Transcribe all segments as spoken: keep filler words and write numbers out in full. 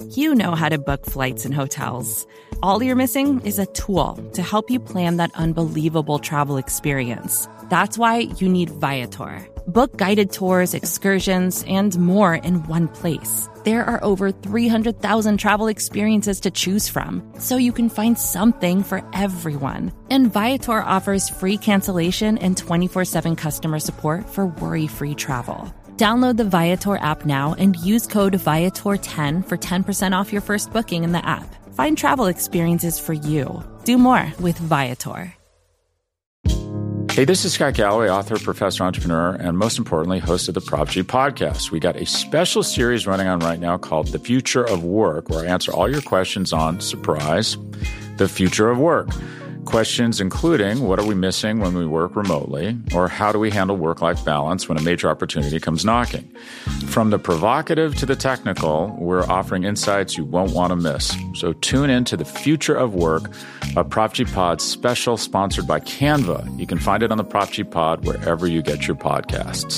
You know how to book flights and hotels. All you're missing is a tool to help you plan that unbelievable travel experience. That's why you need Viator. Book guided tours, excursions, and more in one place. There are over three hundred thousand travel experiences to choose from, so you can find something for everyone. And Viator offers free cancellation and twenty-four seven customer support for worry-free travel. Download the Viator app now and use code Viator ten for ten percent off your first booking in the app. Find travel experiences for you. Do more with Viator. Hey, this is Scott Galloway, author, professor, entrepreneur, and most importantly, host of the Prop G podcast. We got a special series running on right now called The Future of Work, where I answer all your questions on, surprise, the future of work. Questions including, what are we missing when we work remotely? Or how do we handle work-life balance when a major opportunity comes knocking? From the provocative to the technical, we're offering insights you won't want to miss. So tune in to The Future of Work, a Prop G Pod special sponsored by Canva. You can find it on the Prop G Pod wherever you get your podcasts.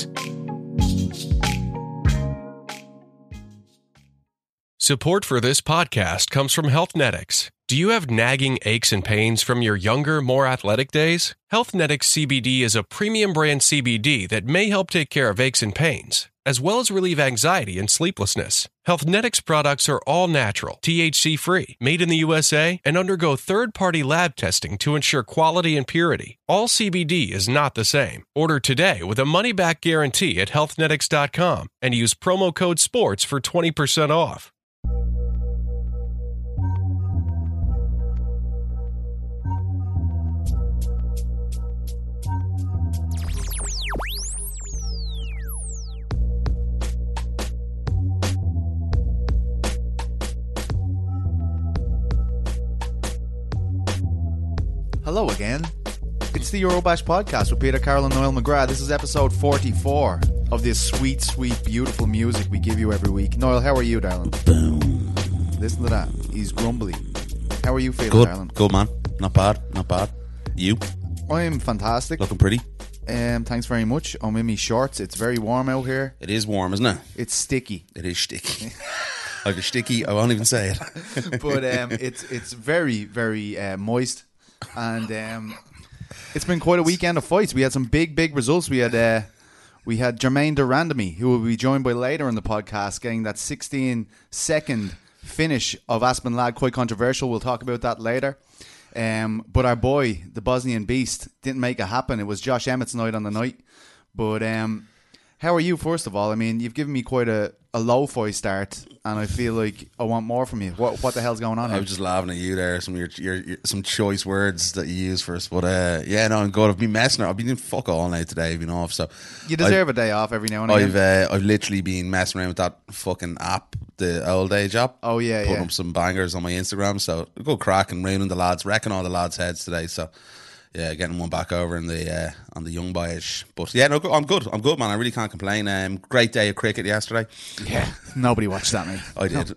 Support for this podcast comes from Healthnetics. Do you have nagging aches and pains from your younger, more athletic days? Healthnetics C B D is a premium brand C B D that may help take care of aches and pains, as well as relieve anxiety and sleeplessness. Healthnetics products are all natural, T H C-free, made in the U S A, and undergo third-party lab testing to ensure quality and purity. All C B D is not the same. Order today with a money-back guarantee at healthnetics dot com and use promo code SPORTS for twenty percent off. Hello again. It's the Eurobash podcast with Peter Carroll and Noel McGrath. This is episode forty-four of this sweet, sweet, beautiful music we give you every week. Noel, how are you, darling? Boom. Listen to that. He's grumbly. How are you feeling, Good, darling? good man. Not bad, not bad. You? I'm fantastic. Looking pretty. Um, thanks very much. I'm in my shorts. It's very warm out here. It is warm, isn't it? It's sticky. It is sticky. Like a sticky, I won't even say it. But um, it's it's very, very uh, moist. And um, it's been quite a weekend of fights. We had some big, big results. We had uh, we had Jermaine Durandamy, who will be joined by later in the podcast, getting that sixteen second finish of Aspen Ladd. Quite controversial. We'll talk about that later. Um, but our boy, the Bosnian Beast, didn't make it happen. It was Josh Emmett's night on the night. But um, how are you, first of all? I mean, you've given me quite a, a low-fi start, and I feel like I want more from you. What what the hell's going on I here? was just laughing at you there, some of your, your, your some choice words that you use for us. But uh, yeah, no, I'm good. I've been messing around. I've been doing fuck all night today. I've been off. So You deserve I, a day off every now and I've again. uh, I've literally been messing around with that fucking app, the old age app. Oh, yeah, Putting yeah. up some bangers on my Instagram. So go crack and raining the lads, wrecking all the lads' heads today. So yeah, getting one back over in the uh, on the young boyish. But yeah, no, I'm good. I'm good, man. I really can't complain. Um, great day of cricket yesterday. Yeah, nobody watched that, mate. I did.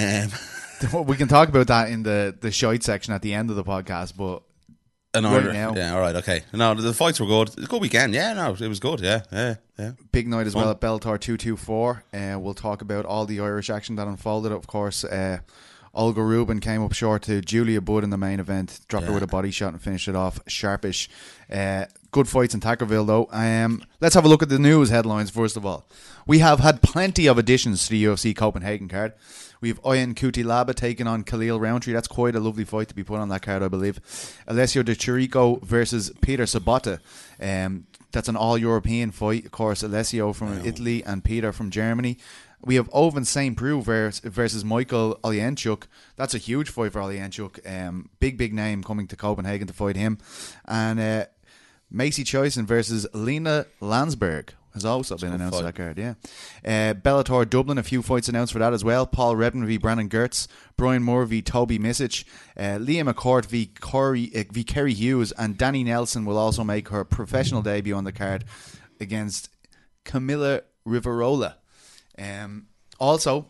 Um, We can talk about that in the, the shite section at the end of the podcast, but an right order. now, Yeah, all right, okay. No, the fights were good. It was a good weekend. Yeah, no, it was good. Yeah, yeah, yeah. big night as Fun. well at Bellator two twenty-four. Uh, we'll talk about all the Irish action that unfolded. Of course, uh, Olga Rubin came up short to Julia Budd in the main event, dropped Yeah. her with a body shot and finished it off sharpish. Uh, good fights in Tackerville, though. Um, let's have a look at the news headlines first of all. We have had plenty of additions to the U F C Copenhagen card. We have Ian Cutelaba taking on Khalil Roundtree. That's quite a lovely fight to be put on that card, I believe. Alessio De Chirico versus Peter Sabota. Um, that's an all-European fight. Of course, Alessio from Italy and Peter from Germany. We have Oven Saint Preux versus, versus Michael Olienchuk. That's a huge fight for Olienchuk. Um, big, big name coming to Copenhagen to fight him. And uh, Macy Choyson versus Lena Landsberg has also That's been announced to that card, yeah. Uh, Bellator Dublin, a few fights announced for that as well. Paul Redman v Brandon Gertz, Brian Moore v Toby Misic, uh, Liam McCourt v, Corey, uh, v Kerry Hughes, and Danny Nelson will also make her professional debut on the card against Camilla Rivarola. Um, also,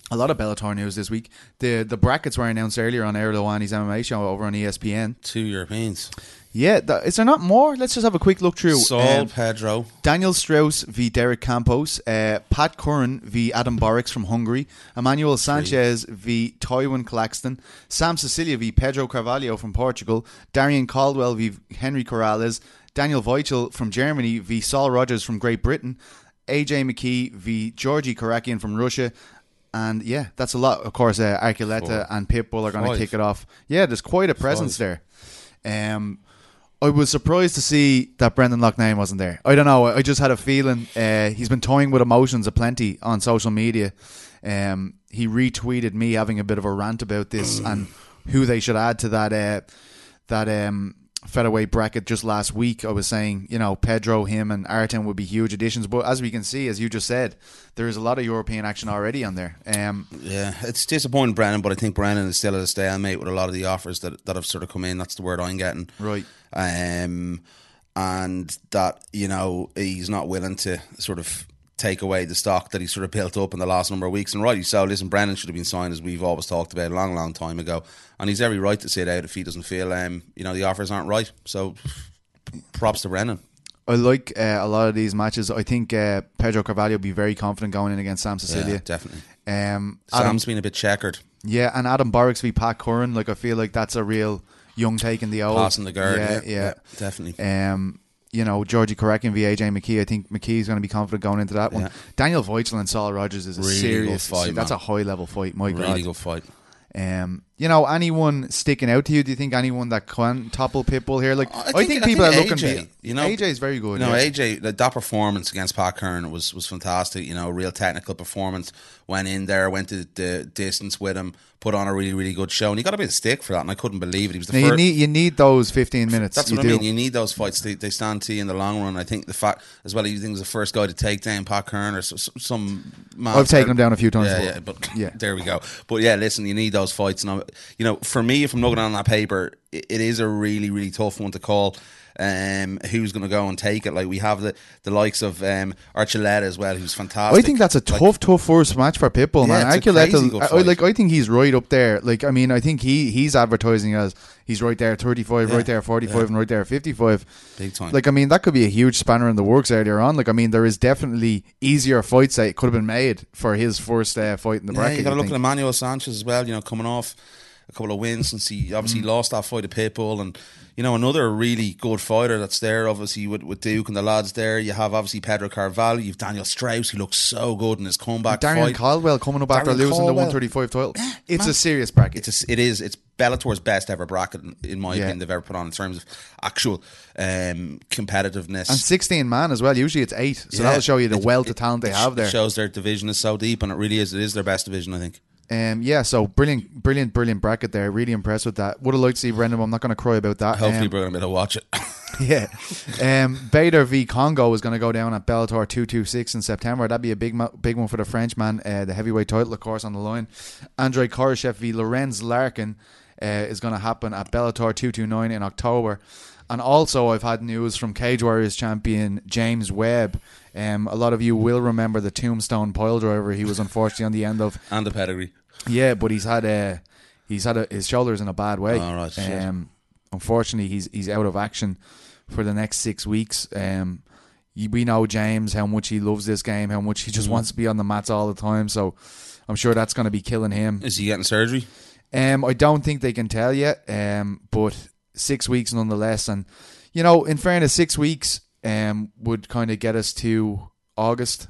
A lot of Bellator news this week. The the brackets were announced earlier on Erlewani's M M A show over on E S P N. Two Europeans. Yeah, th- is there not more? Let's just have a quick look through. Saul Um, Pedro. Daniel Strauss v Derek Campos, uh, Pat Curran v Adam Borix from Hungary, Emmanuel Sanchez v Tywin Claxton, Sam Cecilia v Pedro Carvalho from Portugal, Darian Caldwell v Henry Corrales, Daniel Voichel from Germany v Saul Rogers from Great Britain, A J McKee v Georgi Karakian from Russia. And yeah, that's a lot. Of course, uh, Archuleta and Pitbull are going to kick it off. Yeah, there's quite a presence Five. there. Um, I was surprised to see that Brendan Loughnane wasn't there. I don't know. I just had a feeling uh, he's been toying with emotions aplenty on social media. Um, he retweeted me having a bit of a rant about this and who they should add to that uh, that um, featherweight bracket just last week. I was saying, you know, Pedro, him, and Artem would be huge additions. But as we can see, as you just said, there is a lot of European action already on there. Um, Yeah, it's disappointing, Brennan, but I think Brennan is still at a stalemate with a lot of the offers that, that have sort of come in. That's the word I'm getting. Right. Um, and that, you know, he's not willing to sort of take away the stock that he sort of built up in the last number of weeks. And rightly so, listen, Brennan should have been signed, as we've always talked about, a long, long time ago. And he's every right to sit out if he doesn't feel, um, you know, the offers aren't right. So props to Brennan. I like uh, a lot of these matches. I think uh, Pedro Carvalho will be very confident going in against Sam Cecilia. Yeah, definitely. Um, Sam's Adam, been a bit checkered. yeah, and Adam Borix v Pat Curran. Like, I feel like that's a real young take in the old. Passing the guard. Yeah, Yeah, yeah. yeah, definitely. Um, you know, Georgie Karakin v A J McKee. I think McKee's going to be confident going into that one. Yeah. Daniel Voichel and Saul Rogers is a Really serious good fight, That's man. a high level fight. My Really God. good fight. Um, you know, anyone sticking out to you? Do you think anyone that can topple Pitbull here? Like, I, I think, think- I people think are looking. A J, to, you know, A J is very good. No, yeah. A J, that, that performance against Pat Curran was, was fantastic. You know, real technical performance. Went in there, went to the distance with him, put on a really, really good show. And he got a bit of stick for that, and I couldn't believe it. He was the Now, first. you need you need those fifteen minutes. That's you what I do. mean. You need those fights. They, they stand to you in the long run. I think the fact, as well, you think he was the first guy to take down Pat Curran or so, so- some man. I've taken him down a few times Yeah, before. yeah, but Yeah. there we go. But yeah, listen, you need those fights. And, I'm, you know, for me, if I'm looking on that paper, it, it is a really, really tough one to call. Um, who's going to go and take it? Like, we have the, the likes of um, Archuleta as well, who's fantastic. I think that's a Like, tough, tough first match for Pitbull, Yeah, man. it's a Archuleta, crazy good I, I- fight. like I think he's right up there. Like, I mean, I think he he's advertising as he's right there, thirty-five, Yeah, right there, forty-five, yeah. and right there, fifty-five. Big time. Like, I mean, that could be a huge spanner in the works earlier on. Like, I mean, there is definitely easier fights that could have been made for his first uh, fight in the Yeah, bracket. you got to you look think. at Emmanuel Sanchez as well. You know, coming off a couple of wins since he obviously Mm. lost that fight to Pitbull, and you know, another really good fighter that's there. Obviously with, with Duke and the lads there. You have obviously Pedro Carvalho. You've Daniel Strauss, who looks so good in his comeback Darian fight. Caldwell coming up after Darian losing the Caldwell. one thirty-five title. It's man. a serious bracket. It's a, it is. It's Bellator's best ever bracket, in- in my Yeah. opinion, they've ever put on in terms of actual um, competitiveness. And sixteen man as well. Usually it's eight. So Yeah. that'll show you the It- wealth it- of talent they it sh- have there. It shows their division is so deep, and it really is. It is their best division, I think. Um, yeah, so brilliant, brilliant, brilliant bracket there. Really impressed with that. Would have liked to see Brendan, but I'm not going to cry about that. Hopefully, Um, we're going to be able to watch it. yeah. Um, Bader v Congo is going to go down at Bellator two twenty-six in September. That'd be a big mo- big one for the Frenchman. Uh, the heavyweight title, of course, on the line. Andrei Koroshev v Lorenz Larkin uh, is going to happen at Bellator two twenty-nine in October. And also, I've had news from Cage Warriors champion James Webb. Um, a lot of you will remember the Tombstone pile driver he was unfortunately on the end of. And the pedigree. Yeah, but he's had a he's had a, his shoulders in a bad way. Oh, right, shit. Um, unfortunately, he's he's out of action for the next six weeks. Um, y- we know James how much he loves this game, how much he just Mm. wants to be on the mats all the time. So I'm sure that's going to be killing him. Is he getting surgery? Um, I don't think they can tell yet. Um, but six weeks nonetheless, and you know, in fairness, six weeks um would kind of get us to August.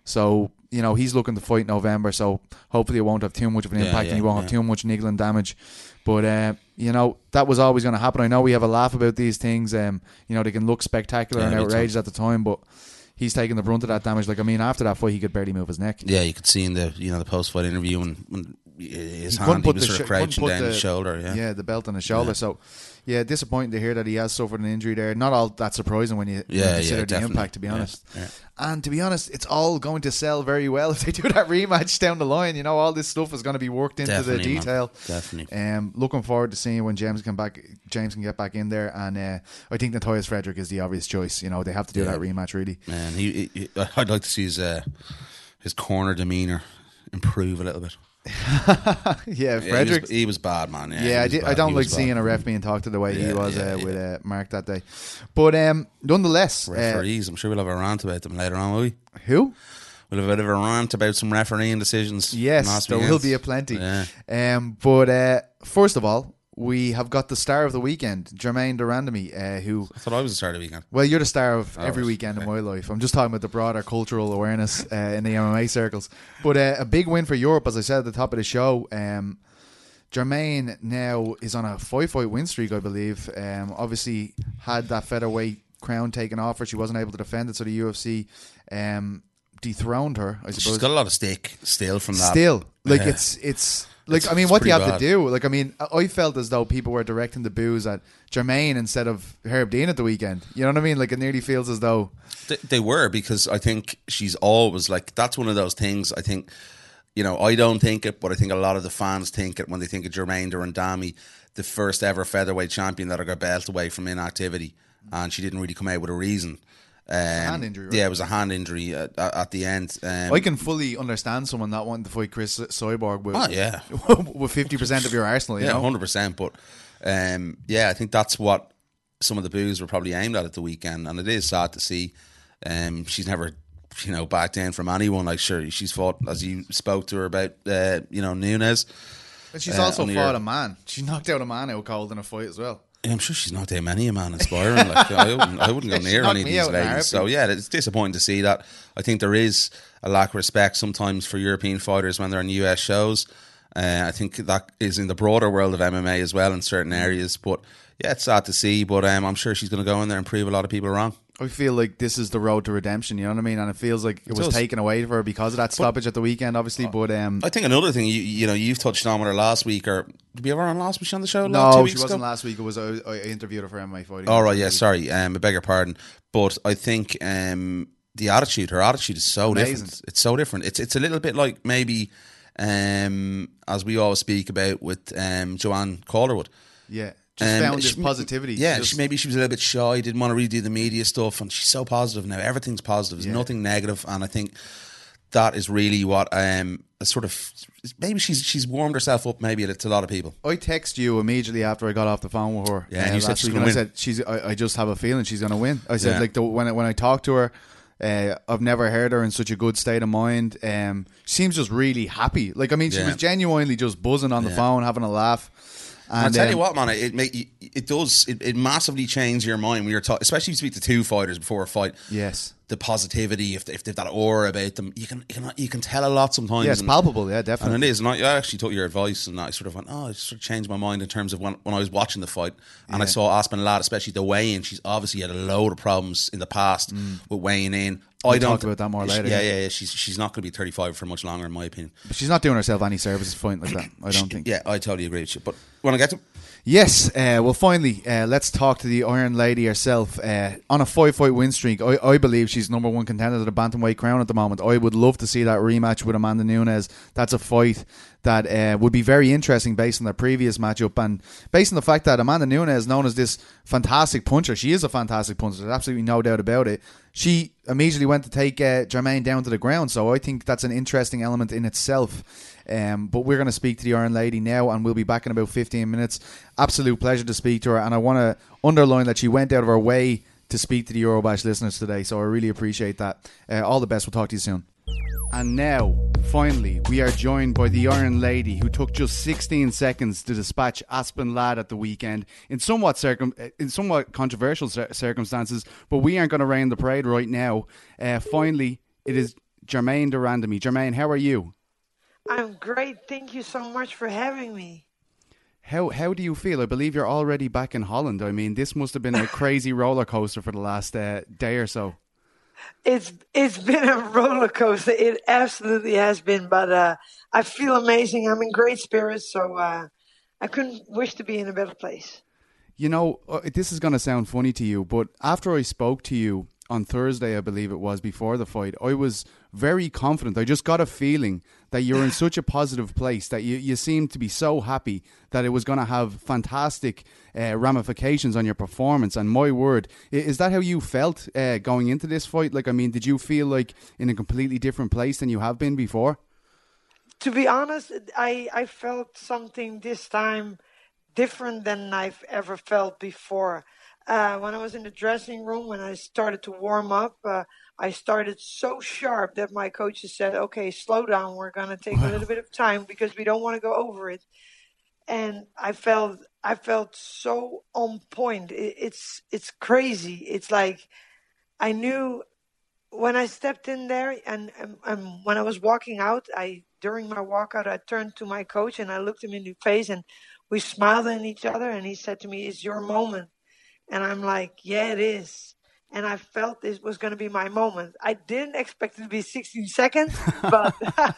So you know, he's looking to fight November. So hopefully, it won't have too much of an Yeah, impact, yeah, and he won't yeah. have too much niggling damage. But uh, you know, that was always going to happen. I know we have a laugh about these things. Um, you know, they can look spectacular Yeah, and big time. outrageous at the time, but he's taking the brunt of that damage. Like, I mean, after that fight, he could barely move his neck. Yeah, you could see in the you know the post fight interview when, when his He hand he couldn't put was the sort of sh- crouching couldn't put down the- his shoulder. Yeah, Yeah, the belt on his shoulder. Yeah. So, yeah, disappointing to hear that he has suffered an injury there. Not all that surprising when you, when you Yeah, consider yeah, the definitely. impact, to be Yeah, honest. yeah. And to be honest, it's all going to sell very well if they do that rematch down the line. You know, all this stuff is going to be worked into Definitely, the man. detail. Definitely. Um, looking forward to seeing when James can back. James can get back in there, and uh, I think Natoyas Frederick is the obvious choice. You know, they have to do Yeah. that rematch really. Man, he, he, I'd like to see his uh, his corner demeanor improve a little bit. yeah, Yeah, Frederick. he, was, he was bad, man. Yeah, Yeah, he I, was did, bad. I don't He like was seeing bad. a ref being talked to the way he Yeah, was yeah, uh, yeah. with uh, Mark that day. But um, nonetheless, uh, Referees, I'm sure we'll have a rant about them later on, will we? who? We'll have a bit of a rant about some refereeing decisions. from Yes, last there will weekend. be a plenty. Yeah. Um, but uh, first of all, we have got the star of the weekend, Jermaine Durandamy, uh, who. I thought I was the start of the weekend. Well, you're the star of Oh, every right. weekend in my life. I'm just talking about the broader cultural awareness uh, in the M M A circles. But uh, a big win for Europe, as I said at the top of the show. Um, Jermaine now is on a five-fight win streak, I believe. Um, obviously, had that featherweight crown taken off her. She wasn't able to defend it, so the U F C um, dethroned her, I suppose. She's got a lot of stick still from that. Still, like Yeah. it's it's like It's- I mean, it's what do you have pretty to bad. do? Like I mean, I I felt as though people were directing the boos at Jermaine instead of Herb Dean at the weekend. You know what I mean? Like it nearly feels as though They, they were, because I think she's always like, that's one of those things. I think, you know, I don't think it, but I think a lot of the fans think it when they think of Jermaine Durandamy, the first ever featherweight champion that got belt away from inactivity, and she didn't really come out with a reason. Um, hand injury, right? Yeah, it was a hand injury at, at at the end. Um, I can fully understand someone not wanting to fight Chris Cyborg with Oh, yeah. with fifty percent of your arsenal. You yeah, know, hundred percent. But um, yeah, I think that's what some of the boos were probably aimed at at the weekend, and it is sad to see. Um, she's never, you know, backed down from anyone. Like, sure, she's fought, as you spoke to her about, uh, you know, Nunes. but she's uh, also on the fought air. a man. She knocked out a man out cold in a fight as well. Yeah, I'm sure she's not doing many a man inspiring. Like, I wouldn't, I wouldn't go She near knocked any of me these out in a ladies. heartbeat. So yeah, it's disappointing to see that. I think there is a lack of respect sometimes for European fighters when they're on U S shows. Uh, I think that is in the broader world of M M A as well in certain areas. But yeah, it's sad to see. But um, I'm sure she's going to go in there and prove a lot of people wrong. I feel like this is the road to redemption. You know what I mean? And it feels like it, It was does. taken away from her because of that stoppage at the weekend, obviously. But um, I think another thing you you know you've touched on with her last week, or did we ever on last? Was she on the show? last, two no, weeks she wasn't ago? last week. It was I, I interviewed her for M M A fighting. All right, yeah, sorry, um, I beg your pardon, but I think um, the attitude, her attitude is so Amazing. different. It's so different. It's it's a little bit like maybe, um, as we always speak about with um, Joanne Calderwood. Yeah, just Um, found this she- positivity. Yeah, Just- she, maybe she was a little bit shy, didn't want to really do the media stuff, and she's so positive now. Everything's positive. There's Yeah. nothing negative, and I think that is really what um, a sort of maybe she's she's warmed herself up maybe to a lot of people. I text you immediately after I got off the phone with her. Yeah, and you said last she's week, gonna and I win. said she's. I, I just have a feeling she's going to win. I said Yeah. like the, when I, when I talked to her, uh, I've never heard her in such a good state of mind. Um, she seems just really happy. Like I mean, she Yeah. was genuinely just buzzing on the Yeah. phone, having a laugh. And I'll tell um, you what, man, it make you- it does it, it massively changes your mind when you're talking, especially if you speak to two fighters before a fight. Yes. The positivity, if they, if they've that aura about them, you can you can you can tell a lot sometimes. Yeah, it's and- palpable. Yeah, And definitely. it is. And I, I actually took your advice, and I sort of went, oh, I sort of changed my mind in terms of when, when I was watching the fight, and I Yeah. saw Aspen Ladd, especially the weigh-in. She's obviously had a load of problems in the past with weighing in. We'll I don't talk about that more she- later, Yeah, yeah. yeah, yeah. She's she's not going to be thirty-five for much longer, in my opinion. But she's not doing herself any services fighting like that. I don't think. Yeah, I totally agree with you. But when I get to Yes, uh, well, finally, uh, let's talk to the Iron Lady herself. Uh, on a five-fight win streak, I, I believe she's number one contender to the bantamweight crown at the moment. I would love to see that rematch with Amanda Nunes. That's a fight that uh, would be very interesting based on their previous matchup and based on the fact that Amanda Nunes is known as this fantastic puncher. She is a fantastic puncher. There's absolutely no doubt about it. She immediately went to take uh, Jermaine down to the ground, so I think that's an interesting element in itself. Um, but we're going to speak to the Iron Lady now, and we'll be back in about fifteen minutes. Absolute pleasure to speak to her, and I want to underline that she went out of her way to speak to the Eurobash listeners today, so I really appreciate that. Uh, all the best. We'll talk to you soon. And now, finally, we are joined by the Iron Lady, who took just sixteen seconds to dispatch Aspen Ladd at the weekend in somewhat circum in somewhat controversial cir- circumstances. But we aren't going to rain the parade right now. Uh, finally, it is Jermaine Durandamy. Jermaine, how are you? I'm great. Thank you so much for having me. How how do you feel? I believe you're already back in Holland. I mean, this must have been a crazy roller coaster for the last uh, day or so. It's it's been a roller coaster. It absolutely has been, but uh, I feel amazing. I'm in great spirits, so uh, I couldn't wish to be in a better place. You know, uh, this is going to sound funny to you, but after I spoke to you on Thursday, I believe it was, before the fight, I was very confident. I just got a feeling that you're in such a positive place, that you, you seemed to be so happy that it was going to have fantastic uh, ramifications on your performance. And my word, i- is that how you felt uh, going into this fight? Like, I mean, did you feel like in a completely different place than you have been before? to be honest, I I felt something this time different than I've ever felt before. Uh, when I was in the dressing room, when I started to warm up, uh, I started so sharp that my coaches said, "Okay, slow down. We're gonna take a little bit of time because we don't want to go over it." And I felt I felt so on point. It, it's it's crazy. It's like I knew when I stepped in there, and, and, and when I was walking out, I during my walkout, I turned to my coach and I looked him in the face, and we smiled at each other. And he said to me, "It's your moment." And I'm like, "Yeah, it is." And I felt this was going to be my moment. I didn't expect it to be sixteen seconds, but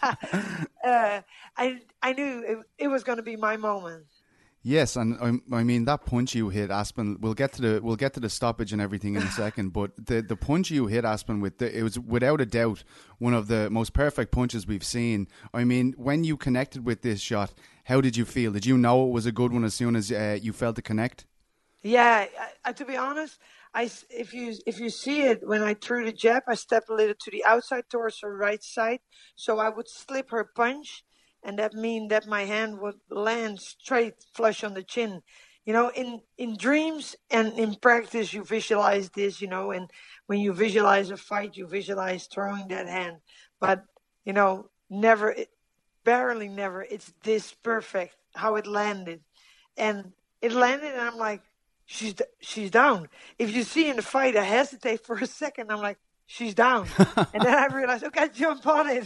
uh, I I knew it, it was going to be my moment. Yes, and I, I mean that punch you hit, Aspen. We'll get to the we'll get to the stoppage and everything in a second. But the the punch you hit, Aspen, with the, it was without a doubt one of the most perfect punches we've seen. I mean, when you connected with this shot, how did you feel? Did you know it was a good one as soon as uh, you felt it connect? Yeah, I, I, to be honest, I if you if you see it when I threw the jab, I stepped a little to the outside towards her right side, so I would slip her punch. And that mean that my hand would land straight flush on the chin. You know, in, in dreams and in practice, you visualize this, you know, and when you visualize a fight, you visualize throwing that hand. But, you know, never, it, barely never, it's this perfect, how it landed. And it landed, and I'm like, she's she's down. If you see in the fight, I hesitate for a second. I'm like, she's down. And then I realized, okay, jump on it.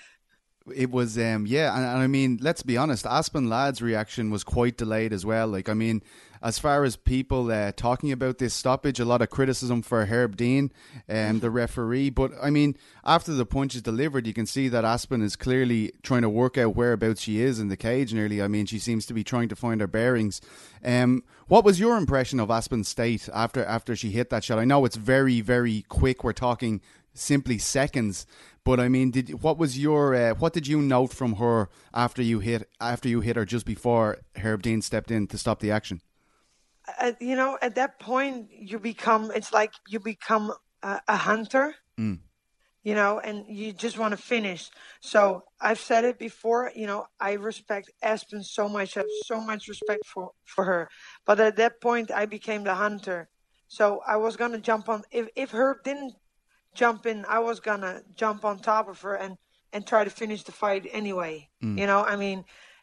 It was, um, yeah, and, and I mean, let's be honest, Aspen Ladd's reaction was quite delayed as well. Like, I mean, as far as people uh, talking about this stoppage, a lot of criticism for Herb Dean, um, the referee. But, I mean, after the punch is delivered, you can see that Aspen is clearly trying to work out whereabouts she is in the cage nearly. I mean, she seems to be trying to find her bearings. Um, what was your impression of Aspen's state after, after she hit that shot? I know it's very, very quick. We're talking simply seconds. But I mean, did what was your uh, what did you note from her after you hit after you hit her just before Herb Dean stepped in to stop the action? Uh, you know, at that point, you become it's like you become a, a hunter. Mm. You know, and you just want to finish. So I've said it before. You know, I respect Aspen so much. I have so much respect for for her. But at that point, I became the hunter. So I was gonna jump on if if Herb didn't jump in, I was gonna jump on top of her and and try to finish the fight anyway. Mm. You know, I mean,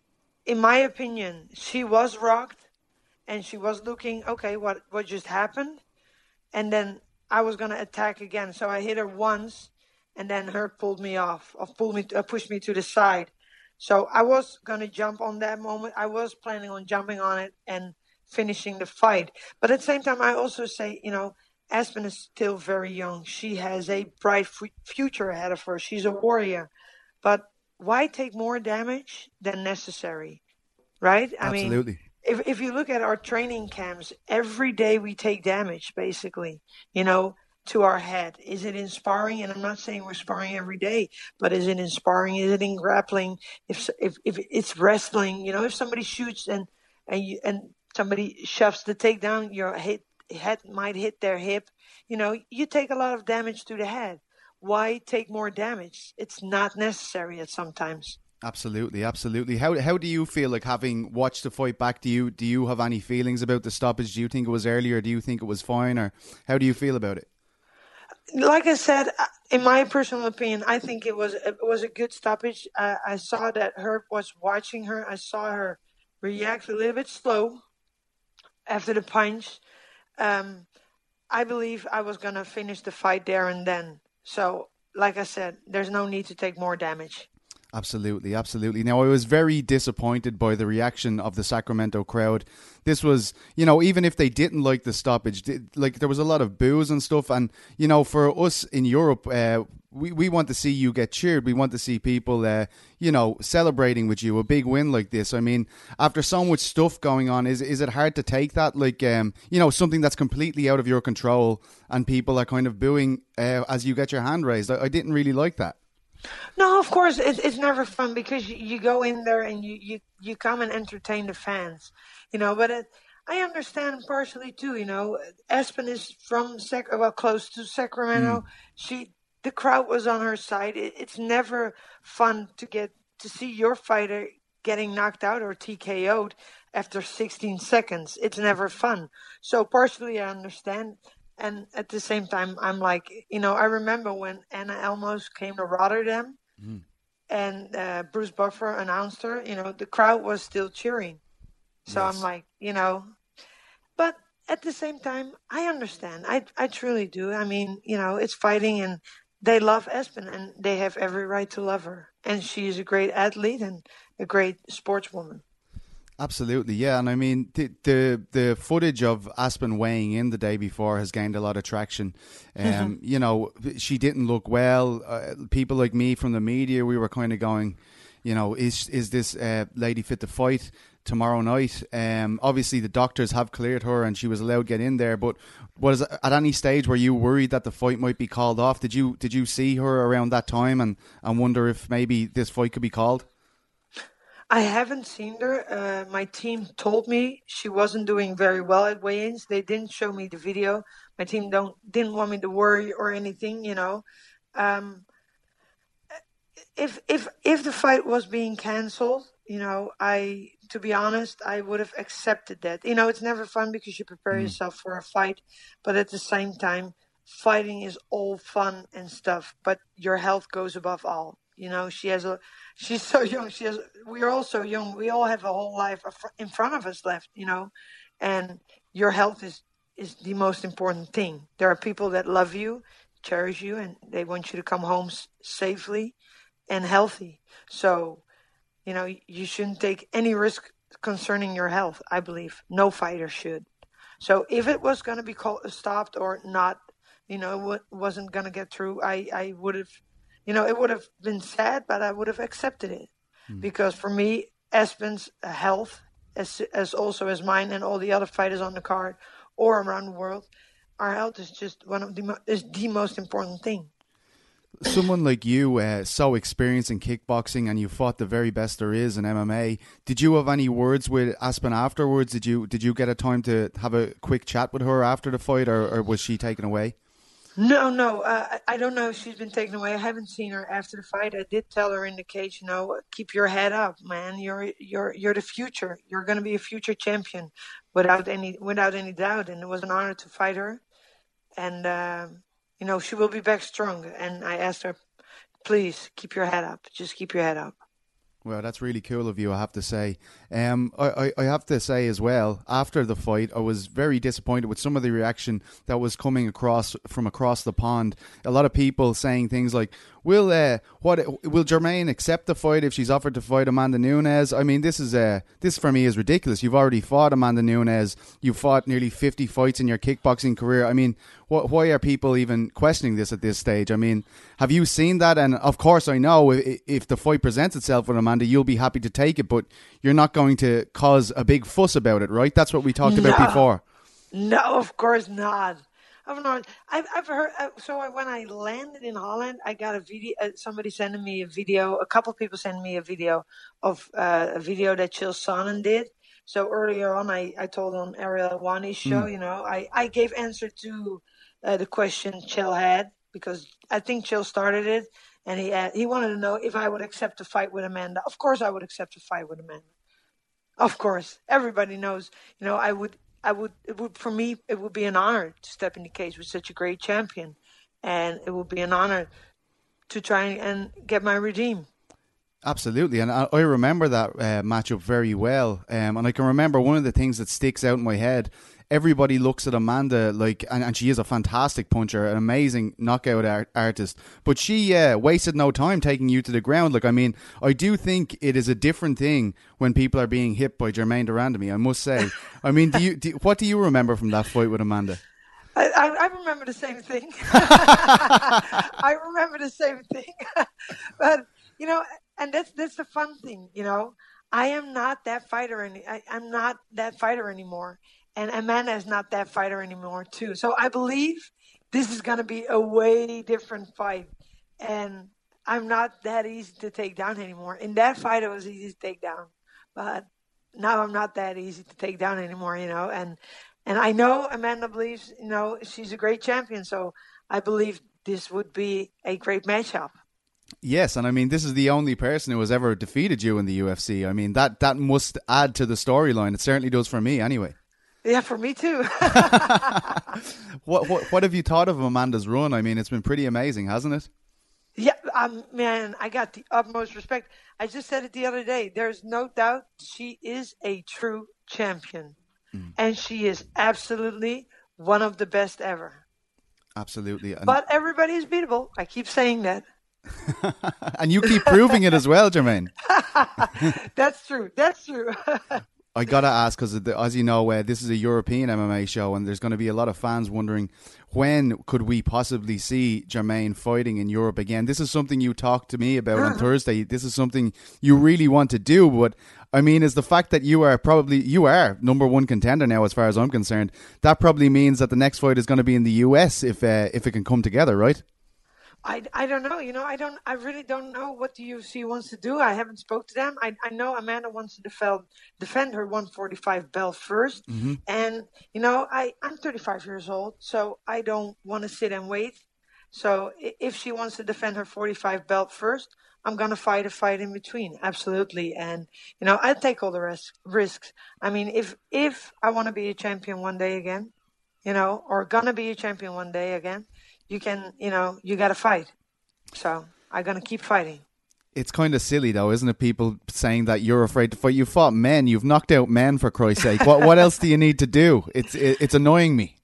in my opinion, she was rocked and she was looking, okay, what what just happened? And then I was gonna attack again, so I hit her once, and then her pulled me off, or pulled me, uh, pushed me to the side. So I was gonna jump on that moment. I was planning on jumping on it and finishing the fight, but at the same time, I also say, you know, Aspen is still very young. She has a bright f- future ahead of her. She's a warrior. But why take more damage than necessary, right? I Absolutely. mean, if, if you look at our training camps, every day we take damage, basically, you know, to our head. Is it in sparring? And I'm not saying we're sparring every day, but is it in sparring? Is it in grappling? If if, if it's wrestling, you know, if somebody shoots and, and, you, and somebody shoves the takedown, your hit, head might hit their hip, you know, you take a lot of damage to the head. Why take more damage? It's not necessary at sometimes. Absolutely, absolutely. How how do you feel like having watched the fight back? Do you do you have any feelings about the stoppage? Do you think it was early, or do you think it was fine, or how do you feel about it? Like I said, in my personal opinion, I think it was it was a good stoppage. Uh, I saw that Herb was watching her. I saw her react a little bit slow after the punch. Um, I believe I was going to finish the fight there and then. So, like I said, there's no need to take more damage. Absolutely, absolutely. Now, I was very disappointed by the reaction of the Sacramento crowd. This was, you know, even if they didn't like the stoppage, like there was a lot of boos and stuff. And, you know, for us in Europe, uh, we, we want to see you get cheered. We want to see people, uh, you know, celebrating with you, a big win like this. I mean, after so much stuff going on, is is it hard to take that? Like, um, you know, something that's completely out of your control and people are kind of booing uh, as you get your hand raised. I, I didn't really like that. No, of course, it's, it's never fun because you, you go in there and you, you, you come and entertain the fans, you know, but it, I understand partially too, you know, Aspen is from, Sac- well, close to Sacramento. Mm. She, the crowd was on her side. It, it's never fun to get to see your fighter getting knocked out or T K O'd after sixteen seconds. It's never fun. So partially I understand. And at the same time, I'm like, you know, I remember when Anna Elmos came to Rotterdam mm. and uh, Bruce Buffer announced her, you know, the crowd was still cheering. So yes. I'm like, you know, but at the same time, I understand. I, I truly do. I mean, you know, it's fighting and they love Espen and they have every right to love her. And she is a great athlete and a great sportswoman. Absolutely, yeah. And I mean, the, the the footage of Aspen weighing in the day before has gained a lot of traction. Um, mm-hmm. You know, she didn't look well. Uh, people like me from the media, we were kind of going, you know, is is this uh, lady fit to fight tomorrow night? Um, obviously, the doctors have cleared her and she was allowed to get in there. But was at any stage were you worried that the fight might be called off? Did you did you see her around that time and, and wonder if maybe this fight could be called? I haven't seen her. Uh, my team told me she wasn't doing very well at weigh-ins. They didn't show me the video. My team don't didn't want me to worry or anything, you know. Um, if if if the fight was being canceled, you know, I to be honest, I would have accepted that. You know, it's never fun because you prepare mm. yourself for a fight, but at the same time, fighting is all fun and stuff, but your health goes above all. You know, she has a, she's so young. She has, we are all so young. We all have a whole life in front of us left, you know, and your health is, is the most important thing. There are people that love you, cherish you, and they want you to come home safely and healthy. So, you know, you shouldn't take any risk concerning your health, I believe. No fighter should. So if it was going to be called, stopped or not, you know, it wasn't going to get through, I, I would have, you know, it would have been sad, but I would have accepted it. Mm. Because for me, Espen's health, as, as also as mine and all the other fighters on the card or around the world, our health is just one of the, mo- is the most important thing. Someone like you, uh, so experienced in kickboxing, and you fought the very best there is in M M A. Did you have any words with Aspen afterwards? Did you did you get a time to have a quick chat with her after the fight, or, or was she taken away? No, no. Uh, I don't know if she's been taken away. I haven't seen her after the fight. I did tell her in the cage, you know, keep your head up, man. You're you're you're the future. You're going to be a future champion, without any without any doubt. And it was an honor to fight her. And uh, you know, she will be back strong. And I asked her, please keep your head up. Just keep your head up. Well, that's really cool of you, I have to say. Um, I, I, I have to say as well, after the fight, I was very disappointed with some of the reaction that was coming across from across the pond. A lot of people saying things like, "Will uh, what will Germaine accept the fight if she's offered to fight Amanda Nunes?" I mean, this is uh, this for me is ridiculous. You've already fought Amanda Nunes. You've fought nearly fifty fights in your kickboxing career. I mean, wh- why are people even questioning this at this stage? I mean, have you seen that? And of course, I know if, if the fight presents itself with Amanda, you'll be happy to take it, but you're not going to cause a big fuss about it, right? That's what we talked no. about before. No, of course not. I've not. I've, I've heard. Uh, so when I landed in Holland, I got a video. Uh, somebody sending me a video. A couple of people sent me a video of uh, a video that Chael Sonnen did. So earlier on, I, I told on Ariel Helwani's show. Mm. You know, I, I gave answer to uh, the question Chael had, because I think Chael started it, and he had, he wanted to know if I would accept a fight with Amanda. Of course, I would accept a fight with Amanda. Of course, everybody knows. You know, I would. I would, it would, for me, it would be an honor to step in the cage with such a great champion. And it would be an honor to try and get my redeem. Absolutely. And I, I remember that uh, matchup very well. Um, and I can remember one of the things that sticks out in my head. Everybody looks at Amanda like, and, and she is a fantastic puncher, an amazing knockout art, artist. But she uh, wasted no time taking you to the ground. Like, I mean, I do think it is a different thing when people are being hit by Germaine de Randamie, I must say. I mean, do you, do, what do you remember from that fight with Amanda? I, I, I remember the same thing. I remember the same thing. But, you know, and that's that's the fun thing, you know. I am not that fighter any. I, I'm not that fighter anymore. And Amanda is not that fighter anymore, too. So I believe this is going to be a way different fight. And I'm not that easy to take down anymore. In that fight, it was easy to take down. But now I'm not that easy to take down anymore, you know. And and I know Amanda believes, you know, she's a great champion. So I believe this would be a great matchup. Yes, and I mean, this is the only person who has ever defeated you in the U F C. I mean, that, that must add to the storyline. It certainly does for me anyway. Yeah, for me too. what, what what have you thought of Amanda's run? I mean, it's been pretty amazing, hasn't it? Yeah, um, man, I got the utmost respect. I just said it the other day. There's no doubt she is a true champion. Mm. And she is absolutely one of the best ever. Absolutely. And but everybody is beatable. I keep saying that. And you keep proving it as well, Jermaine. That's true. That's true. I gotta ask, because as you know, uh, this is a European M M A show, and there's going to be a lot of fans wondering, when could we possibly see Jermaine fighting in Europe again? This is something you talked to me about on Thursday. This is something you really want to do, but I mean, is the fact that you are probably you are number one contender now, as far as I'm concerned, that probably means that the next fight is going to be in the U S if uh, if it can come together, right? I, I don't know. You know, I don't. I really don't know what the U F C wants to do. I haven't spoke to them. I, I know Amanda wants to defend defend her one forty-five belt first, mm-hmm. and you know, I I'm thirty-five years old, so I don't want to sit and wait. So if she wants to defend her forty-five belt first, I'm gonna fight a fight in between, absolutely. And you know, I take all the ris- risks. I mean, if if I want to be a champion one day again, you know, or gonna be a champion one day again. You can, you know, you got to fight. So I'm going to keep fighting. It's kind of silly, though, isn't it? People saying that you're afraid to fight. You fought men. You've knocked out men, for Christ's sake. What what else do you need to do? It's it, it's annoying me.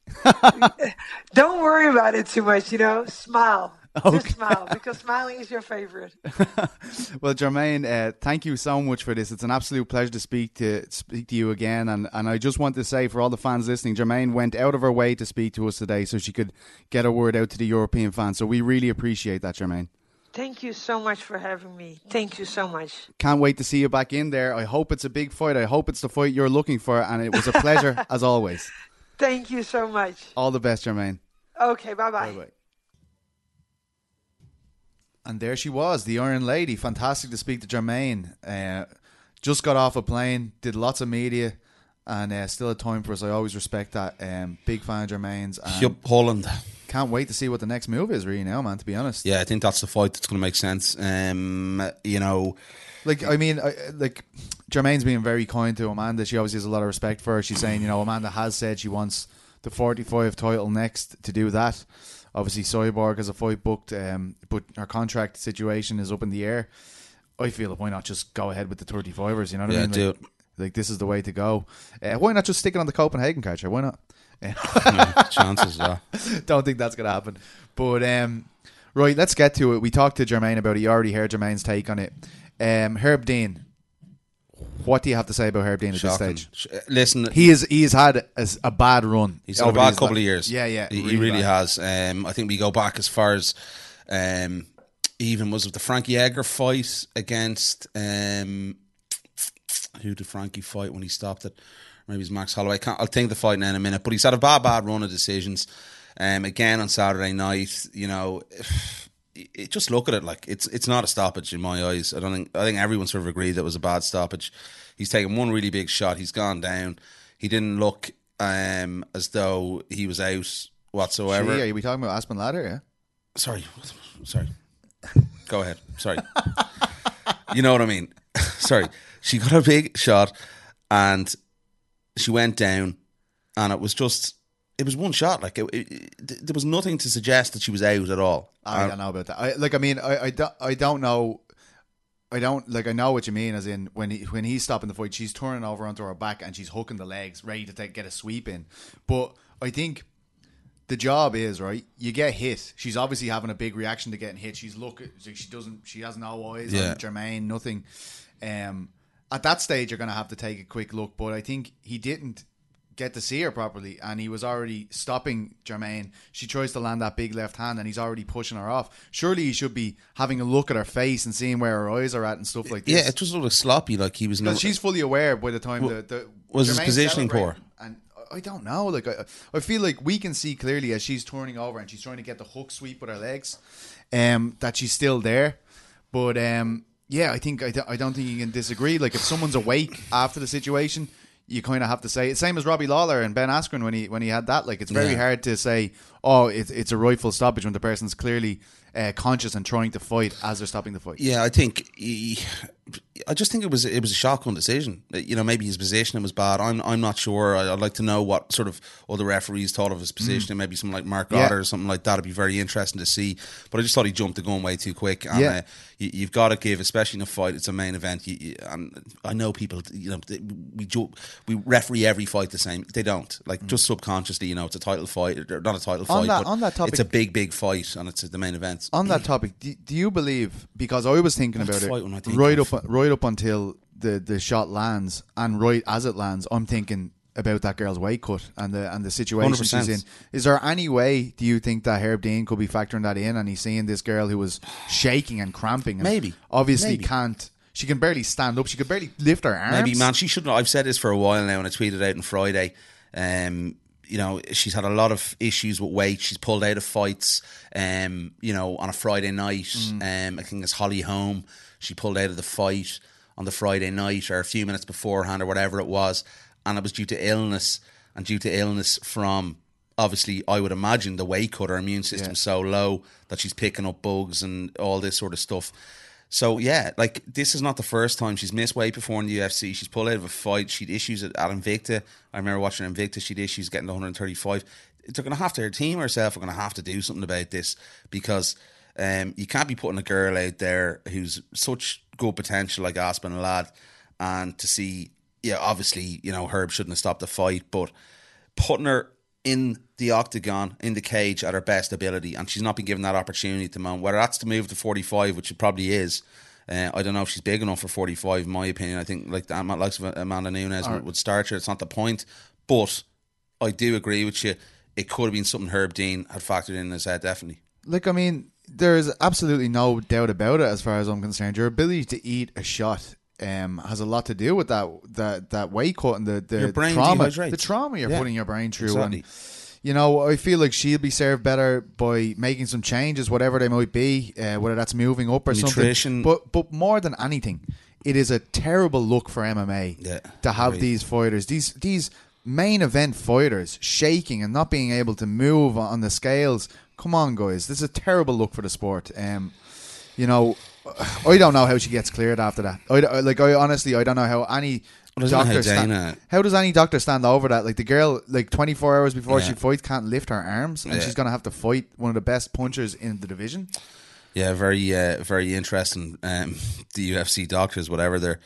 Don't worry about it too much, you know. Smile. Okay. Just smile, because smiling is your favorite. Well, Jermaine, uh, thank you so much for this. It's an absolute pleasure to speak to speak to you again. And, and I just want to say, for all the fans listening, Jermaine went out of her way to speak to us today so she could get a word out to the European fans. So we really appreciate that, Jermaine. Thank you so much for having me. Thank you so much. Can't wait to see you back in there. I hope it's a big fight. I hope it's the fight you're looking for. And it was a pleasure, as always. Thank you so much. All the best, Jermaine. Okay, bye-bye. Bye-bye. And there she was, the Iron Lady. Fantastic to speak to Jermaine. Uh, just got off a plane, did lots of media, and uh, still had time for us. I always respect that. Um, big fan of Jermaine's. Yep, Holland. Can't wait to see what the next move is, really, now, man, to be honest. Yeah, I think that's the fight that's going to make sense. Um, you know... Like, I mean, I, like, Jermaine's being very kind to Amanda. She obviously has a lot of respect for her. She's saying, you know, Amanda has said she wants the forty-five title next to do that. Obviously, Cyborg has a fight booked, um, but her contract situation is up in the air. I feel why not just go ahead with the thirty-fivers, you know what yeah, I mean? do like, it. Like, this is the way to go. Uh, why not just stick it on the Copenhagen card? Why not? Yeah, chances are. Don't think that's going to happen. But, um, right, let's get to it. We talked to Jermaine about it. You already heard Jermaine's take on it. Um, Herb Dean. What do you have to say about Herb Dean at Shocking. this stage? Listen, he is he's had a, a bad run. He's had a bad couple la- of years. Yeah, yeah, he really, he really bad. has. Um, I think we go back as far as um, even was it the Frankie Edgar fight against um, who did Frankie fight when he stopped it? Maybe it's Max Holloway. I can't, I'll think the fight now in a minute. But he's had a bad, bad run of decisions. Um, again on Saturday night, you know. It, just look at it like it's it's not a stoppage in my eyes. I don't think I think everyone sort of agreed that it was a bad stoppage. He's taken one really big shot. He's gone down. He didn't look um, as though he was out whatsoever. Gee, are we talking about Aspen Ladder? Yeah. Sorry, sorry. Go ahead. Sorry. You know what I mean. Sorry. She got a big shot and she went down, and it was just. It was one shot. Like it, it, it, there was nothing to suggest that she was out at all. I don't know about that. I like. I mean, I, I, don't, I don't know. I don't like. I know what you mean. As in, when he, when he's stopping the fight, she's turning over onto her back and she's hooking the legs, ready to take, get a sweep in. But I think the job is right. You get hit. She's obviously having a big reaction to getting hit. She's looking. She doesn't. She has no eyes Yeah. on Jermaine. Nothing. Um, at that stage, you're going to have to take a quick look. But I think he didn't get to see her properly, and he was already stopping Jermaine. She tries to land that big left hand and he's already pushing her off. Surely he should be having a look at her face and seeing where her eyes are at and stuff like this. Yeah, it just looked sloppy. Like he was. Because No, she's fully aware by the time the, the was his Jermaine's positioning poor? celebrating. And I don't know. Like I, I feel like we can see clearly as she's turning over and she's trying to get the hook sweep with her legs, um, that she's still there. But um, yeah, I think I, I don't think you can disagree. Like if someone's awake after the situation, you kind of have to say it. Same as Robbie Lawler and Ben Askren when he when he had that. Like it's very Yeah. hard to say, oh, it's it's a rightful stoppage when the person's clearly uh, conscious and trying to fight as they're stopping the fight. Yeah, I think he, I just think it was it was a shotgun decision. You know, maybe his positioning was bad. I'm I'm not sure. I, I'd like to know what sort of other referees thought of his positioning. Mm. Maybe someone like Mark yeah. Goddard or something like that would be very interesting to see. But I just thought he jumped the gun way too quick. And yeah. uh, you, you've got to give, especially in a fight, it's a main event. You, you, and I know people, you know, we ju- we referee every fight the same. They don't. Like mm. just subconsciously, you know, it's a title fight, or not a title on fight, that, but on that topic, it's a big, big fight, and it's the main event. On that topic, do, do you believe? Because I was thinking what about it right of? up, right up until the, the shot lands, and right as it lands, I'm thinking about that girl's weight cut and the and the situation one hundred percent she's in. Is there any way, do you think, that Herb Dean could be factoring that in, and he's seeing this girl who was shaking and cramping? And maybe, obviously maybe. can't. She can barely stand up. She could barely lift her arms. Maybe, man, she shouldn't. I've said this for a while now, and I tweeted out on Friday. Um, you know, she's had a lot of issues with weight. She's pulled out of fights. Um, you know, on a Friday night, mm. um, I think it's Holly Holm. She pulled out of the fight on the Friday night, or a few minutes beforehand, or whatever it was, and it was due to illness, and due to illness from, obviously, I would imagine the weight cut. Her immune system's yeah. so low that she's picking up bugs and all this sort of stuff. So, yeah, like, this is not the first time she's missed weight before in the U F C. She's pulled out of a fight. She'd issues at, at Invicta. I remember watching Invicta. She'd issues getting to one thirty-five. They're going to have to, her team herself are going to have to do something about this, because um, you can't be putting a girl out there who's such good potential like Aspen Ladd, and to see, yeah, obviously, you know, Herb shouldn't have stopped the fight, but putting her in the octagon, in the cage, at her best ability, and she's not been given that opportunity at the moment. Whether that's to move to forty-five, which it probably is, uh, I don't know if she's big enough for forty-five. In my opinion, I think like the likes of Amanda Nunes right. would start her. It's not the point, but I do agree with you. It could have been something Herb Dean had factored in his head, definitely. Like, I mean, there's absolutely no doubt about it as far as I'm concerned. Your ability to eat a shot Um, has a lot to do with that that that weight cut and the the, brain trauma, dehydrates. the trauma you're yeah. putting your brain through. Exactly. And you know, I feel like she'll be served better by making some changes, whatever they might be, uh, whether that's moving up or Nutrition. something. But but more than anything, it is a terrible look for M M A yeah, to have right. these fighters, these these main event fighters, shaking and not being able to move on the scales. Come on, guys, this is a terrible look for the sport. Um, you know. I don't know how she gets cleared after that. I, like, I honestly, I don't know how any well, doctor how, stand, how does any doctor stand over that? Like, the girl, like twenty-four hours before yeah. she fights, can't lift her arms, and yeah. she's going to have to fight one of the best punchers in the division. Yeah, very, uh, very interesting. Um, the U F C doctors, whatever their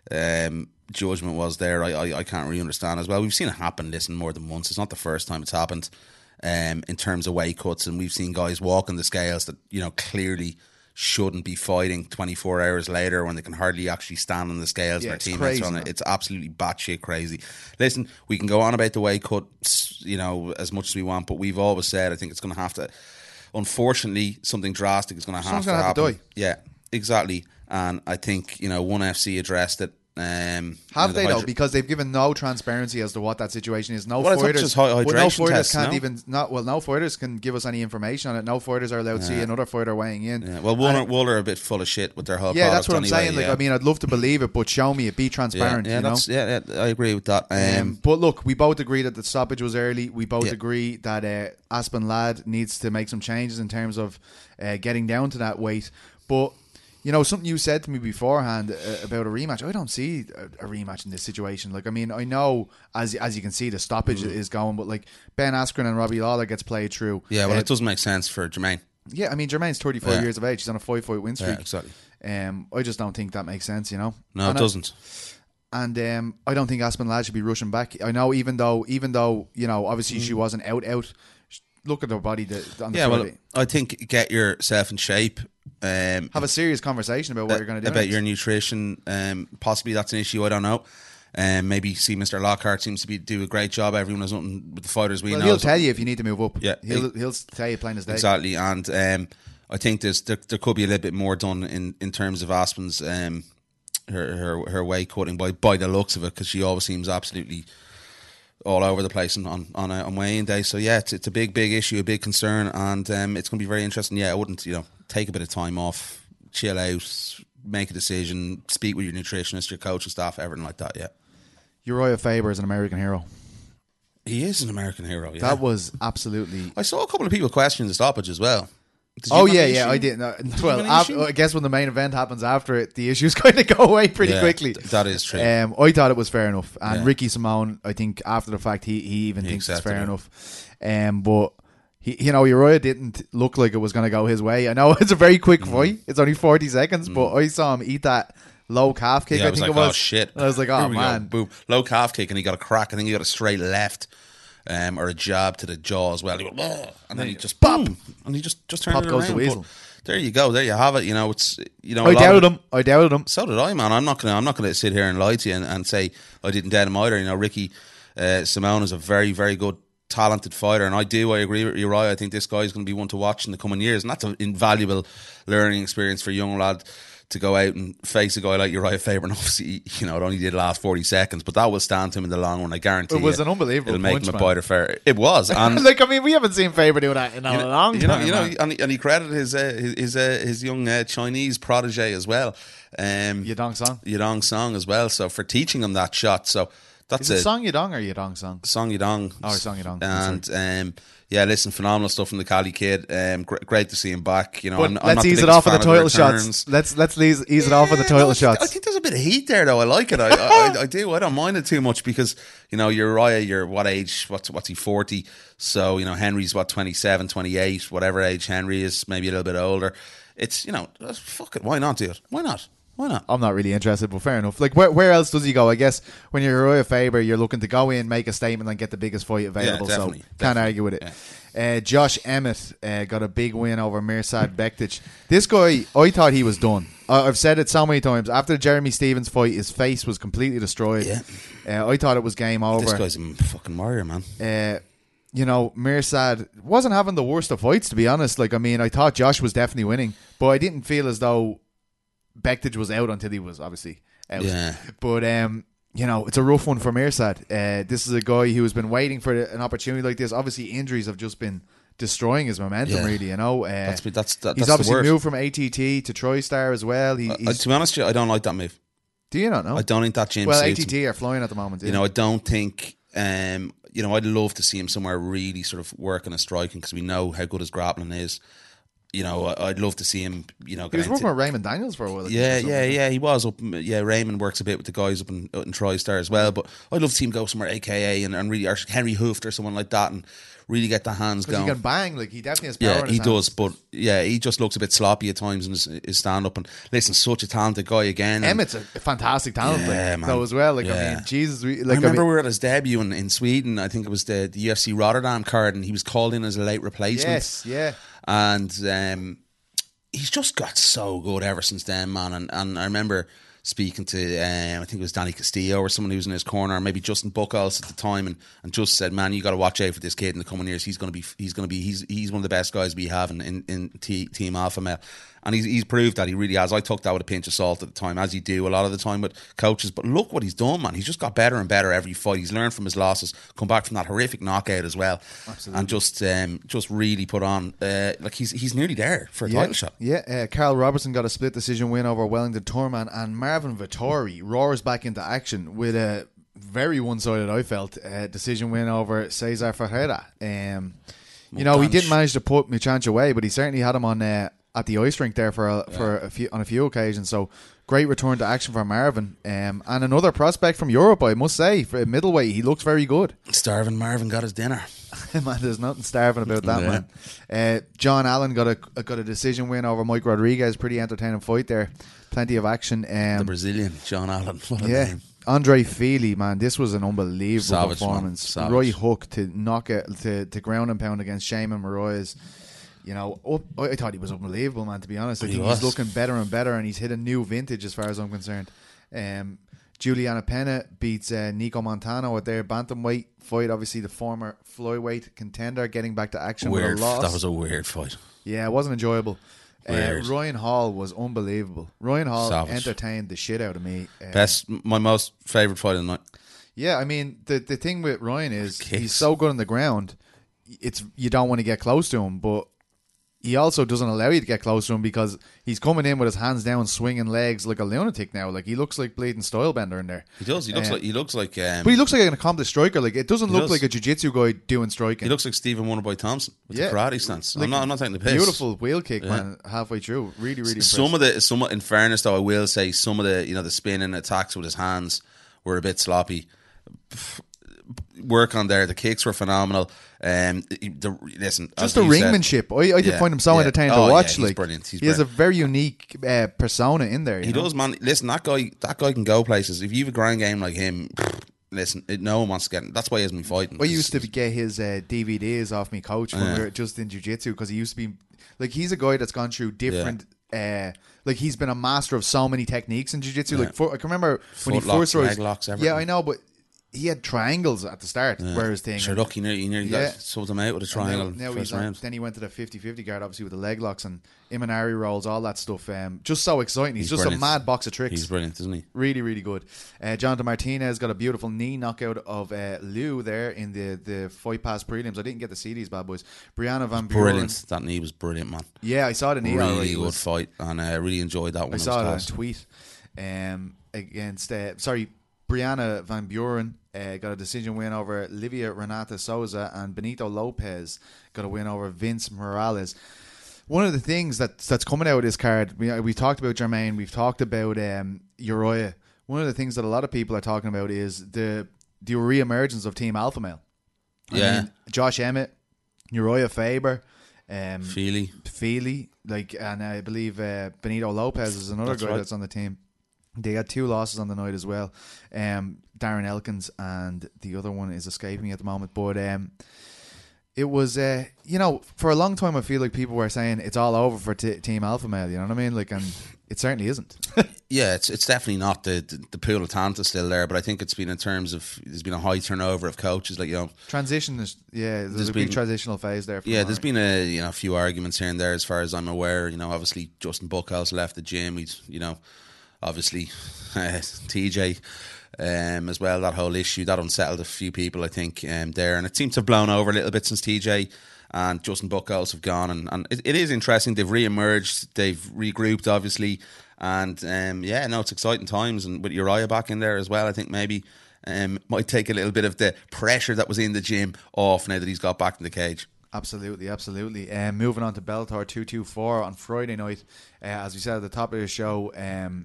um, judgment was there, I, I, I can't really understand as well. We've seen it happen, listen, more than once. It's not the first time it's happened um, in terms of weight cuts, and we've seen guys walking the scales that, you know, clearly shouldn't be fighting twenty-four hours later when they can hardly actually stand on the scales. Yeah, and their teammates crazy, are on it. man. It's absolutely batshit crazy. Listen, we can go on about the weight cut, you know, as much as we want, but we've always said I think it's going to have to. Unfortunately, something drastic is going to have Someone's to gonna have happen. to die. Yeah, exactly. And I think, you know, ONE F C addressed it. Um, Have you know, they the though? hydro- Because they've given no transparency as to what that situation is. No Well, it's not fighters, just hy- well, no hydration fighters tests, can't no? even. Not well, no fighters can give us any information on it. No fighters are allowed to see another fighter weighing in. Yeah, well, Waller, Waller are a bit full of shit with their whole Yeah, product that's what I'm anyway, saying. Like, yeah. I mean, I'd love to believe it, but show me it. Be transparent. yeah, yeah, you know? that's, yeah, yeah, I agree with that. Um, Um, but look, we both agree that the stoppage was early. We both Yeah. agree that uh, Aspen Ladd needs to make some changes in terms of uh, getting down to that weight. But, you know, something you said to me beforehand uh, about a rematch, I don't see a, a rematch in this situation. Like, I mean, I know, as as you can see, the stoppage Mm. is going, but like Ben Askren and Robbie Lawler gets played through. yeah, well, Uh, it doesn't make sense for Jermaine. Yeah, I mean, Jermaine's thirty-four Yeah. years of age. He's on a five-fight win streak. Yeah, exactly. Um, I just don't think that makes sense, you know? No, And it I- doesn't. And um, I don't think Aspen Ladd should be rushing back. I know, even though, even though you know, obviously Mm. she wasn't out, out. Look at her body the, on the Yeah, well, Friday. I think get yourself in shape. Um, Have a serious conversation about what you're going to do about next. your nutrition. Um, possibly that's an issue. I don't know. Um, maybe see Mister Lockhart seems to be do a great job. Everyone has nothing with the fighters we Well, know. he'll tell you if you need to move up. Yeah, he'll he'll tell you plain as day. Exactly, and um, I think there's there, there could be a little bit more done in, in terms of Aspen's um, her her her weight cutting by by the looks of it, because she always seems absolutely all over the place on on on, uh, on weighing day. So yeah, it's it's a big big issue, a big concern, and um, it's going to be very interesting. Yeah, I wouldn't you know take a bit of time off, chill out, make a decision, speak with your nutritionist, your coach and staff, everything like that. Yeah. Uriah Faber is an American hero. He is an American hero. Yeah, That was absolutely. I saw a couple of people question the stoppage as well. Did you Oh have yeah, an yeah, issue? I didn't. Uh, you well, have an after, issue? I guess when the main event happens after it, the issues kind of go away pretty Yeah, quickly. th- that is true. Um, I thought it was fair enough, and Yeah. Ricky Simone, I think after the fact, he he even He thinks it's accepted fair it. enough. Um, but he, you know, Uriah didn't look like it was going to go his way. I know it's a very quick Mm. fight; it's only forty seconds, but I saw him eat that low calf kick. Yeah, I I was think like, it was. oh shit. And I was like, Here oh we go. man. Boom. Low calf kick, and he got a crack. I think he got a straight left. Um, or a jab to the jaw as well. He went, "Ugh," and then he just boom, and he just just turned Pop it goes around. the weasel. But there you go. There you have it. You know, it's you know. a I lot doubted of- him. I doubted him. So did I, man. I'm not gonna. I'm not gonna sit here and lie to you and, and say I didn't doubt him either. You know, Ricky uh, Simone is a very, very good, talented fighter, and I do. I agree with Uriah. I think this guy is going to be one to watch in the coming years, and that's an invaluable learning experience for a young lad to go out and face a guy like Uriah Faber. And obviously, you know, it only did last forty seconds, but that will stand to him in the long run. I guarantee. It was you. an unbelievable It'll make punch, him a man. fighter fair. It was, and like I mean, we haven't seen Faber do that in a you know, long you know, time. you know, man. and, he, and he credited his uh, his his, uh, his young uh, Chinese protege as well, um, Yadong Song. Yadong Song as well. So for teaching him that shot, so that's Is it a Song Yadong or Yadong Song? Song Yadong. Oh, Song Yadong. And um, yeah, listen, phenomenal stuff from the Cali kid. Um, gr- great to see him back. You know, But I'm, I'm let's not the ease it biggest off on the fan title of shots. returns. Let's let's ease, ease it off on the title no, I think- shots. I think there's a bit of heat there, though. I like it. I, I, I do. I don't mind it too much because you know, Uriah, you're what age? What's what's he? forty. So you know, Henry's what twenty-seven, twenty-eight, whatever age Henry is, maybe a little bit older. It's you know, fuck it. Why not do it? Why not? Why not? I'm not really interested, but fair enough. Like, where where else does he go? I guess when you're Uriah Faber, you're looking to go in, make a statement, and get the biggest fight available. Yeah, so definitely, can't definitely, argue with it. Uh, Josh Emmett uh, got a big win over Mirsad Bektic. This guy, I thought he was done. I, I've said it so many times. After the Jeremy Stevens fight, his face was completely destroyed. Yeah. Uh, I thought it was game over. This guy's a fucking warrior, man. Uh, you know, Mirsad wasn't having the worst of fights, to be honest. Like, I mean, I thought Josh was definitely winning, but I didn't feel as though Bektic was out until he was obviously out. Yeah. But, um, you know, it's a rough one for Mirsad. Uh, this is a guy who's been waiting for an opportunity like this. Obviously, injuries have just been destroying his momentum, Yeah. really, you know. Uh, That's that's that, he's that's obviously the word. moved from A T T to TriStar as well. He, Uh, he's, to be honest, with you, I don't like that move. do you not know? I don't think that gym well, suits him. A T T are flying at the moment. You yeah. know, I don't think. Um, you know, I'd love to see him somewhere really sort of working a striking because we know how good his grappling is. You know, I- I'd love to see him. You know, He was get working into- with Raymond Daniels for a while. I think, Yeah, or something. yeah, yeah. He was up. Yeah, Raymond works a bit with the guys up in, up in TriStar as well. But I'd love to see him go somewhere, A K A, and, and really, or Henry Hooft or someone like that, and really get the hands Because he going. can bang. Like, he definitely has power Yeah, in his he hands. does. But yeah, he just looks a bit sloppy at times in his, his stand up. And listen, such a talented guy again. and- Emmett's a fantastic talent, Yeah, like, man. though, as well. Like, I Yeah. mean, Jesus, we, I like, remember I mean, we were at his debut in, in Sweden. I think it was the, the U F C Rotterdam card, and he was called in as a late replacement. yes, yeah. And um, he's just got so good ever since then, man. And, and I remember speaking to, um, I think it was Danny Castillo or someone who was in his corner, or maybe Justin Buchholz at the time, and, and just said, "Man, you got to watch out for this kid in the coming years. He's going to be, he's going to be, he's he's one of the best guys we have in in, in T, Team Alpha Male." And he's, he's proved that he really has. I took that with a pinch of salt at the time, as you do a lot of the time with coaches. But look what he's done, man. He's just got better and better every fight. He's learned from his losses, come back from that horrific knockout as well, Absolutely. and just um, just really put on. Uh, like he's he's nearly there for a Yeah, title shot. yeah. Uh, Carl Robertson got a split decision win over Wellington Turman, and Marvin Vittori roars back into action with a very one-sided, I felt, uh, decision win over Cesar Ferreira. Um, you know, he Mutanch. didn't manage to put Mutanch away, but he certainly had him on uh, at the ice rink there for a, for a few on a few occasions. So great return to action for Marvin, um, and another prospect from Europe, I must say, for a middleweight. He looks very good. Starving Marvin got his dinner. Man, there's nothing starving about that, Yeah. man. Uh, John Allen got a got a decision win over Mike Rodriguez. Pretty entertaining fight there. Plenty of action. The Um, Brazilian John Allen. What a yeah, name. Andre Feely, man, this was an unbelievable Savage, man. performance. Savage. Roy Hook to knock it to, to ground and pound against Shaman Moraes. You know, up, I I thought he was unbelievable, man. To be honest, I He think was. he's looking better and better, and he's hit a new vintage as far as I'm concerned. Um, Juliana Pena beats uh, Nico Montano at their bantamweight fight. Obviously, the former flyweight contender getting back to action Weird. with a loss. That was a weird fight. Yeah, it wasn't enjoyable. Uh, Weird. Ryan Hall was unbelievable. Ryan Hall Savage. entertained the shit out of me. Uh, Best, my most favourite fight of the night. Yeah, I mean the the thing with Ryan is Kicks. he's so good on the ground. It's you don't want to get close to him, but he also doesn't allow you to get close to him because he's coming in with his hands down, swinging legs like a lunatic now. Like he looks like bleeding Stylebender in there. He does. He looks Uh, like he looks like. Um, But he looks like an accomplished striker. Like it doesn't He look does. like a jiu-jitsu guy doing striking. he looks like Stephen Wonderboy Thompson with Yeah. the karate stance. Like, I'm not. I'm not taking the piss. Beautiful wheel kick, Yeah. man. Halfway through, really, really. Some impressive. of the, some in fairness though, I will say some of the, you know, the spinning attacks with his hands were a bit sloppy. Work on there. The kicks were phenomenal. Um, the, listen, Just as the you said- ringmanship. I, I did Yeah, find him so yeah. entertaining Oh, to yeah, watch. he's like brilliant. He's he has a brilliant. very unique uh, persona in there. You He know? does, man. Listen, that guy, that guy can go places. If you have a grind game like him, listen, it, no one wants to get. That's why he hasn't been fighting. I used to get his uh, D V Ds off me coach when Yeah. we were just in jiu-jitsu because he used to be like he's a guy that's gone through different. Uh, like he's been a master of so many techniques in jiu-jitsu. Yeah. Like for, I can remember when he Foot locks, first rose. leg locks, everything. Yeah, I know, but he had triangles at the start. Yeah. Where his thing. Sure, look, he nearly, he nearly Yeah. got sold him out with a And triangle Now, now first he's on, round. then he went to the fifty-fifty guard, obviously with the leg locks and Imanari rolls, all that stuff. Um, just so exciting. He's, He's just brilliant. a mad box of tricks. He's brilliant, isn't he? Really, really good. Uh, Jonathan Martinez got a beautiful knee knockout of uh, Liu there in the, the fight pass prelims. I didn't get to see these bad boys. Brianna Van Buren. Brilliant. That knee was brilliant, man. Yeah, I saw the knee. already. Really It good was- fight, and I uh, really enjoyed that one. I It saw it on a was class. tweet. Um, against uh, sorry, Brianna Van Buren uh, got a decision win over Livia Renata Souza, and Benito Lopez got a win over Vince Morales. One of the things that that's coming out of this card, we we talked about Jermaine, we've talked about um, Uriah. One of the things that a lot of people are talking about is the the re-emergence of Team Alpha Male. I Yeah. mean, Josh Emmett, Uriah Faber, um, Feely. Feely, like, and I believe uh, Benito Lopez is another That's guy right. that's on the team. They had two losses on the night as well. Um, Darren Elkins and the other one is escaping me at the moment. But um, it was, uh, you know, for a long time I feel like people were saying it's all over for t- Team Alpha Male. You know what I mean? Like, and it certainly isn't. Yeah, it's it's definitely not the, the the pool of talent is still there, but I think it's been in terms of there's been a high turnover of coaches. Like, you know, Transition is, yeah, there's, There's a big been- transitional phase there. For yeah, Lamar. there's been a you know a few arguments here and there as far as I'm aware. You know, obviously Justin Buckhouse left the gym. He's you know, obviously uh, T J um, as well. That whole issue that unsettled a few people, I think, um, there, and it seems to have blown over a little bit since T J and Justin Buckhouse have gone. And, and it, it is interesting. They've re-emerged. They've regrouped, obviously. And um, yeah, no, it's exciting times, and with Uriah back in there as well, I think maybe um, might take a little bit of the pressure that was in the gym off now that he's got back in the cage. Absolutely, absolutely. Um, moving on to Bellator two twenty-four on Friday night. Uh, as we said at the top of the show, um,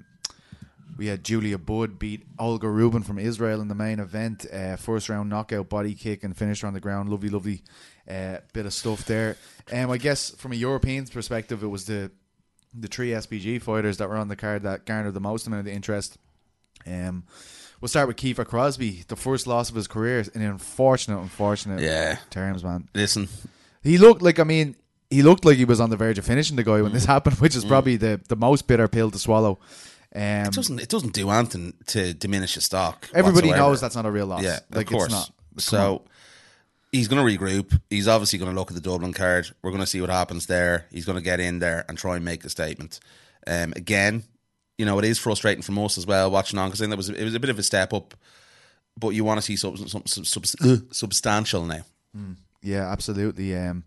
we had Julia Budd beat Olga Rubin from Israel in the main event. Uh, first round knockout, body kick, and finished her on the ground. Lovely, lovely uh, bit of stuff there. Um, I guess from a European perspective, it was the the three S P G fighters that were on the card that garnered the most amount of interest. Um, we'll start with Kiefer Crosby, the first loss of his career in unfortunate, unfortunate Yeah. terms, man. Listen, He looked like, I mean, he looked like he was on the verge of finishing the guy when this happened, which is probably the, the most bitter pill to swallow. Um, it doesn't it doesn't do anything to diminish his stock. everybody whatsoever. knows that's not a real loss. Yeah, like of course. it's not. Come So on. he's going to regroup. He's obviously going to look at the Dublin card. We're going to see what happens there. He's going to get in there and try and make a statement. Um, again, you know, it is frustrating for us as well watching on because I think it was it was a bit of a step up, but you want to see something some, some, sub, substantial now Yeah, absolutely. Um,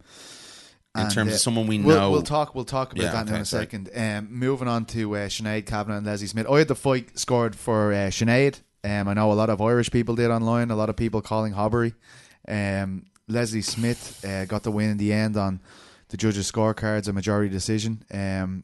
in and, terms uh, of someone we we'll, know. We'll talk. We'll talk about Yeah, that now okay, in a sorry. second. Um, moving on to uh, Sinead Kavanagh and Leslie Smith. I had the fight scored for uh, Sinead. Um, I know a lot of Irish people did online. A lot of people calling Hobbery. Um, Leslie Smith uh, got the win in the end on the judges' scorecards, a majority decision. Um,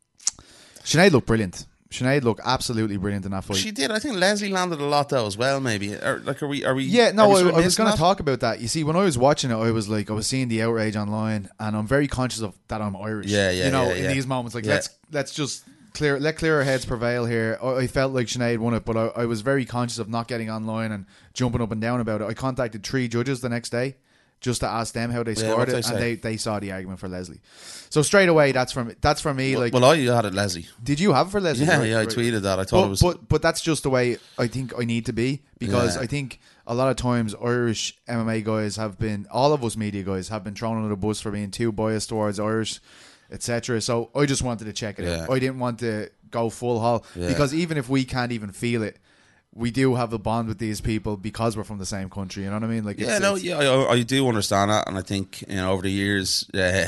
Sinead looked brilliant. Sinead looked absolutely brilliant in that fight. She did. I think Leslie landed a lot though as well. Maybe, or, like, are we? Are we? Yeah, are no, we I, sort of I was missing going to that? talk about that. You see, when I was watching it, I was like, I was seeing the outrage online, and I'm very conscious of that. I'm Irish. Yeah, yeah, You know, yeah, in yeah. these moments, like Yeah. let's let's just clear let clearer heads prevail here. I, I felt like Sinead won it, but I, I was very conscious of not getting online and jumping up and down about it. I contacted three judges the next day just to ask them how they Yeah, scored what'd it, they and say? they, they saw the argument for Leslie. So straight away, that's from that's for me. Like, well, I had it, Leslie. did you have it for Leslie? Yeah, Right, yeah. I right. tweeted that. I thought But, it was. but but that's just the way I think I need to be, because Yeah. I think a lot of times Irish M M A guys have been, all of us media guys have been thrown under the bus for being too biased towards Irish, et cetera. So I just wanted to check it Yeah. out. I didn't want to go full haul, Yeah. because even if we can't even feel it, we do have a bond with these people because we're from the same country. You know what I mean? Like, Yeah, it's, no, it's, yeah, I, I do understand that, and I think, you know, over the years, uh,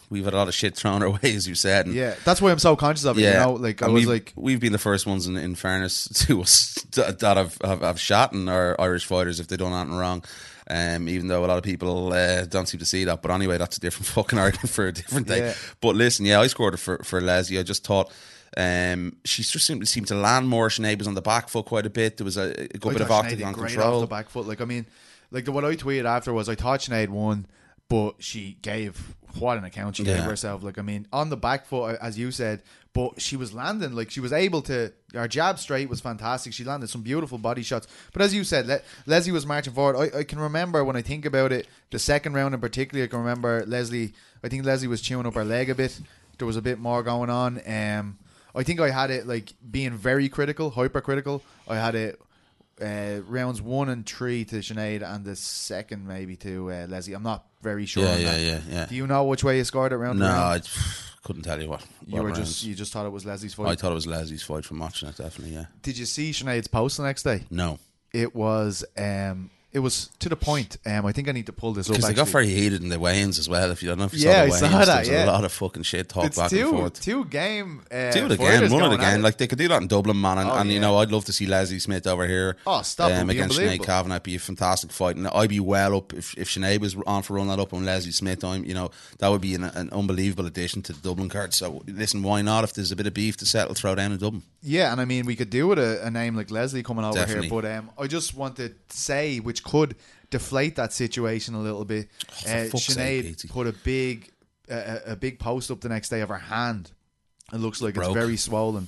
we've had a lot of shit thrown our way, as you said. And Yeah, that's why I'm so conscious of it. yeah, You know, like I and was we've, like, we've been the first ones, in, in fairness to us, that that have, have, have shot in our Irish fighters if they done anything wrong. Um, even though a lot of people uh, don't seem to see that. But anyway, that's a different fucking argument for a different day. Yeah. But listen, yeah, I scored it for, for Leslie. I just thought um, she just simply seemed to land more. Sinead was on the back foot quite a bit. There was a, a good I bit of thought Sinead did octagon great control. off the back foot. Like I mean, like the what I tweeted after was I thought Sinead won, but she gave what an account she Yeah. gave herself. Like I mean, on the back foot, as you said, but she was landing. Like she was able to. Her jab straight was fantastic. She landed some beautiful body shots. But as you said, Le- Leslie was marching forward. I, I can remember when I think about it, the second round in particular. I can remember Leslie. I think Leslie was chewing up her leg a bit. There was a bit more going on. Um, I think I had it like being very critical, hypercritical. I had it. Uh, rounds one and three to Sinead and the second maybe to uh, Leslie. I'm not very sure. Yeah, on yeah, that. yeah, yeah. Do you know which way you scored it round No, to round? I couldn't tell you what. You what were rounds. just you just thought it was Leslie's fight. I thought it was Leslie's fight from watching it, definitely, yeah. Did you see Sinead's post the next day? No. It was um, it was to the point. Um, I think I need to pull this up. Because they got actually. very heated in the weigh-ins as well. If you don't know if you Yeah, I saw saw the weigh-ins, that, there was yeah. a lot of fucking shit talk It's back two, and forth. two game. Uh, Do it again, fighters run it going at again. Like they could do that in Dublin, man. And, Oh, and you yeah. know, I'd love to see Leslie Smith over here. Oh, stop, it'd um, be against Sinead unbelievable. Kavanagh. It'd be a fantastic fight, and I'd be well up if if Sinead was on for running that up on Leslie Smith. I'm, you know, that would be an, an unbelievable addition to the Dublin card. So listen, why not? If there's a bit of beef to settle, throw down in Dublin. Yeah, and I mean, we could do with a, a name like Leslie coming over Definitely. here, but um, I just want to say, which could deflate that situation a little bit. for uh, fuck's sake, Sinead Katie. put a big, uh, a a big post up the next day of her hand. It looks like Broke. it's very swollen.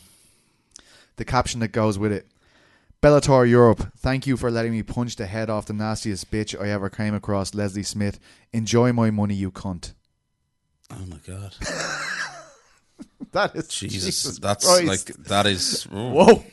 The caption that goes with it: Bellator Europe, thank you for letting me punch the head off the nastiest bitch I ever came across, Leslie Smith. Enjoy my money, you cunt. Oh my god, That is Jesus, Jesus that's Christ. like that is. oh. Whoa.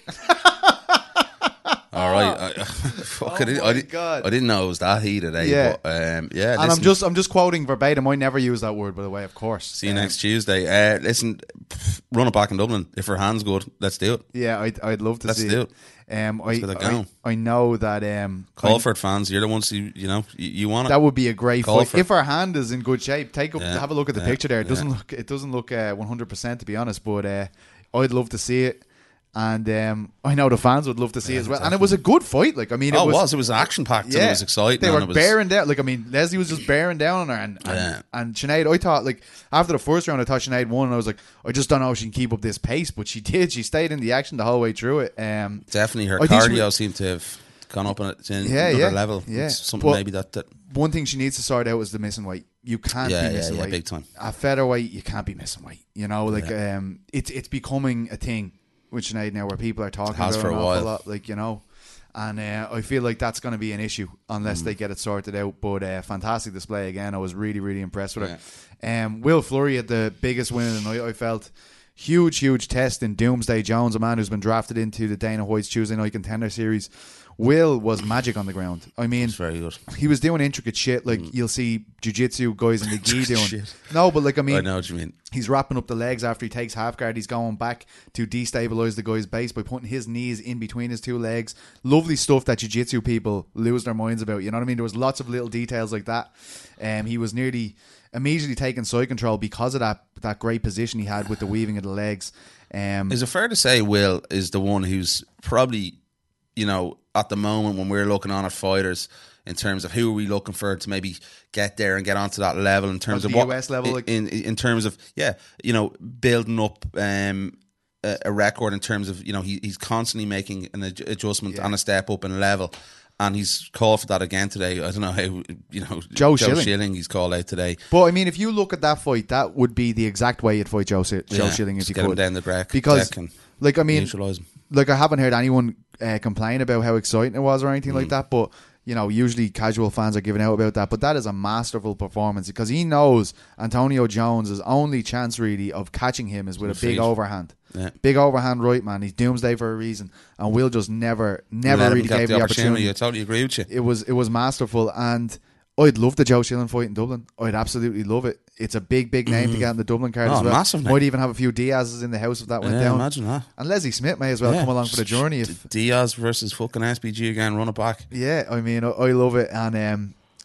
All right, I, fuck, Oh I, didn't, my I, didn't, God. I didn't know it was that heated. Eh? Yeah. But, um, yeah. And I'm listen, just I'm just quoting verbatim. I never use that word, by the way, of course. see you Um, next Tuesday. Uh, listen, pff, run it back in Dublin. If her hand's good, let's do it. Yeah, I'd, I'd love to Let's see do it. Um, I, get that I, going. I know that um, Colford fans, you're the ones who you know you, you want it. that would be a great Call fight. for it. If her hand is in good shape, take up, Yeah, have a look at the yeah, picture there. It doesn't yeah. look it doesn't look uh, one hundred percent to be honest, but uh, I'd love to see it. And um, I know the fans would love to see it as well. And it was a good fight. Like I mean, oh, it was. it was. It was action packed. and it was exciting. They and were it was, bearing down. Like I mean, Leslie was just bearing down on her, and and, Yeah. and Sinead. I thought like after the first round, I thought Sinead won, and I was like, I just don't know if she can keep up this pace, but she did. She stayed in the action the whole way through it. Um, Definitely, her I think she cardio was- seemed to have gone up on it to Yeah, another yeah, level. yeah. It's something But- maybe that, that one thing she needs to sort out is the missing weight. You can't Yeah, be yeah, missing yeah, weight. big time. At featherweight, you can't be missing weight. You know, like um, it's it's becoming a thing with Sinead now, where people are talking Has about for it an a awful while. lot. Like you know, and uh, I feel like that's going to be an issue unless Mm. they get it sorted out. But uh, fantastic display again. I was really really impressed with her. Um, Will Fleury had the biggest win of the night. I felt. Huge, huge test in Doomsday Jones, a man who's been drafted into the Dana White's Tuesday Night Contender Series. Will was magic on the ground. I mean, It's very good. he was doing intricate shit like you'll see jiu-jitsu guys in the gi doing. Shit. No, but like I mean, I know what you mean. he's wrapping up the legs after he takes half guard. He's going back to destabilize the guy's base by putting his knees in between his two legs. Lovely stuff that jiu-jitsu people lose their minds about. You know what I mean? There was lots of little details like that. Um, he was nearly immediately taking side control because of that that great position he had with the weaving of the legs. Um, Is it fair to say Will is the one who's probably, you know, at the moment when we're looking on at fighters in terms of who are we looking for to maybe get there and get onto that level in terms Of of, the what U S level, like- in, in in terms of yeah, you know, building up um, a, a record in terms of you know he, he's constantly making an ad- adjustment Yeah. and a step up in level. And he's called for that again today. I don't know how, you know, Joe Schilling. he's called out today. But I mean, if you look at that fight, that would be the exact way you'd fight Joe, Joe Yeah, Schilling if just you get could. him down the deck, because, deck and like, I mean, neutralise him. like I haven't heard anyone uh, complain about how exciting it was or anything Mm. like that. But you know, usually casual fans are giving out about that. But that is a masterful performance because he knows Antonio Jones' only chance really of catching him is with a The big feet. overhand. Yeah. Big overhand right, man. He's doomsday for a reason, and Will just never, never Let him really get gave the the opportunity. opportunity. I totally agree with you. It was it was masterful, and I'd love the Joe Schilling fight in Dublin. I'd absolutely love it. It's a big, big name to get in the Dublin card Oh, as well. massive name. Might even have a few Diaz's in the house if that went Yeah, down. imagine that. And Leslie Smith may as well Yeah. come along for the journey. If Diaz versus fucking S B G again, run it back. yeah, I mean, I, I love it, and um,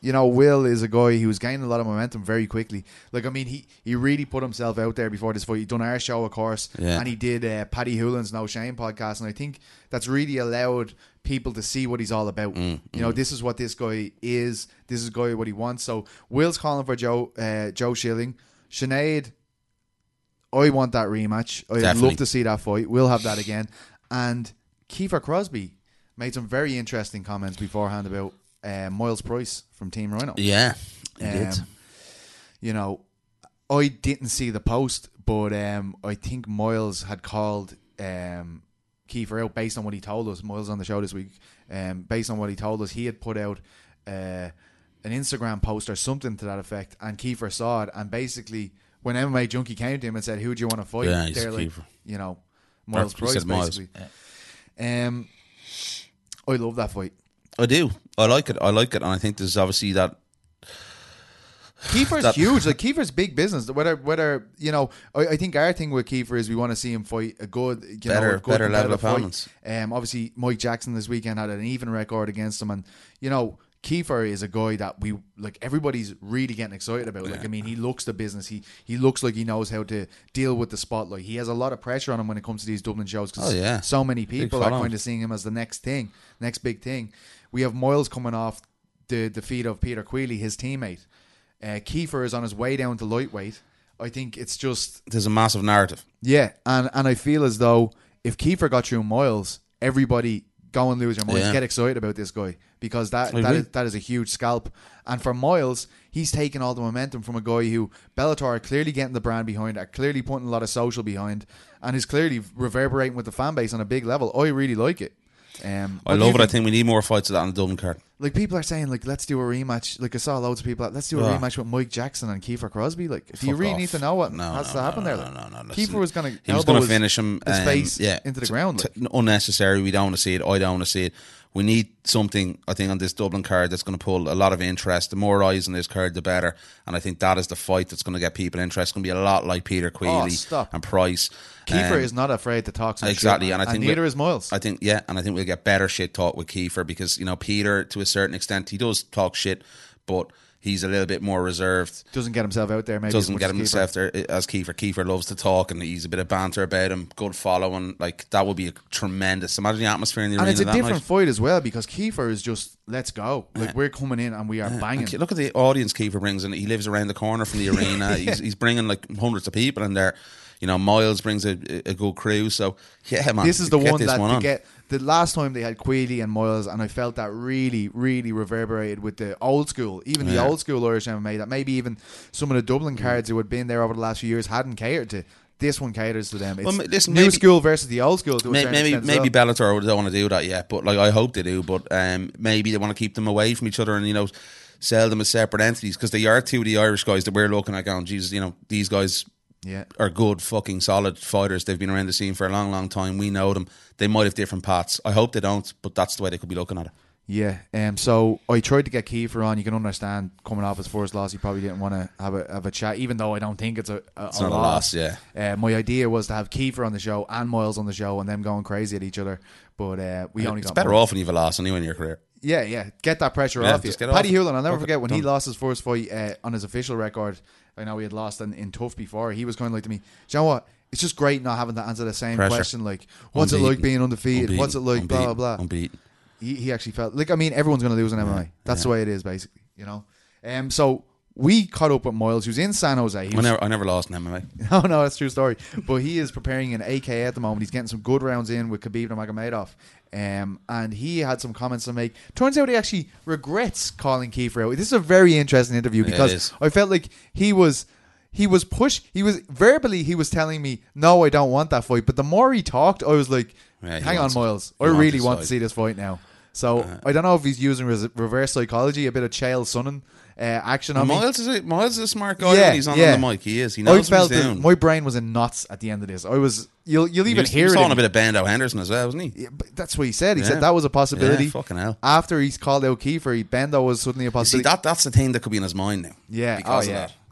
you know, Will is a guy who's gaining a lot of momentum very quickly. Like, I mean, he, he really put himself out there before this fight. He done our show, of course, Yeah. and he did uh, Paddy Hoolan's No Shame podcast, and I think that's really allowed people to see what he's all about. Mm, you know, this is what this guy is. This is guy what he wants. So Will's calling for Joe uh, Joe Schilling. Sinead, I want that rematch. I'd Definitely. love to see that fight. We'll have that again. And Kiefer Crosby made some very interesting comments beforehand about uh, Miles Price from Team Rhino. Yeah, he did. Um, you know, I didn't see the post, but um, I think Miles had called um, Kiefer out based on what he told us. Miles on the show this week. Um, based on what he told us, he had put out uh, an Instagram post or something to that effect, and Kiefer saw it. And basically, when M M A Junkie came to him and said, "Who do you want to fight?" Yeah, he's they're like, Kiefer. you know, Miles He Price, said Miles. basically. Um, I love that fight. I do. I like it. I like it, and I think there's obviously that. Kiefer's That- huge. Like Kiefer's big business. Whether whether you know, I, I think our thing with Kiefer is we want to see him fight a good, you Better- know, a good better level competitive fight. opponents. Um, obviously Mike Jackson this weekend had an even record against him, and you know, Kiefer is a guy that we like. Everybody's really getting excited about. Like, I mean, he looks the business. He he looks like he knows how to deal with the spotlight. He has a lot of pressure on him when it comes to these Dublin shows because Oh, yeah. so many people are following. kind of seeing him as the next thing, next big thing. We have Miles coming off the defeat of Peter Queally, his teammate. Uh, Kiefer is on his way down to lightweight. I think it's just There's a massive narrative. yeah, and and I feel as though if Kiefer got through Miles, everybody go and lose your minds, Yeah. get excited about this guy because that I that agree. is, that is a huge scalp. And for Miles, he's taking all the momentum from a guy who Bellator are clearly getting the brand behind, are clearly putting a lot of social behind, and is clearly reverberating with the fan base on a big level. I really like it. Um, I what do love you it. I think we need more fights of that on the Dublin card. Like people are saying, like let's do a rematch. Like I saw loads of people. Let's do a Oh. rematch with Mike Jackson and Kiefer Crosby. Like, do you Fuck really off. need to know what No, has no, to happen no, there? no, like? no, no, listen. Kiefer was going to He was going to finish him. his um, face yeah, into the t- ground. t- Like. unnecessary. We don't want to see it. I don't want to see it. We need something, I think, on this Dublin card that's going to pull a lot of interest. The more eyes on this card, the better. And I think that is the fight that's going to get people interested. It's going to be a lot like Peter Queally stop. and Price. Kiefer Um, is not afraid to talk some Exactly, shit, and I think neither we- is Miles. I think yeah, and I think we'll get better shit talk with Kiefer because you know Peter, to a certain extent, he does talk shit, but he's a little bit more reserved. Doesn't get himself out there. Maybe Doesn't as much get as Kiefer. himself there as Kiefer. Kiefer loves to talk, and he's a bit of banter about him. Good following, like that would be a tremendous. Imagine the atmosphere in the And arena it's a that different night. fight as well because Kiefer is just let's go. Like we're coming in and we are banging. And look at the audience Kiefer brings in. He lives around the corner from the arena. He's, he's bringing like hundreds of people in there. You know, Miles brings a, a good crew. So yeah, man, This is the get one this that one to on. get the last time they had Queally and Miles, and I felt that really, really reverberated with the old school, even the Yeah. old school Irish M M A. That maybe even some of the Dublin cards who had been there over the last few years hadn't catered to. This one caters to them. It's Well, ma- listen, new maybe- school versus the old school. To a May- certain Maybe extent as maybe well. Bellator don't want to do that yet, but like I hope they do. But um, maybe they want to keep them away from each other and you know sell them as separate entities because they are two of the Irish guys that we're looking at going, Jesus, you know these guys Yeah. are good fucking solid fighters. They've been around the scene for a long, long time. We know them. They might have different paths. I hope they don't, but that's the way they could be looking at it. Yeah, um, so I tried to get Kiefer on. You can understand coming off his first loss, he probably didn't want to have a have a chat, even though I don't think it's a, a, It's a not a loss. loss, yeah. Uh, my idea was to have Kiefer on the show and Miles on the show, and them going crazy at each other. But uh, we only It's got better Miles. off when you've a loss anyway in your career. Yeah, yeah. Get that pressure Yeah, off you. just get it Paddy off. Hoolan, I'll never Fuck it, forget when he done. lost his first fight uh, on his official record. I know he had lost in, in Tough before. He was kind of like to me, do you know what? It's just great not having to answer the same Pressure. question like, what's it Unbeaten. like being undefeated? Unbeaten. What's it like? Blah, Unbeaten. blah, blah. Unbeaten. He, he actually felt like, I mean, everyone's going to lose in M M A. That's the way it is, basically, you know? Um, so we caught up with Miles, who's in San Jose. He I was, never, I never lost in M M A. no, no, that's a true story. But he is preparing an A K at the moment. He's getting some good rounds in with Khabib Nurmagomedov. Um, and he had some comments to make. Turns out he actually regrets calling Kiefer out. This is a very interesting interview Yeah, it because is. I felt like he was he was push he was verbally he was telling me, no, I don't want that fight. But the more he talked, I was like, Yeah, he hang on, wants it. Miles. He I wants really this want to fight. see this fight now. So I don't know if he's using res- reverse psychology, a bit of Chael Sonnen uh, action on me. Miles is a, Miles is a smart guy Yeah, when he's on, yeah. on the mic. He is. He I knows what felt he's that doing. my brain was in knots at the end of this. I was you'll you'll he even was, he hear was it. on in- a bit of Bando Henderson as well, wasn't he? Yeah, but that's what he said. He Yeah. said that was a possibility. Yeah, fucking hell. After he's called out Kiefer, he, Bendo was suddenly a You see, possibility. that that's the thing that could be in his mind now. Yeah, because oh, of yeah. that.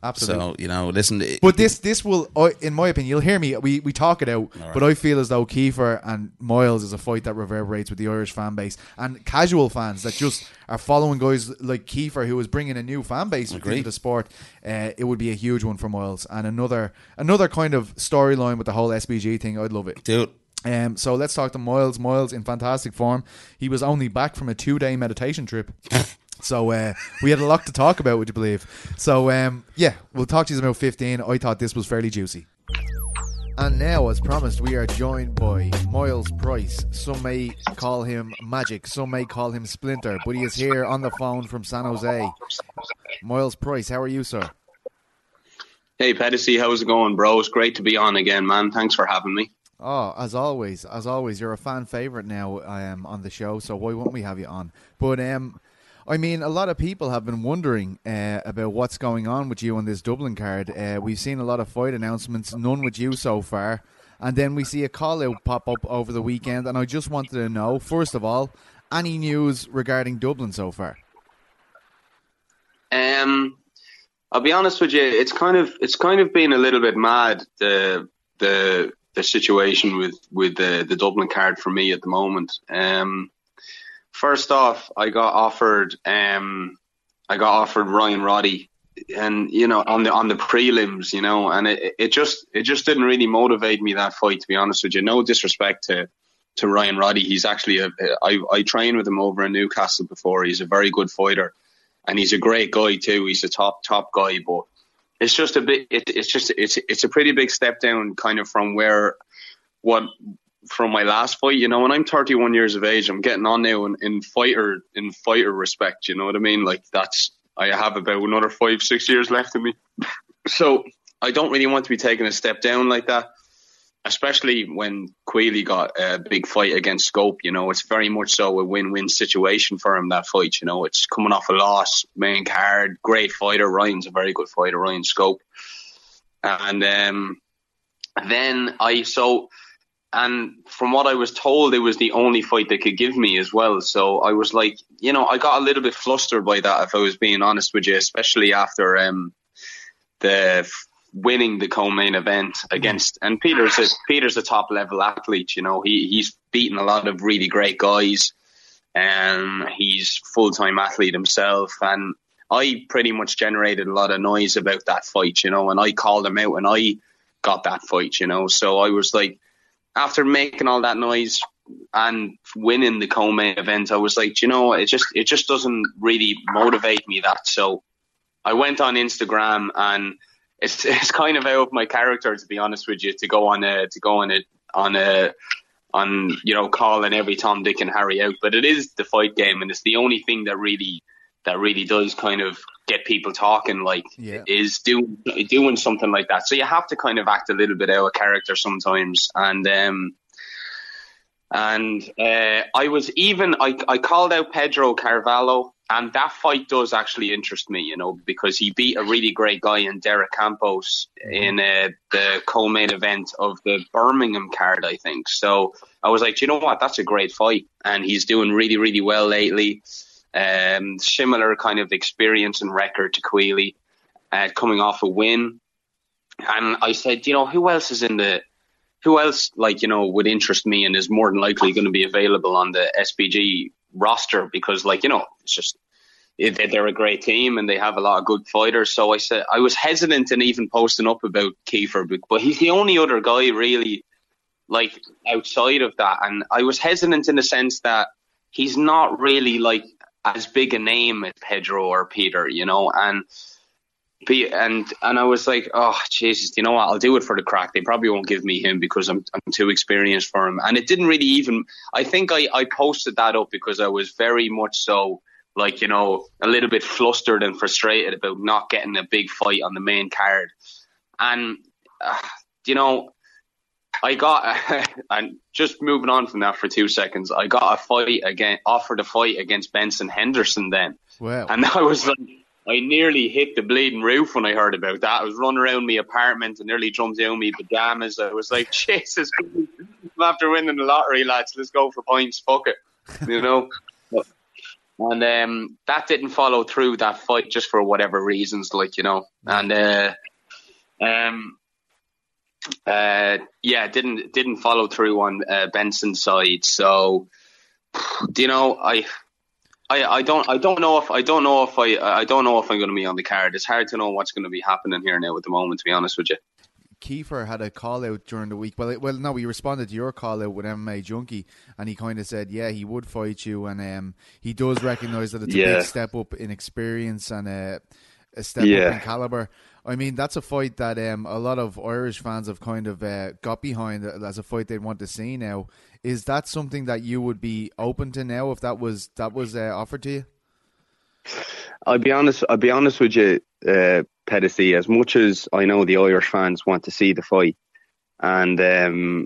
Absolutely. So, you know, listen. But this this will, in my opinion, you'll hear me, we, we talk it out, right. But I feel as though Kiefer and Moyles is a fight that reverberates with the Irish fan base and casual fans that just are following guys like Kiefer, who is bringing a new fan base into the sport. Uh, it would be a huge one for Moyles. And another another kind of storyline with the whole S B G thing. I'd love it. Dude. Um, so let's talk to Moyles. Moyles in fantastic form. He was only back from a two-day meditation trip. So uh, we had a lot to talk about, would you believe? So um, yeah, we'll talk to you in about fifteen. I thought this was fairly juicy. And now, as promised, we are joined by Moyles Price. Some may call him Magic, some may call him Splinter, but he is here on the phone from San Jose. Moyles Price, how are you, sir? Hey, Pedersey, how's it going, bro? It's great to be on again, man. Thanks for having me. Oh, as always, as always, you're a fan favourite now um, on the show, so why won't we have you on? But um. I mean, a lot of people have been wondering uh, about what's going on with you on this Dublin card. Uh, we've seen a lot of fight announcements, none with you so far. And then we see a call-out pop up over the weekend. And I just wanted to know, first of all, any news regarding Dublin so far? Um, I'll be honest with you, it's kind of it's kind of been a little bit mad, the the the situation with, with the, the Dublin card for me at the moment. Um First off, I got offered, um, I got offered Ryan Roddy, and you know, on the on the prelims, you know, and it it just it just didn't really motivate me, that fight, to be honest with you. No disrespect to to Ryan Roddy, he's actually a I I trained with him over in Newcastle before. He's a very good fighter, and he's a great guy too. He's a top top guy, but it's just a bit. It, it's just it's it's a pretty big step down, kind of from where what. from my last fight, you know, when I'm thirty-one years of age, I'm getting on now in, in fighter in fighter respect, you know what I mean? Like, that's, I have about another five, six years left of me. So I don't really want to be taking a step down like that, especially when Queally got a big fight against Scope, you know. It's very much so a win-win situation for him, that fight, you know. It's coming off a loss, main card, great fighter. Ryan's a very good fighter, Ryan Scope. And um, then I, so... And from what I was told, it was the only fight they could give me as well. So I was like, you know, I got a little bit flustered by that, if I was being honest with you, especially after um, the winning the co-main event against. And Peter's a, Peter's a top level athlete. You know, he he's beaten a lot of really great guys, and he's full time athlete himself. And I pretty much generated a lot of noise about that fight, you know, and I called him out, and I got that fight, you know. So I was like, after making all that noise and winning the co-main event, I was like, you know, it just it just doesn't really motivate me, that. So I went on Instagram, and it's it's kind of out of my character, to be honest with you, to go on a to go on a on a on you know calling every Tom, Dick, and Harry out. But it is the fight game, and it's the only thing that really that really does kind of get people talking, like, yeah. is doing doing something like that. So you have to kind of act a little bit out of character sometimes. And um, and uh, I was even I I called out Pedro Carvalho, and that fight does actually interest me, you know, because he beat a really great guy in Derek Campos in uh, the co-main event of the Birmingham card, I think. So I was like, you know what, that's a great fight, and he's doing really really well lately. Um, similar kind of experience and record to Queally, uh, coming off a win. And I said, you know, who else is in the, who else, like, you know, would interest me and is more than likely going to be available on the S P G roster? Because, like, you know, it's just, it, they're a great team and they have a lot of good fighters. So I said, I was hesitant in even posting up about Kiefer, but he's the only other guy really, like, outside of that. And I was hesitant in the sense that he's not really, like, as big a name as Pedro or Peter, you know, and and and I was like, oh Jesus, you know what? I'll do it for the crack. They probably won't give me him because I'm I'm too experienced for him. And it didn't really even. I think I I posted that up because I was very much so, like, you know, a little bit flustered and frustrated about not getting a big fight on the main card. And uh, you know, I got, and just moving on from that for two seconds, I got a fight again, offered a fight against Benson Henderson then. Wow. And I was like, I nearly hit the bleeding roof when I heard about that. I was running around my apartment and nearly jumped down my pajamas. I was like, Jesus, I'm after winning the lottery, lads. Let's go for points. Fuck it. You know? But, and um, that didn't follow through that fight just for whatever reasons, like you know, and uh, um, uh, yeah, didn't didn't follow through on uh, Benson's side. So, you know, I. I, I don't I don't know if I don't know if I I don't know if I'm going to be on the card. It's hard to know what's going to be happening here now at the moment, to be honest with you. Kiefer had a call out during the week. Well, it, well, no, he responded to your call out with M M A Junkie, and he kind of said, yeah, he would fight you, and um, he does recognise that it's yeah. a big step up in experience and a, a step yeah. up in caliber. I mean, that's a fight that um, a lot of Irish fans have kind of uh, got behind as a fight they'd want to see now. Is that something that you would be open to now if that was that was uh, offered to you? I'll be honest. I'll be honest with you, uh, Pedicey. As much as I know the Irish fans want to see the fight, and um,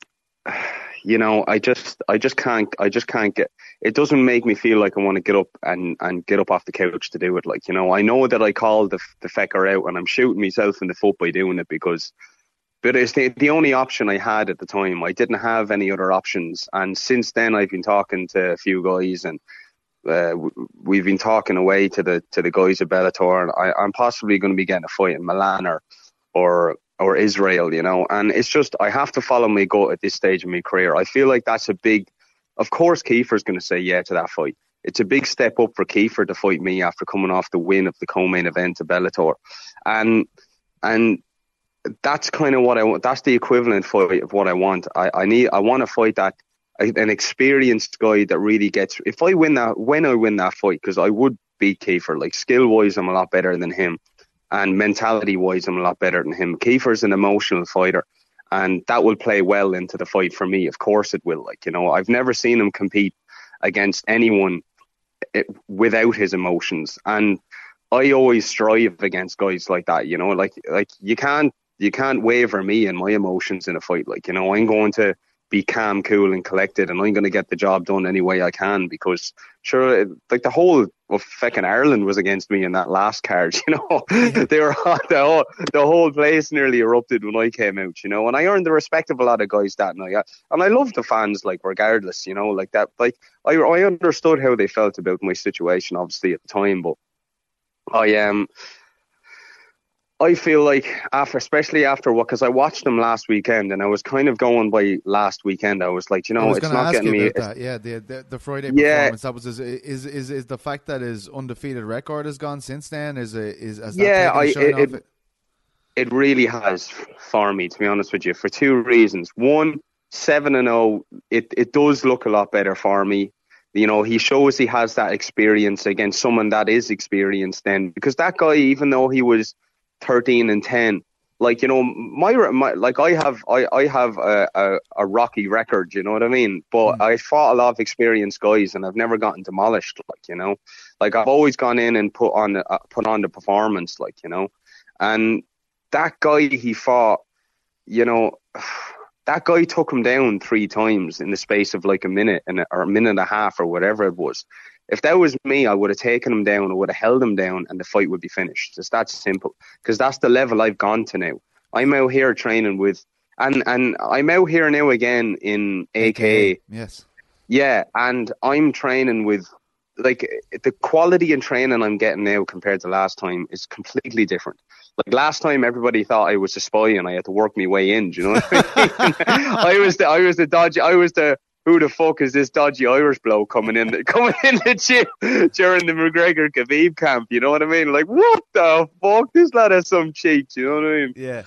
you know, I just, I just can't, I just can't get. It doesn't make me feel like I want to get up and, and get up off the couch to do it. Like, you know, I know that I called the the fecker out, and I'm shooting myself in the foot by doing it because. But it's the, the only option I had at the time. I didn't have any other options. And since then, I've been talking to a few guys, and uh, we've been talking away to the to the guys at Bellator. And I, I'm possibly going to be getting a fight in Milan or, or or Israel, you know. And it's just, I have to follow my gut at this stage of my career. I feel like that's a big, of course, Kiefer's going to say yeah to that fight. It's a big step up for Kiefer to fight me after coming off the win of the co-main event at Bellator. And, and, that's kind of what I want. That's the equivalent fight of what I want. I, I need. I want to fight that an experienced guy that really gets. If I win that, when I win that fight, because I would beat Kiefer. Like skill wise, I'm a lot better than him, and mentality wise, I'm a lot better than him. Kiefer's an emotional fighter, and that will play well into the fight for me. Of course, it will. Like you know, I've never seen him compete against anyone without his emotions, and I always strive against guys like that. You know, like like you can't. You can't waver me and my emotions in a fight. Like, you know, I'm going to be calm, cool and collected, and I'm going to get the job done any way I can because, sure, like the whole of fucking Ireland was against me in that last card, you know. they were the whole, the whole place nearly erupted when I came out, you know, and I earned the respect of a lot of guys that night. And I love the fans, like, regardless, you know, like that. Like, I, I understood how they felt about my situation, obviously, at the time, but I um. I feel like after, especially after what, because I watched them last weekend and I was kind of going by last weekend. I was like, you know, it's not getting me. That. Yeah, the, the the Friday performance. Yeah. That was his, is is is the fact that his undefeated record has gone since then. Is it is has that yeah, I, it, it, it? It really has for me, to be honest with you, for two reasons. One, seven and zero. It it does look a lot better for me. You know, he shows he has that experience against someone that is experienced. Then because that guy, even though he was thirteen and ten, like, you know, my, my like I have I, I have a, a, a rocky record, you know what I mean, but mm. I fought a lot of experienced guys and I've never gotten demolished, like, you know, like I've always gone in and put on uh, put on the performance, like, you know. And that guy he fought, you know, that guy took him down three times in the space of like a minute and or a minute and a half or whatever it was. If that was me, I would have taken him down, I would have held him down, and the fight would be finished. It's that simple. Because that's the level I've gone to now. I'm out here training with, and and I'm out here now again in A K A. Yes. Yeah, and I'm training with, like, the quality in training I'm getting now compared to last time is completely different. Like last time, everybody thought I was a spy and I had to work my way in. Do you know what I mean? I was the, I was the dodgy, I was the. Who the fuck is this dodgy Irish bloke coming in coming in the gym during the McGregor Khabib camp? You know what I mean? Like, what the fuck? This lad has some cheeks, you know what I mean? Yeah.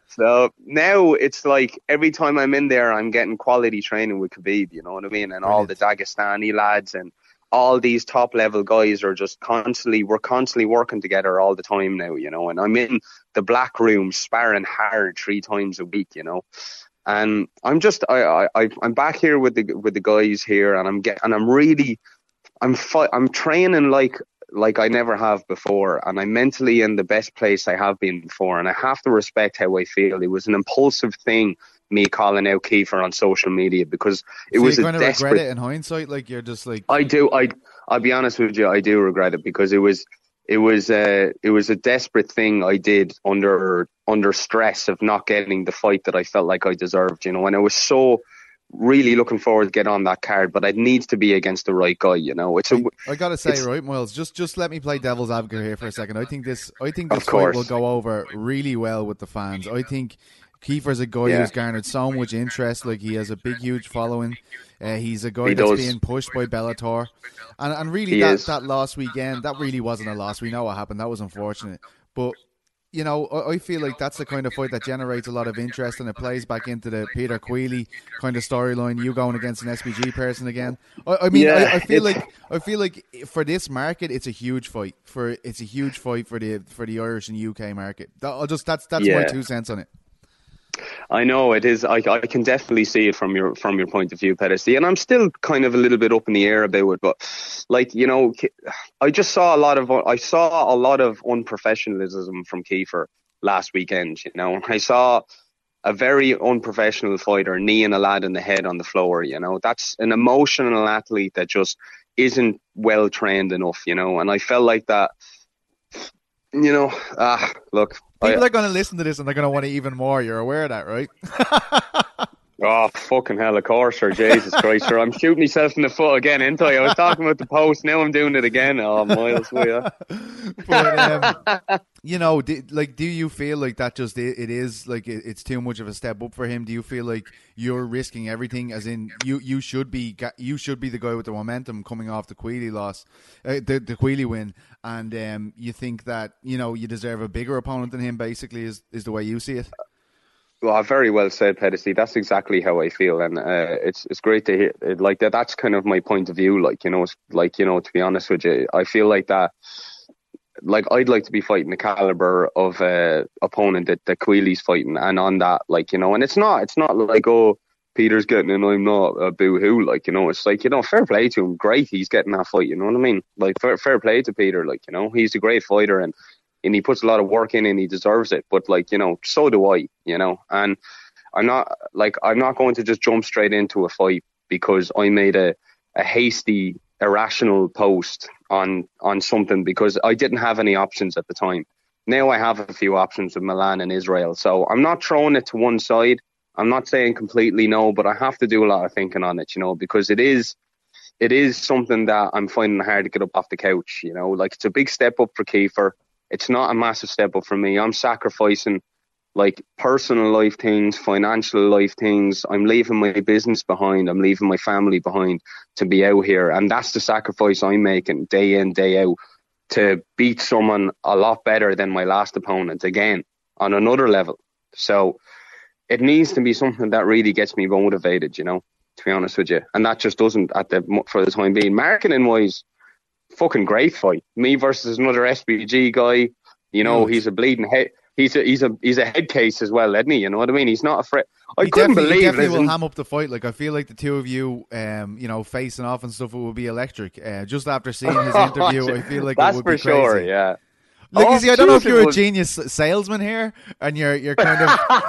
So now it's like every time I'm in there, I'm getting quality training with Khabib, you know what I mean? And Brilliant. All the Dagestani lads and all these top level guys are just constantly, we're constantly working together all the time now, you know, and I'm in the black room sparring hard three times a week, you know. And I'm just, I, I, I'm back here with the with the guys here, and I'm get, and I'm really, I'm, fi- I'm training like like I never have before, and I'm mentally in the best place I have been before, and I have to respect how I feel. It was an impulsive thing, me calling out Kiefer on social media, because it so was you're a going to desperate. regret it in hindsight, like you're just like. I do. I. I'll be honest with you. I do regret it because it was. It was a it was a desperate thing I did under under stress of not getting the fight that I felt like I deserved, you know. And I was so really looking forward to get on that card, but it needs to be against the right guy. You know, it's a. I gotta say, right, Miles, just just let me play devil's advocate here for a second. I think this, I think this Of fight course. will go over really well with the fans. I think Kiefer's a guy Yeah. who's garnered so much interest. Like, he has a big, huge following. Uh, he's a guy He that's does. being pushed by Bellator, and and really He that is. that last weekend, that really wasn't a loss. We know what happened. That was unfortunate, but. You know, I I feel like that's the kind of fight that generates a lot of interest, and it plays back into the Peter Queally kind of storyline. You going against an S B G person again. I, I mean, Yeah, I, I feel it's- like I feel like for this market, it's a huge fight. For it's a huge fight for the for the Irish and U K market. That, I'll just that's that's my Yeah. two cents on it. I know it is. I, I can definitely see it from your from your point of view, Pedersen, and I'm still kind of a little bit up in the air about it. But like you know, I just saw a lot of I saw a lot of unprofessionalism from Kiefer last weekend. You know, I saw a very unprofessional fighter kneeing a lad in the head on the floor. You know, that's an emotional athlete that just isn't well trained enough. You know, and I felt like that. You know, ah, look. People I, are going to listen to this and they're going to want it even more. You're aware of that, right? Oh, fucking hell, of course, sir. Jesus Christ, sir. I'm shooting myself in the foot again, ain't I? I was talking about the post, now I'm doing it again. Oh, Miles, will ya? But, um, you know, do, like, do you feel like that just, it, it is, like, it, it's too much of a step up for him? Do you feel like you're risking everything, as in, you, you should be you should be the guy with the momentum coming off the Queally loss, uh, the, the Queally win, and um, you think that, you know, you deserve a bigger opponent than him, basically, is, is the way you see it? Well, very well said, Pedersen. That's exactly how I feel, and uh, it's it's great to hear. It, like that, that's kind of my point of view. Like you know, it's, like you know, to be honest with you, I feel like that. Like I'd like to be fighting the caliber of uh, opponent that that Queally's fighting, and on that, like you know, and it's not it's not like oh Peter's getting and I'm not a boo hoo. Like you know, it's like you know, fair play to him. Great, he's getting that fight. You know what I mean? Like fair fair play to Peter. Like you know, he's a great fighter and. And he puts a lot of work in and he deserves it. But like, you know, so do I, you know, and I'm not like, I'm not going to just jump straight into a fight because I made a, a hasty, irrational post on, on something because I didn't have any options at the time. Now I have a few options with Milan and Israel. So I'm not throwing it to one side. I'm not saying completely no, but I have to do a lot of thinking on it, you know, because it is, it is something that I'm finding hard to get up off the couch, you know, like it's a big step up for Kiefer. It's not a massive step up for me. I'm sacrificing like personal life things, financial life things. I'm leaving my business behind. I'm leaving my family behind to be out here. And that's the sacrifice I'm making day in, day out to beat someone a lot better than my last opponent again on another level. So it needs to be something that really gets me motivated, you know, to be honest with you. And that just doesn't at the for the time being. Marketing wise, fucking great fight. Me versus another S B G guy. You know, Huge. he's a bleeding head. He's a he's a he's a head case as well, isn't he? You know what I mean? He's not afraid. I He couldn't definitely, he believe definitely it. will ham up the fight. Like, I feel like the two of you, um, you know, facing off and stuff, it will be electric. Uh, just after seeing his interview, I feel like that's it would for be crazy. sure. Yeah. Like, Oh, you see, I don't know if Jesus, you're a was- genius salesman here, and you're you're kind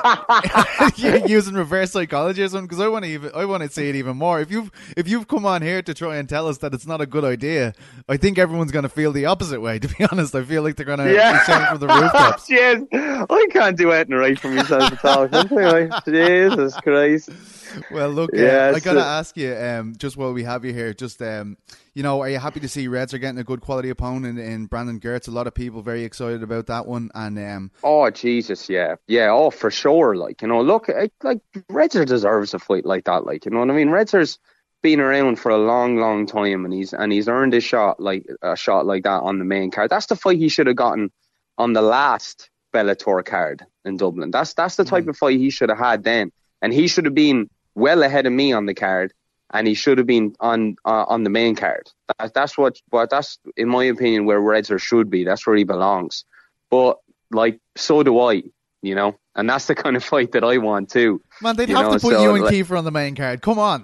of you're using reverse psychology or something. Because I want to even I want to say it even more. If you've if you've come on here to try and tell us that it's not a good idea, I think everyone's going to feel the opposite way. To be honest, I feel like they're going to Yeah. be shouting from the rooftops. Yes. I can't do anything right for myself at all. Anyway, Jesus Christ. Well, look, uh, Yeah, I gotta so- ask you, um, just while we have you here, just um, you know, are you happy to see Reds are getting a good quality opponent in Brandon Gertz? A lot of people very excited about that one, and um, Oh Jesus, yeah, yeah, oh for sure. Like you know, look, I, like Redzer deserves a fight like that. Like you know what I mean. Redzer's been around for a long, long time, and he's and he's earned a shot like a shot like that on the main card. That's the fight he should have gotten on the last Bellator card in Dublin. That's that's the type Mm. of fight he should have had then, and he should have been well ahead of me on the card, and he should have been on uh, on the main card. That, that's what, what that's in my opinion where Redzer should be. That's where he belongs. But like, so do I, you know, and that's the kind of fight that I want too. man, they'd You have know, to put so, you and like- Kiefer on the main card. Come on.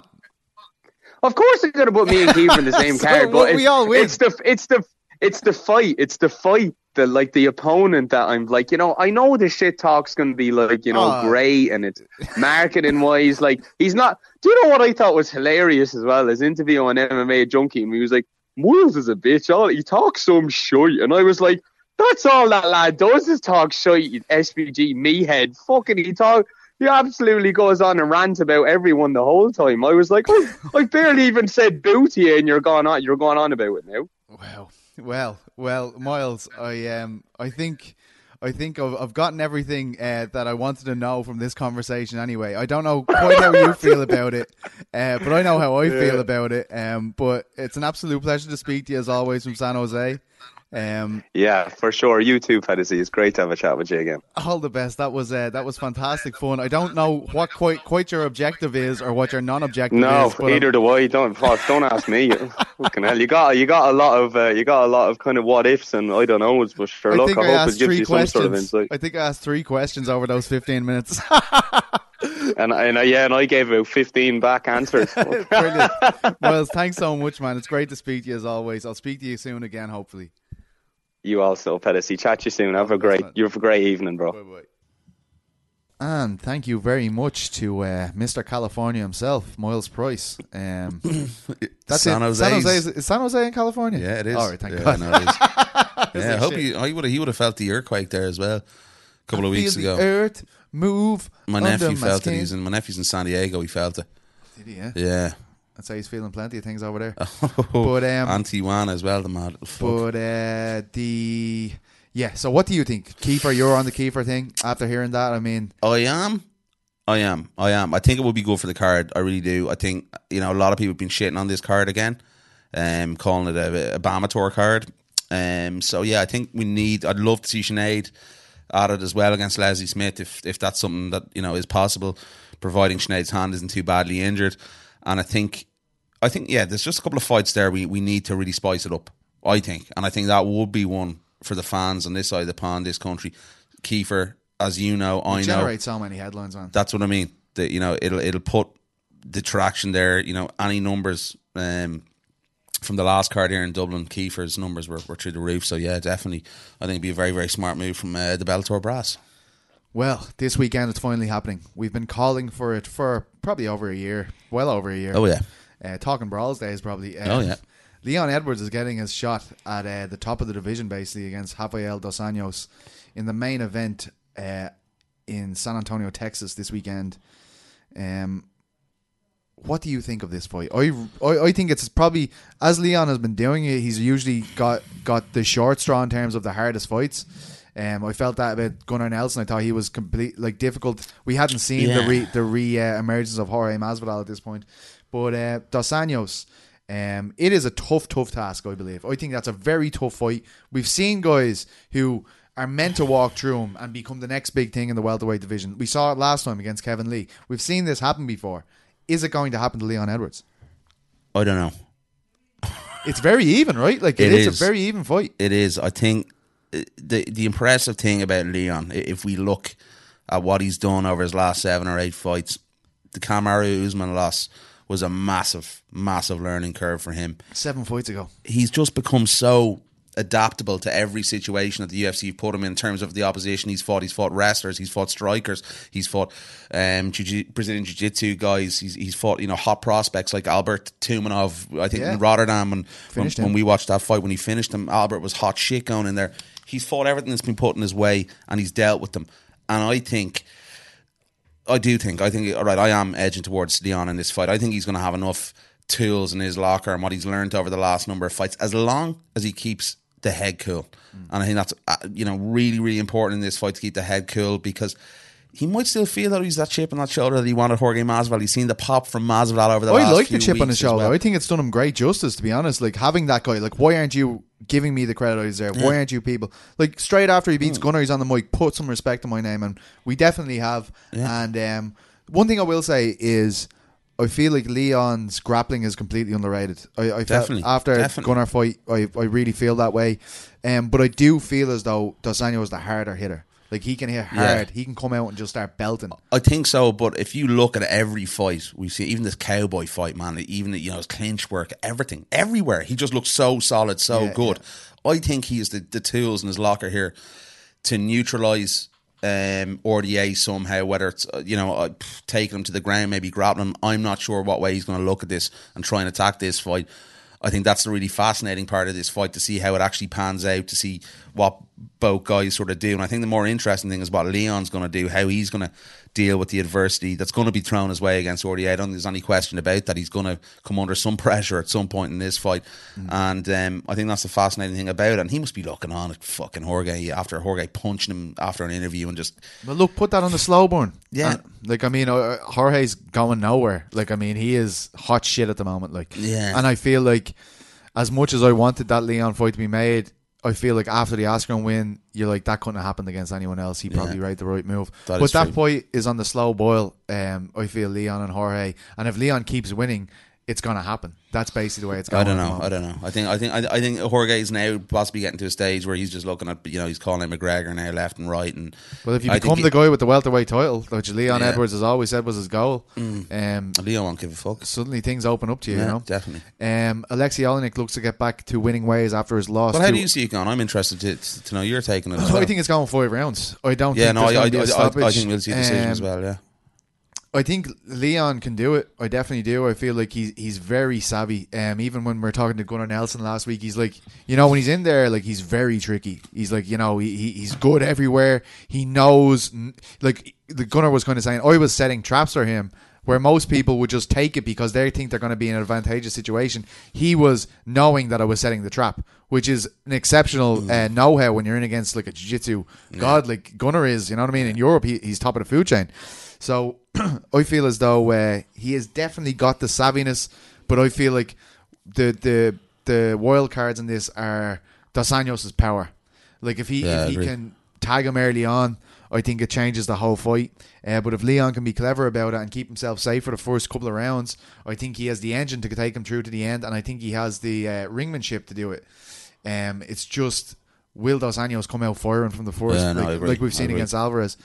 Of course, they're gonna put me and Kiefer in the same So card, we- but it's, we all win. it's the it's the it's the fight. It's the fight. The like the opponent that I'm like, you know, I know the shit talk's gonna be like, you know, Oh. great and it's marketing wise. Like he's not. Do you know what I thought was hilarious as well? His interview on M M A Junkie, and he was like, Miles is a bitch. All he talks some shit, and I was like, that's all that lad does is talk shit. S B G me head. Fucking he talk. he absolutely goes on and rants about everyone the whole time. I was like, I, I barely even said boo to you, and you're going on. You're going on about it now. Wow. Well, well, Miles, I um, I think. I think I've, I've gotten everything uh, that I wanted to know from this conversation anyway. I don't know quite how you feel about it, uh, but I know how I yeah. feel about it. Um, but it's an absolute pleasure to speak to you as always from San Jose. Um, yeah, for sure. You too, Pedesy. It's great to have a chat with you again. All the best. That was uh, that was fantastic fun. I don't know what quite quite your objective is or what your non-objective no, is. No, either do I. Don't don't ask me. Fucking hell, you got you got a lot of uh, you got a lot of kind of what ifs and I don't know. But sure, I look, think I, I hope it gives you questions. some sort of insight. I think I asked three questions over those fifteen minutes. and and uh, yeah, and I gave about fifteen back answers. Brilliant. Well, thanks so much, man. It's great to speak to you as always. I'll speak to you soon again, hopefully. You also, Pedesy. Chat you soon. Have a great, you have a great evening, bro. Bye-bye. And thank you very much to uh, Mister California himself, Miles Price. Um, that's San it. Jose. San Jose is, is San Jose in California? Yeah, it is. All right, thank yeah, God. No, it is. yeah, I hope he, he would have he would have felt the earthquake there as well a couple I of weeks feel ago. The earth move. My under nephew my felt skin. it. He's in my nephew's in San Diego. He felt it. Did he? Yeah. Yeah. I'd say he's feeling plenty of things over there. Oh, but um, and Tijuana as well. The mad. But uh, the yeah. So what do you think, Kiefer? You're on the Kiefer thing after hearing that. I mean, I am. I am. I am. I think it would be good for the card. I really do. I think, you know, a lot of people have been shitting on this card again, um, calling it a, a Bama Tour card. Um, so, yeah, I think we need... I'd love to see Sinead at it as well against Leslie Smith if if that's something that, you know, is possible, providing Sinead's hand isn't too badly injured. And I think, I think, yeah, there's just a couple of fights there we, we need to really spice it up, I think. And I think that would be one for the fans on this side of the pond, this country. Kiefer... As you know, I know, generate so many headlines on. That's what I mean. That, you know, it'll it'll put the traction there. You know, any numbers um, from the last card here in Dublin, Kiefer's numbers were, were through the roof. So yeah, definitely, I think it'd be a very very smart move from uh, the Bellator brass. Well, this weekend it's finally happening. We've been calling for it for probably over a year, well over a year. Oh yeah, uh, talking Brawls days probably. Uh, oh yeah. Leon Edwards is getting his shot at uh, the top of the division basically against Rafael Dos Anjos in the main event. Uh, in San Antonio, Texas this weekend. Um, what do you think of this fight? I, I I think it's probably, as Leon has been doing it, he's usually got, got the short straw in terms of the hardest fights. Um, I felt that about Gunnar Nelson. I thought he was complete like difficult. We hadn't seen yeah. the re the re uh, emergence of Jorge Masvidal at this point, but uh, Dos Anjos. Um, it is a tough, tough task. I believe. I think that's a very tough fight. We've seen guys who are meant to walk through him and become the next big thing in the welterweight division. We saw it last time against Kevin Lee. We've seen this happen before. Is it going to happen to Leon Edwards? I don't know. It's very even, right? Like it, it is, is a very even fight. It is. I think the the impressive thing about Leon, if we look at what he's done over his last seven or eight fights, the Kamaru Usman loss was a massive, massive learning curve for him. Seven fights ago. He's just become so adaptable to every situation that the U F C put him in, in terms of the opposition he's fought. He's fought wrestlers, he's fought strikers, he's fought um, jiu- Brazilian Jiu-Jitsu guys, he's he's fought, you know, hot prospects like Albert Tumanov, I think yeah. in Rotterdam, and when, when we watched that fight, when he finished him, Albert was hot shit going in there. He's fought everything that's been put in his way and he's dealt with them. And I think I do think I think all right, I am edging towards Leon in this fight. I think he's going to have enough tools in his locker and what he's learned over the last number of fights, as long as he keeps the head cool. Mm. And I think that's uh, you know really really important in this fight, to keep the head cool, because he might still feel that he's that chip on that shoulder that he wanted Jorge Masvidal. He's seen the pop from Masvidal over the I last like few the chip on his shoulder. well. I think it's done him great justice, to be honest. Like having that guy, like why aren't you giving me the credit I deserve? Yeah. Why aren't you people like straight after he beats Mm. Gunnar, he's on the mic, put some respect on my name, and we definitely have. Yeah. And um, one thing I will say is, I feel like Leon's grappling is completely underrated. I, I Definitely. felt after Definitely. Gunnar fight, I, I really feel that way. Um, but I do feel as though Dos Anjos is the harder hitter. Like he can hit hard. Yeah. He can come out and just start belting. I think so, but if you look at every fight we see, even this cowboy fight, man, even you know his clinch work, everything, everywhere, he just looks so solid, so Yeah, good. I think he has the, the tools in his locker here to neutralise um, R D A somehow, whether it's uh, you know uh, taking him to the ground, maybe grappling him. I'm not sure what way he's going to look at this and try and attack this fight. I think that's the really fascinating part of this fight, to see how it actually pans out, to see what both guys sort of do. And I think the more interesting thing is what Leon's going to do, how he's going to deal with the adversity that's going to be thrown his way against Ortiz. I don't think there's any question about that. He's going to come under some pressure at some point in this fight. Mm. And um, I think that's the fascinating thing about it. And he must be looking on at fucking Jorge after Jorge punching him after an interview and just... Well, look, put that on the slow burn. Yeah. And, like, I mean, uh, Jorge's going nowhere. Like, I mean, he is hot shit at the moment. Like, yeah. And I feel like as much as I wanted that Leon fight to be made, I feel like after the Askren win, you're like, that couldn't have happened against anyone else. He probably yeah. made the right move. That but that true. fight is on the slow boil, um, I feel, Leon and Jorge. And if Leon keeps winning, it's going to happen. That's basically the way it's going. I don't know. I don't know. I think I think I, I think Jorge is now possibly getting to a stage where he's just looking at, you know, he's calling out McGregor now left and right. And well, if you I become the he, guy with the welterweight title, which Leon yeah. Edwards has always said was his goal, mm. um, Leon won't give a fuck. Suddenly things open up to you. Yeah, you know, definitely. Um, Alexei Oleinik looks to get back to winning ways after his loss. But how to, do you see it going? I'm interested to, to know you're taking it. As I well. think it's going five rounds. I don't. Yeah, think no, there's I, I, going to be a I, stoppage. I think we'll see a decision um, as well. Yeah. I think Leon can do it. I definitely do. I feel like he's he's very savvy. Um, even when we were talking to Gunnar Nelson last week, he's like, you know, when he's in there, like he's very tricky. He's like, you know, he, he he's good everywhere. He knows, like the Gunnar was kind of saying, I was setting traps for him where most people would just take it because they think they're going to be in an advantageous situation. He was knowing that I was setting the trap, which is an exceptional mm. uh, know-how when you're in against like a jiu-jitsu yeah. god like Gunnar is. You know what I mean? In Europe, he, he's top of the food chain. So I feel as though uh, he has definitely got the savviness, but I feel like the the the wild cards in this are Dos Anjos' power. Like if he yeah, if he can tag him early on, I think it changes the whole fight. Uh, but if Leon can be clever about it and keep himself safe for the first couple of rounds, I think he has the engine to take him through to the end, and I think he has the uh, ringmanship to do it. Um, it's just, will Dos Anjos come out firing from the first, yeah, no, like, like we've seen against Alvarez?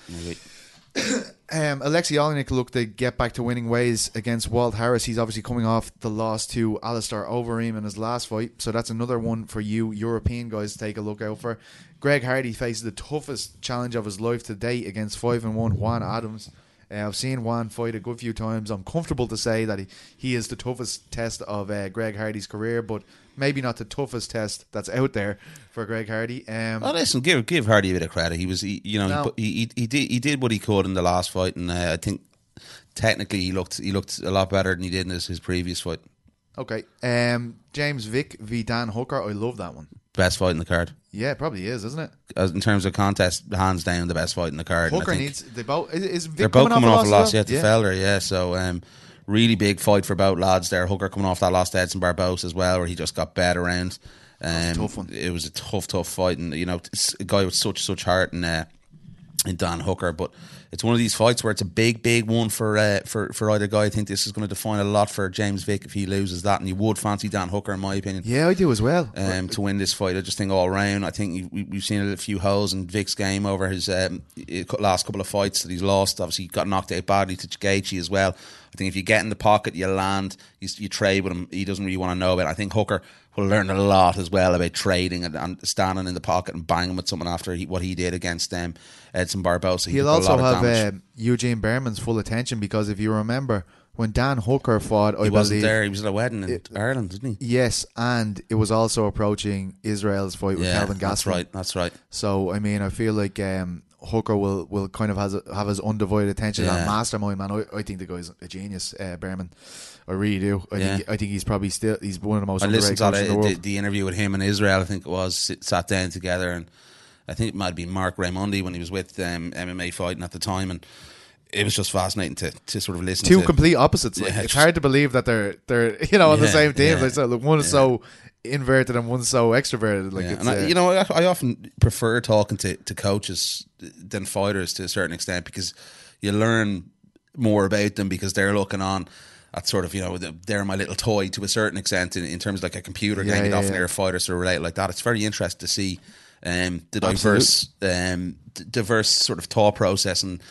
um, Alexei Oleinik looked to get back to winning ways against Walt Harris. He's obviously coming off the loss to Alistair Overeem in his last fight, so that's another one for you European guys to take a look out for. Greg Hardy faces the toughest challenge of his life to date against five and one Juan Adams. Uh, I've seen Juan fight a good few times. I'm comfortable to say that he, he is the toughest test of uh, Greg Hardy's career, but maybe not the toughest test that's out there for Greg Hardy. Um, oh, listen, give give Hardy a bit of credit. He was, he, you know, no. he, he he did he did what he could in the last fight, and uh, I think technically he looked he looked a lot better than he did in his, his previous fight. Okay, um, James Vick v Dan Hooker. I love that one. Best fight in the card. Yeah, it probably is, isn't it? As in terms of contest, hands down the best fight in the card. Hooker needs. They both. Is, is Vic they're both coming, coming off a loss, yeah, to yeah. Felder, yeah. So, um, really big fight for both lads there. Hooker coming off that loss to Edson Barbosa as well, where he just got bet around. Um, tough one. It was a tough, tough fight, and you know, it's a guy with such, such heart in uh, in Dan Hooker, but. It's one of these fights where it's a big, big one for uh, for for either guy. I think this is going to define a lot for James Vick if he loses that, and you would fancy Dan Hooker, in my opinion. Yeah, I do as well. Um, to win this fight, I just think all round. I think we, we've seen a few holes in Vick's game over his um, last couple of fights that he's lost. Obviously, he got knocked out badly to Gaethje as well. I think if you get in the pocket, you land, you, you trade with him. He doesn't really want to know about it. I think Hooker will learn a lot as well about trading and, and standing in the pocket and banging with someone after he, what he did against um, Edson Barbosa. He He'll also have uh, Eugene Berman's full attention, because if you remember when Dan Hooker fought, I he wasn't believe, there. He was at a wedding in it, Ireland, didn't he? Yes, and it was also approaching Israel's fight with yeah, Kelvin Gastelum. That's right. That's right. So I mean, I feel like um, Hooker will, will kind of has a, have his undivided attention. Yeah. That mastermind, man. I, I think the guy's a genius, uh, Berman. I really do. I yeah. think I think he's probably still he's one of the most I underrated listened coaches to in the the, world. the, the interview with him in Israel. I think it was sit, sat down together, and I think it might be Mark Raimondi when he was with um, M M A Fighting at the time, and it was just fascinating to, to sort of listen Two to. complete opposites. Like, Yeah, it's just- hard to believe that they're they're you know on the Yeah, same team. yeah, Like, so, look, one is yeah. so inverted and one's so extroverted. Like Yeah, it's, and I, uh, you know, I, I often prefer talking to, to coaches than fighters to a certain extent, because you learn more about them because they're looking on at sort of, you know, they're my little toy to a certain extent in, in terms of like a computer Yeah, game. You'd yeah, often yeah. hear fighters sort of relate like that. It's very interesting to see um, the Absolutely. diverse um, d- diverse sort of thought process and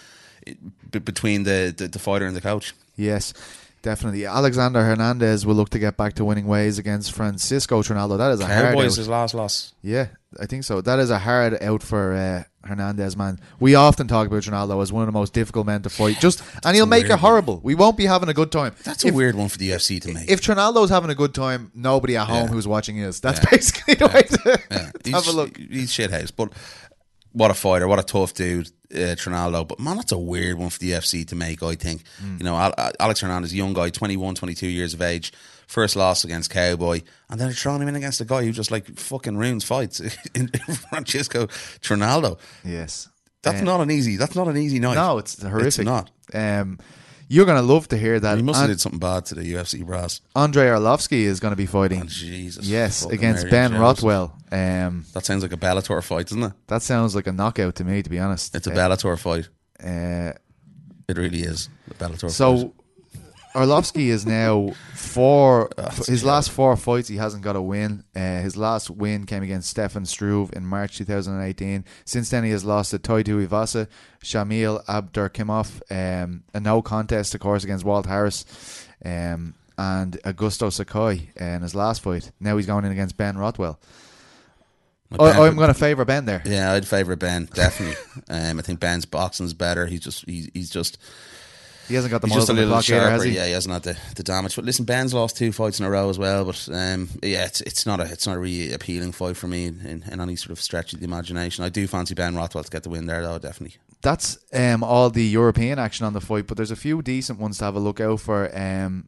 b- between the, the, the fighter and the coach. Yes, definitely. Alexander Hernandez will look to get back to winning ways against Francisco Trinaldo. That is a hard Cowboys out. his last loss. Yeah, I think so. That is a hard out for uh, Hernandez, man. We often talk about Ronaldo as one of the most difficult men to fight. Just and he'll make it horrible. One. We won't be having a good time. That's if, a weird one for the U F C to make. If Trinaldo's having a good time, nobody at home yeah. who's watching is. That's yeah. basically the yeah. way to, yeah. to have a look. He's shithouse, but what a fighter, what a tough dude, uh, Trinaldo. But man, that's a weird one for the U F C to make, I think. Mm. You know, Al- Alex Hernandez, young guy, twenty-one, twenty-two years of age, first loss against Cowboy, and then they're throwing him in against a guy who just like fucking ruins fights in Francisco Trinaldo. Yes. That's um, not an easy. That's not an easy night. No, it's horrific. It's not. Um, you're gonna love to hear that. He must have and did something bad to the U F C brass. Andrei Arlovsky is going to be fighting. Oh, Jesus. Yes, Fucking against Mary Ben Jones. Rothwell. Um, that sounds like a Bellator fight, doesn't it? That sounds like a knockout to me, to be honest. It's a uh, Bellator fight. Uh, it really is a Bellator so, fight. Arlovsky is now four. Oh, his last four fights, he hasn't got a win. Uh, his last win came against Stefan Struve in March twenty eighteen. Since then, he has lost to Tai Tuivasa, Shamil Abdurkimov, um, a no contest, of course, against Walt Harris, um, and Augusto Sakai in his last fight. Now he's going in against Ben Rothwell. I, I'm going to favour Ben there. Yeah, I'd favour Ben definitely. um, I think Ben's boxing's better. He's just he's, he's just. He hasn't got the He's miles just a on the little clock sharper. either, has he? Yeah, he hasn't had the, the damage. But listen, Ben's lost two fights in a row as well. But um, yeah, it's it's not a it's not a really appealing fight for me in, in, in any sort of stretch of the imagination. I do fancy Ben Rothwell to get the win there, though. Definitely. That's um, all the European action on the fight, but there's a few decent ones to have a look out for. Um,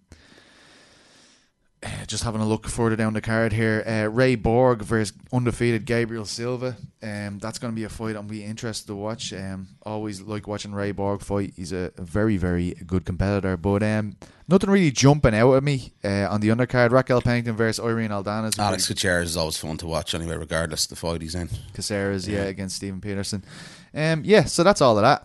just having a look further down the card here, uh, Ray Borg versus undefeated Gabriel Silva. Um, that's going to be a fight I'm be interested to watch. Um, always like watching Ray Borg fight. He's a very, very good competitor. But um, nothing really jumping out at me uh, on the undercard. Raquel Pennington versus Irene Aldana. Alex Gutierrez is always fun to watch anyway, regardless of the fight he's in. Caceres, yeah, against Stephen Peterson. Um, yeah, so that's all of that.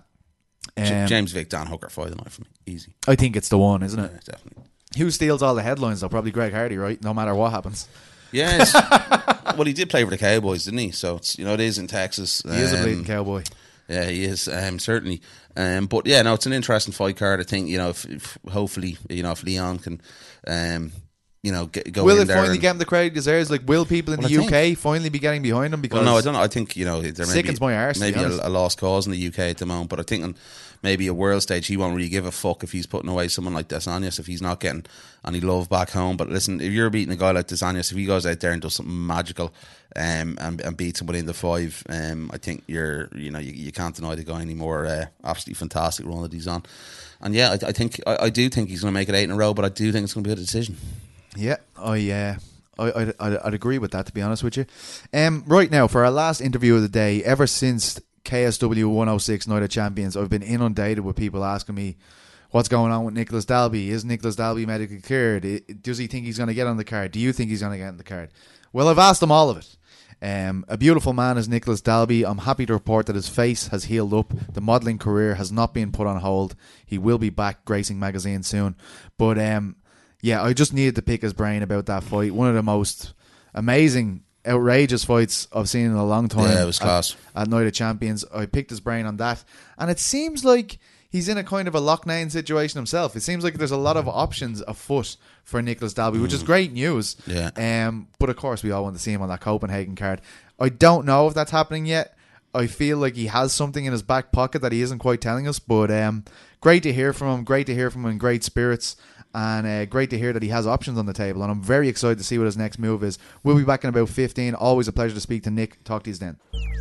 Um, James Vick, Dan Hooker fight the night for me. Easy. I think it's the one, isn't it? Yeah, definitely. Who steals all the headlines though? Probably Greg Hardy, right? No matter what happens. Yes. Well, he did play for the Cowboys, didn't he? So it's, you know, it is in Texas. He um, is a bleeding cowboy. Yeah, he is, um, certainly. Um, but yeah, no, it's an interesting fight card. I think, you know, if, if hopefully, you know, if Leon can, um, you know, get, go will in it there finally and, get him the crowd he deserves? Like, will people in well, the I U K think, finally be getting behind him? Because well, no, I don't know. I think, you know, there may sickens be, my arse, maybe a, a, a lost cause in the U K at the moment. But I think on maybe a world stage, he won't really give a fuck if he's putting away someone like Dos Anjos if he's not getting any love back home. But listen, if you're beating a guy like Dos Anjos, if he goes out there and does something magical um, and, and beats him within the five, um, I think you're, you know, you, you can't deny the guy anymore. Uh, absolutely fantastic run that he's on. And yeah, I, I think I, I do think he's going to make it eight in a row, but I do think it's going to be a decision. Yeah, I uh, I I'd, I'd agree with that, to be honest with you. Um, right now, for our last interview of the day, ever since K S W one oh six Night of Champions, I've been inundated with people asking me what's going on with Nicholas Dalby. Is Nicholas Dalby medically cleared? Does he think he's going to get on the card? Do you think he's going to get on the card? Well, I've asked them all of it. Um, a beautiful man is Nicholas Dalby. I'm happy to report that his face has healed up. The modelling career has not been put on hold. He will be back gracing magazine soon. But um, yeah, I just needed to pick his brain about that fight. One of the most amazing, outrageous fights I've seen in a long time. Yeah, it was class. At, at Night of Champions. I picked his brain on that. And it seems like he's in a kind of a lockdown situation himself. It seems like there's a lot of options afoot for Nicholas Dalby, mm. which is great news. Yeah. Um, but of course, we all want to see him on that Copenhagen card. I don't know if that's happening yet. I feel like he has something in his back pocket that he isn't quite telling us. But um, great to hear from him. Great to hear from him in great spirits. And uh, great to hear that he has options on the table. And I'm very excited to see what his next move is. We'll be back in about fifteen. Always a pleasure to speak to Nick. Talk to you then.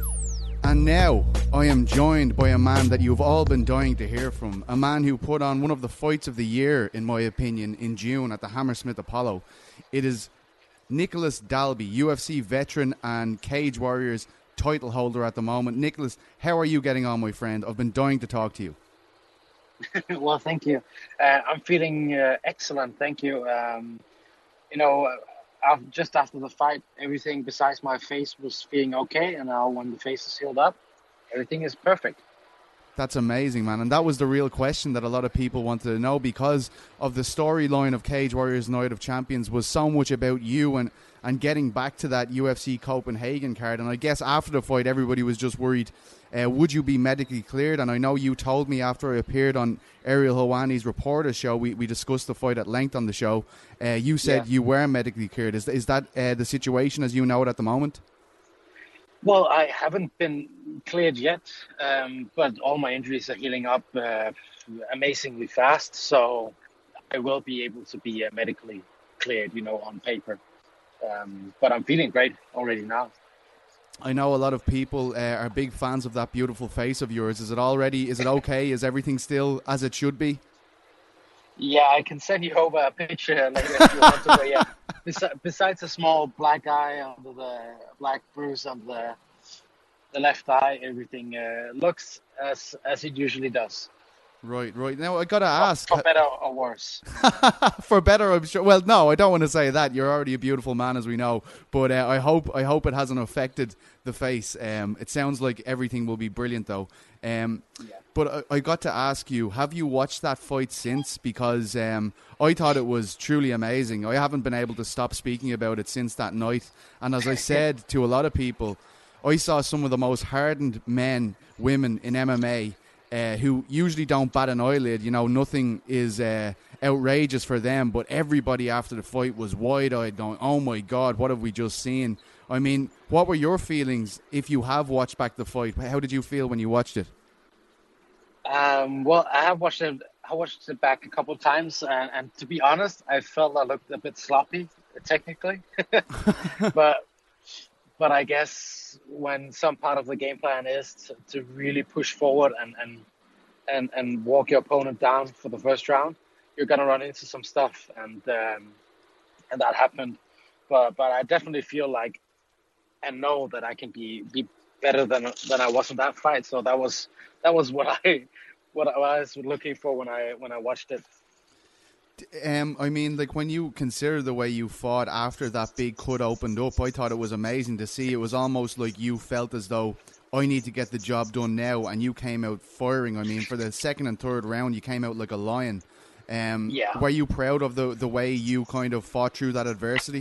And now I am joined by a man that you've all been dying to hear from. A man who put on one of the fights of the year, in my opinion, in June at the Hammersmith Apollo. It is Nicholas Dalby, U F C veteran and Cage Warriors title holder at the moment. Nicholas, how are you getting on, my friend? I've been dying to talk to you. Well, thank you. Uh, I'm feeling uh, excellent. Thank you. Um, you know, uh, just after the fight, everything besides my face was feeling okay. And now when the face is healed up, everything is perfect. That's amazing, man. And that was the real question that a lot of people wanted to know, because of the storyline of Cage Warriors Night of Champions was so much about you and, and getting back to that U F C Copenhagen card. And I guess after the fight, everybody was just worried, uh, would you be medically cleared? And I know you told me after I appeared on Ariel Helwani's Reporter show, we, we discussed the fight at length on the show, uh, you said yeah. you were medically cleared. Is, is that uh, the situation as you know it at the moment? Well, I haven't been cleared yet, um, but all my injuries are healing up uh, amazingly fast. So I will be able to be uh, medically cleared, you know, on paper. Um, but I'm feeling great already now. I know a lot of people uh, are big fans of that beautiful face of yours. Is it already, is it okay? Is everything still as it should be? Yeah, I can send you over a picture later if you want to. But yeah, besi- besides a small black eye under the black bruise on the the left eye, everything uh, looks as as it usually does. Right, right. Now I gotta ask, for better or worse. For better, I'm sure. Well, no, I don't want to say that. You're already a beautiful man, as we know. But uh, I hope, I hope it hasn't affected the face. Um, it sounds like everything will be brilliant, though. Um, yeah. But I, I got to ask you: have you watched that fight since? Because um, I thought it was truly amazing. I haven't been able to stop speaking about it since that night. And as I said to a lot of people, I saw some of the most hardened men, women in M M A. Uh, who usually don't bat an eyelid. You know, nothing is uh, outrageous for them, but everybody after the fight was wide-eyed going, oh my God, what have we just seen? I mean, what were your feelings if you have watched back the fight? How did you feel when you watched it? Um, well, I have watched it, I watched it back a couple of times, and, and to be honest, I felt I looked a bit sloppy, technically. but But I guess when some part of the game plan is to, to really push forward and, and and and walk your opponent down for the first round, you're gonna run into some stuff, and um, and that happened. But but I definitely feel like and know that I can be, be better than than I was in that fight. So that was that was what I what I was looking for when I when I watched it. Um, I mean, like, when you consider the way you fought after that big cut opened up, I thought it was amazing to see. It was almost like you felt as though, I need to get the job done now, and you came out firing. I mean, for the second and third round, you came out like a lion. Um, yeah. Were you proud of the, the way you kind of fought through that adversity?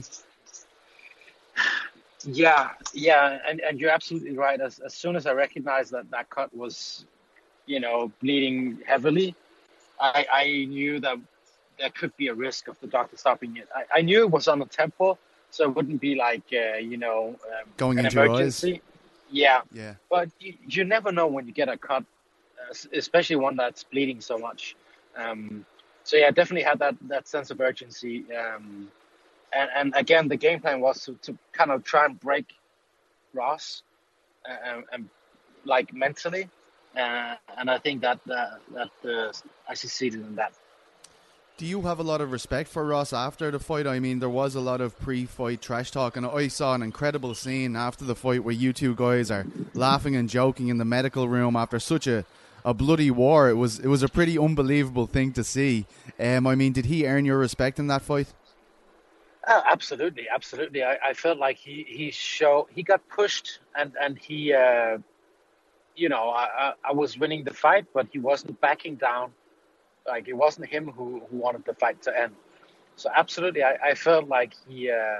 Yeah, yeah, and, and you're absolutely right. As, as soon as I recognized that that cut was, you know, bleeding heavily, I, I knew that there could be a risk of the doctor stopping it. I, I knew it was on the temple, so it wouldn't be like, uh, you know, um, going an into emergency. your eyes. Yeah, yeah. But you, you never know when you get a cut, especially one that's bleeding so much. Um, so yeah, definitely had that, that sense of urgency. Um, and, and again, the game plan was to, to kind of try and break Ross, uh, and like mentally. Uh, and I think that uh, that uh, I succeeded in that. Do you have a lot of respect for Ross after the fight? I mean, there was a lot of pre-fight trash talk, and I saw an incredible scene after the fight where you two guys are laughing and joking in the medical room after such a, a bloody war. It was it was a pretty unbelievable thing to see. Um, I mean, did he earn your respect in that fight? Uh, absolutely, absolutely. I, I felt like he he show he got pushed, and and he, uh, you know, I, I was winning the fight, but he wasn't backing down. Like, it wasn't him who, who wanted the fight to end. So absolutely, I, I felt like he, uh,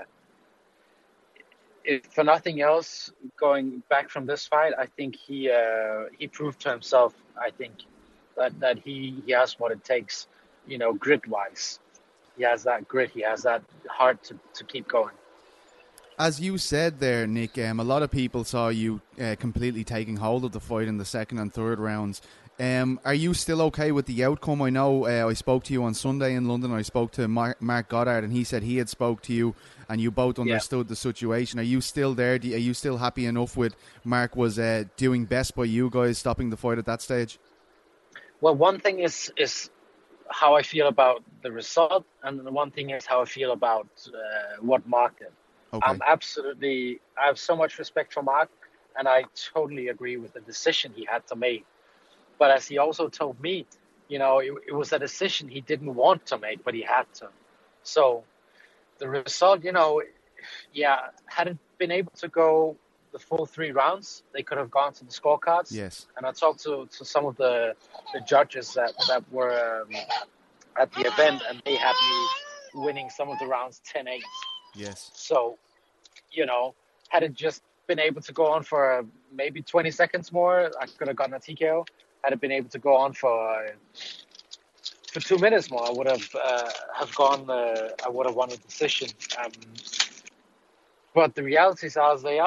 if for nothing else, going back from this fight, I think he uh, he proved to himself, I think, that, that he, he has what it takes, you know, grit-wise. He has that grit, he has that heart to, to keep going. As you said there, Nick, um, a lot of people saw you uh, completely taking hold of the fight in the second and third rounds. Um, are you still okay with the outcome? I know uh, I spoke to you on Sunday in London. I spoke to Mark, Mark Goddard, and he said he had spoke to you, and you both understood yeah. the situation. Are you still there? Do you, are you still happy enough with Mark was uh, doing best by you guys stopping the fight at that stage? Well, one thing is is how I feel about the result, and the one thing is how I feel about uh, what Mark did. Okay. I'm absolutely, I have so much respect for Mark, and I totally agree with the decision he had to make. But as he also told me, you know, it, it was a decision he didn't want to make, but he had to. So the result, you know, yeah, had it been able to go the full three rounds, they could have gone to the scorecards. Yes. And I talked to, to some of the, the judges that, that were um, at the event, and they had me winning some of the rounds ten eight. Yes. So, you know, had it just been able to go on for uh, maybe twenty seconds more, I could have gotten a T K O. Had it been able to go on for uh, for two minutes more, I would have uh, have gone. Uh, I would have won a decision. Um, but the realities are as they are.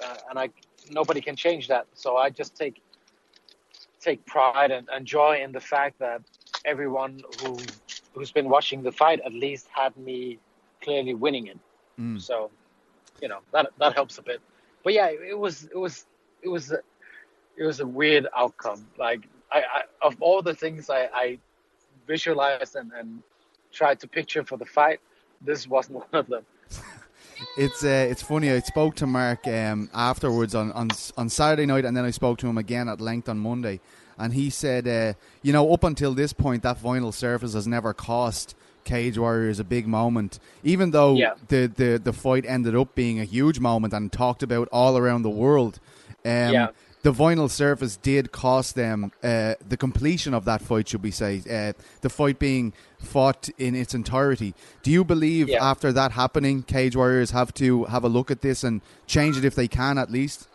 uh, and I nobody can change that. So I just take take pride and, and joy in the fact that everyone who who's been watching the fight at least had me clearly winning it. Mm. So, you know, that that helps a bit. But yeah, it was it was it was a, it was a weird outcome. Like I, I of all the things I, I visualized and, and tried to picture for the fight, this wasn't one of them. It's uh, it's funny. I spoke to Mark um, afterwards on, on on Saturday night, and then I spoke to him again at length on Monday. And he said, uh, you know, up until this point, that vinyl surface has never cost Cage Warriors a big moment, even though yeah. the, the, the fight ended up being a huge moment and talked about all around the world. Um, yeah. The vinyl surface did cost them uh, the completion of that fight, should we say, uh, the fight being fought in its entirety. Do you believe yeah. after that happening, Cage Warriors have to have a look at this and change it if they can, at least?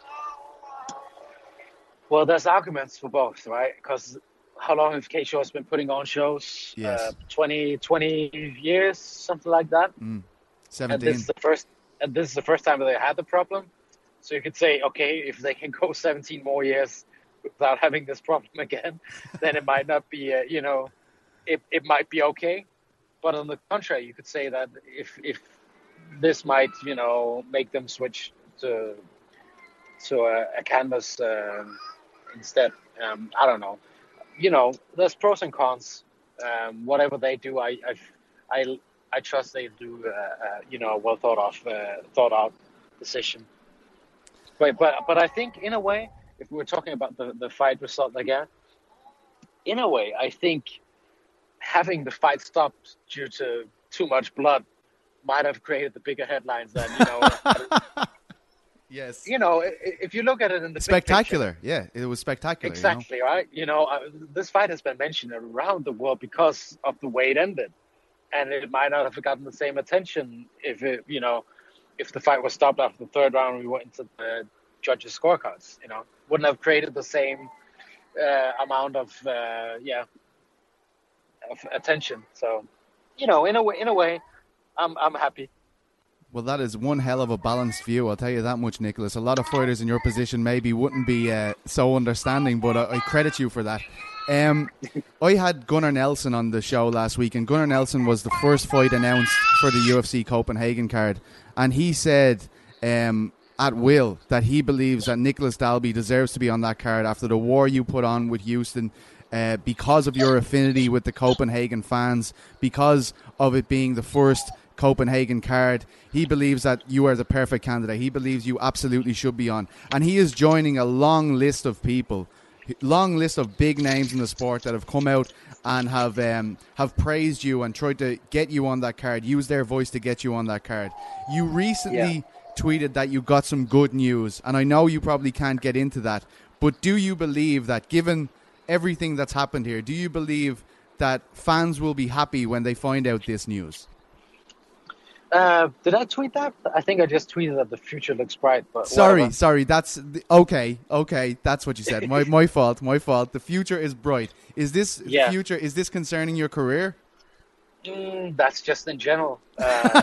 Well, there's arguments for both, right? Because how long have Cage Warriors been putting on shows? Yes. Uh, twenty, twenty years, something like that. Mm. seventeen. And this is the first. And this is the first time that they had the problem. So you could say, okay, if they can go seventeen more years without having this problem again, then it might not be, uh, you know, it it might be okay. But on the contrary, you could say that if if this might, you know, make them switch to to a, a canvas um, instead. Um, I don't know. You know, there's pros and cons. Um, whatever they do, I I I, I trust they do, uh, uh, you know, a well thought of, uh, thought out decision. But but but I think in a way, if we're talking about the, the fight result again, in a way, I think having the fight stopped due to too much blood might have created the bigger headlines than, you know. Yes. You know, if you look at it in the spectacular, big picture, yeah, it was spectacular. Exactly, you know? right? You know, uh, this fight has been mentioned around the world because of the way it ended, and it might not have gotten the same attention if it, you know, if the fight was stopped after the third round and we went into the judges' scorecards. You know, wouldn't have created the same uh, amount of uh, yeah of attention. So, you know, in a way, in a way, I'm I'm happy. Well, that is one hell of a balanced view, I'll tell you that much, Nicholas. A lot of fighters in your position maybe wouldn't be uh, so understanding, but I, I credit you for that. Um, I had Gunnar Nelson on the show last week, and Gunnar Nelson was the first fight announced for the U F C Copenhagen card, and he said um, at will that he believes that Nicholas Dalby deserves to be on that card after the war you put on with Houston, uh, because of your affinity with the Copenhagen fans, because of it being the first Copenhagen card. He believes that you are the perfect candidate. He believes you absolutely should be on. And he is joining a long list of people, long list of big names in the sport that have come out and have um, have praised you and tried to get you on that card, use their voice to get you on that card. You recently yeah. tweeted that you got some good news, and I know you probably can't get into that, but do you believe that, given everything that's happened here, do you believe that fans will be happy when they find out this news? Uh, did I tweet that? I think I just tweeted that the future looks bright. But sorry, whatever. sorry. That's the, okay. Okay, that's what you said. My my fault. My fault. The future is bright. Is this yeah. future? Is this concerning your career? Mm, that's just in general. Uh,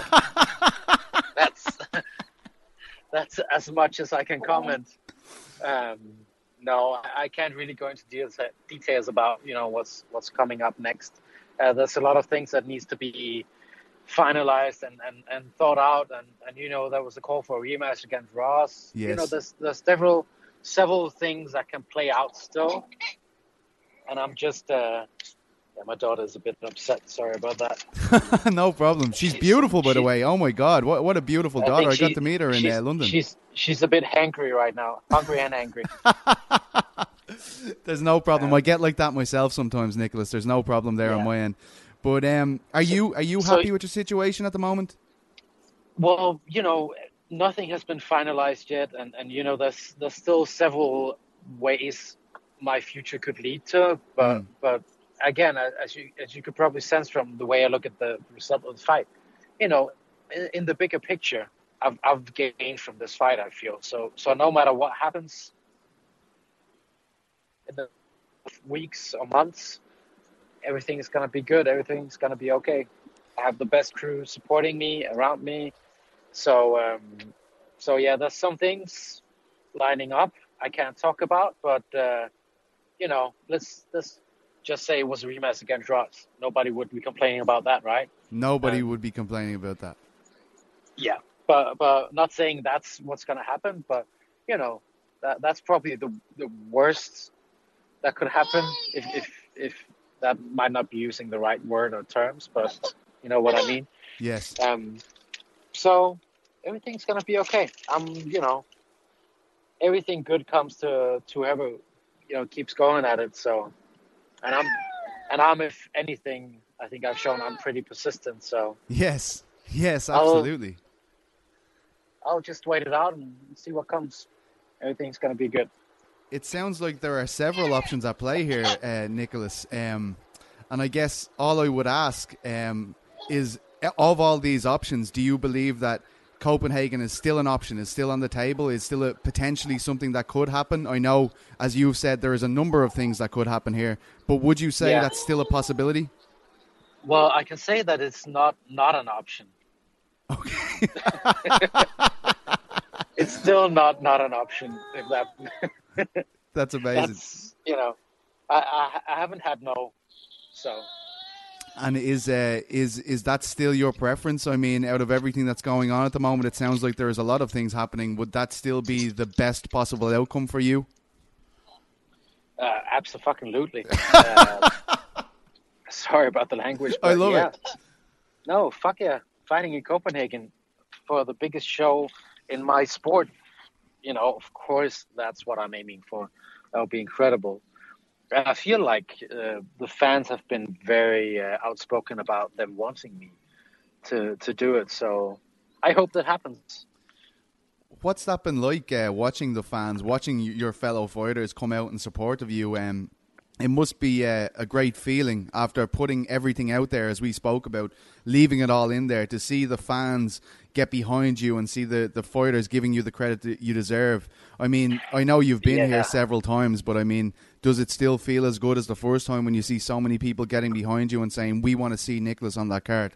that's that's as much as I can comment. Um, no, I can't really go into details about you know what's what's coming up next. Uh, there's a lot of things that needs to be finalized and, and, and thought out, and, and you know there was a call for a rematch against Ross. Yes. You know there's there's several several things that can play out still, and I'm just uh, yeah, my daughter's a bit upset. Sorry about that. No problem. She's, she's beautiful, by she's, the way. Oh my God, what what a beautiful I daughter! I she, got to meet her in uh, London. She's she's a bit hangry right now, hungry and angry. There's no problem. Um, I get like that myself sometimes, Nicholas. There's no problem there yeah. on my end. But um, are you are you happy so, with your situation at the moment? Well, you know, nothing has been finalized yet, and, and you know, there's there's still several ways my future could lead to. But mm. but again, as you as you could probably sense from the way I look at the result of the fight, you know, in, in the bigger picture, I've I've gained from this fight. I feel so so. No matter what happens in the weeks or months, everything is going to be good. Everything's going to be okay. I have the best crew supporting me, around me. So, um, so yeah, there's some things lining up, I can't talk about. But uh, you know, let's let's just say it was a rematch against Ross. Nobody would be complaining about that, right? Nobody Um, would be complaining about that. Yeah, but but not saying that's what's going to happen. But you know, that that's probably the the worst that could happen. If if if that might not be using the right word or terms, but you know what I mean. Yes. Um. So everything's going to be okay. I'm, you know, everything good comes to to whoever, you know, keeps going at it. So, and I'm and I'm if anything, I think I've shown I'm pretty persistent. So Yes. Yes. I'll- Absolutely. I'll just wait it out and see what comes. Everything's going to be good. It sounds like there are several options at play here, uh, Nicholas. Um, and I guess all I would ask um, is, of all these options, do you believe that Copenhagen is still an option, is still on the table, is still a, potentially something that could happen? I know, as you've said, there is a number of things that could happen here, but would you say Yeah. that's still a possibility? Well, I can say that it's not not an option. Okay. It's still not not an option. If that That's amazing. that's you know, I, I I haven't had no, so. And is uh, is is that still your preference? I mean, out of everything that's going on at the moment, it sounds like there is a lot of things happening. Would that still be the best possible outcome for you? Uh, absolutely. Uh, sorry about the language. But I love yeah. it. No, fuck yeah. Fighting in Copenhagen for the biggest show in my sport. You know, of course, that's what I'm aiming for. That would be incredible. And I feel like uh, the fans have been very uh, outspoken about them wanting me to, to do it. So I hope that happens. What's that been like, uh, watching the fans, watching y- your fellow fighters come out in support of you? Um, it must be uh, a great feeling after putting everything out there, as we spoke about, leaving it all in there, to see the fans get behind you and see the, the fighters giving you the credit that you deserve. I mean, I know you've been Yeah. here several times, but I mean, does it still feel as good as the first time when you see so many people getting behind you and saying, we want to see Nicholas on that card?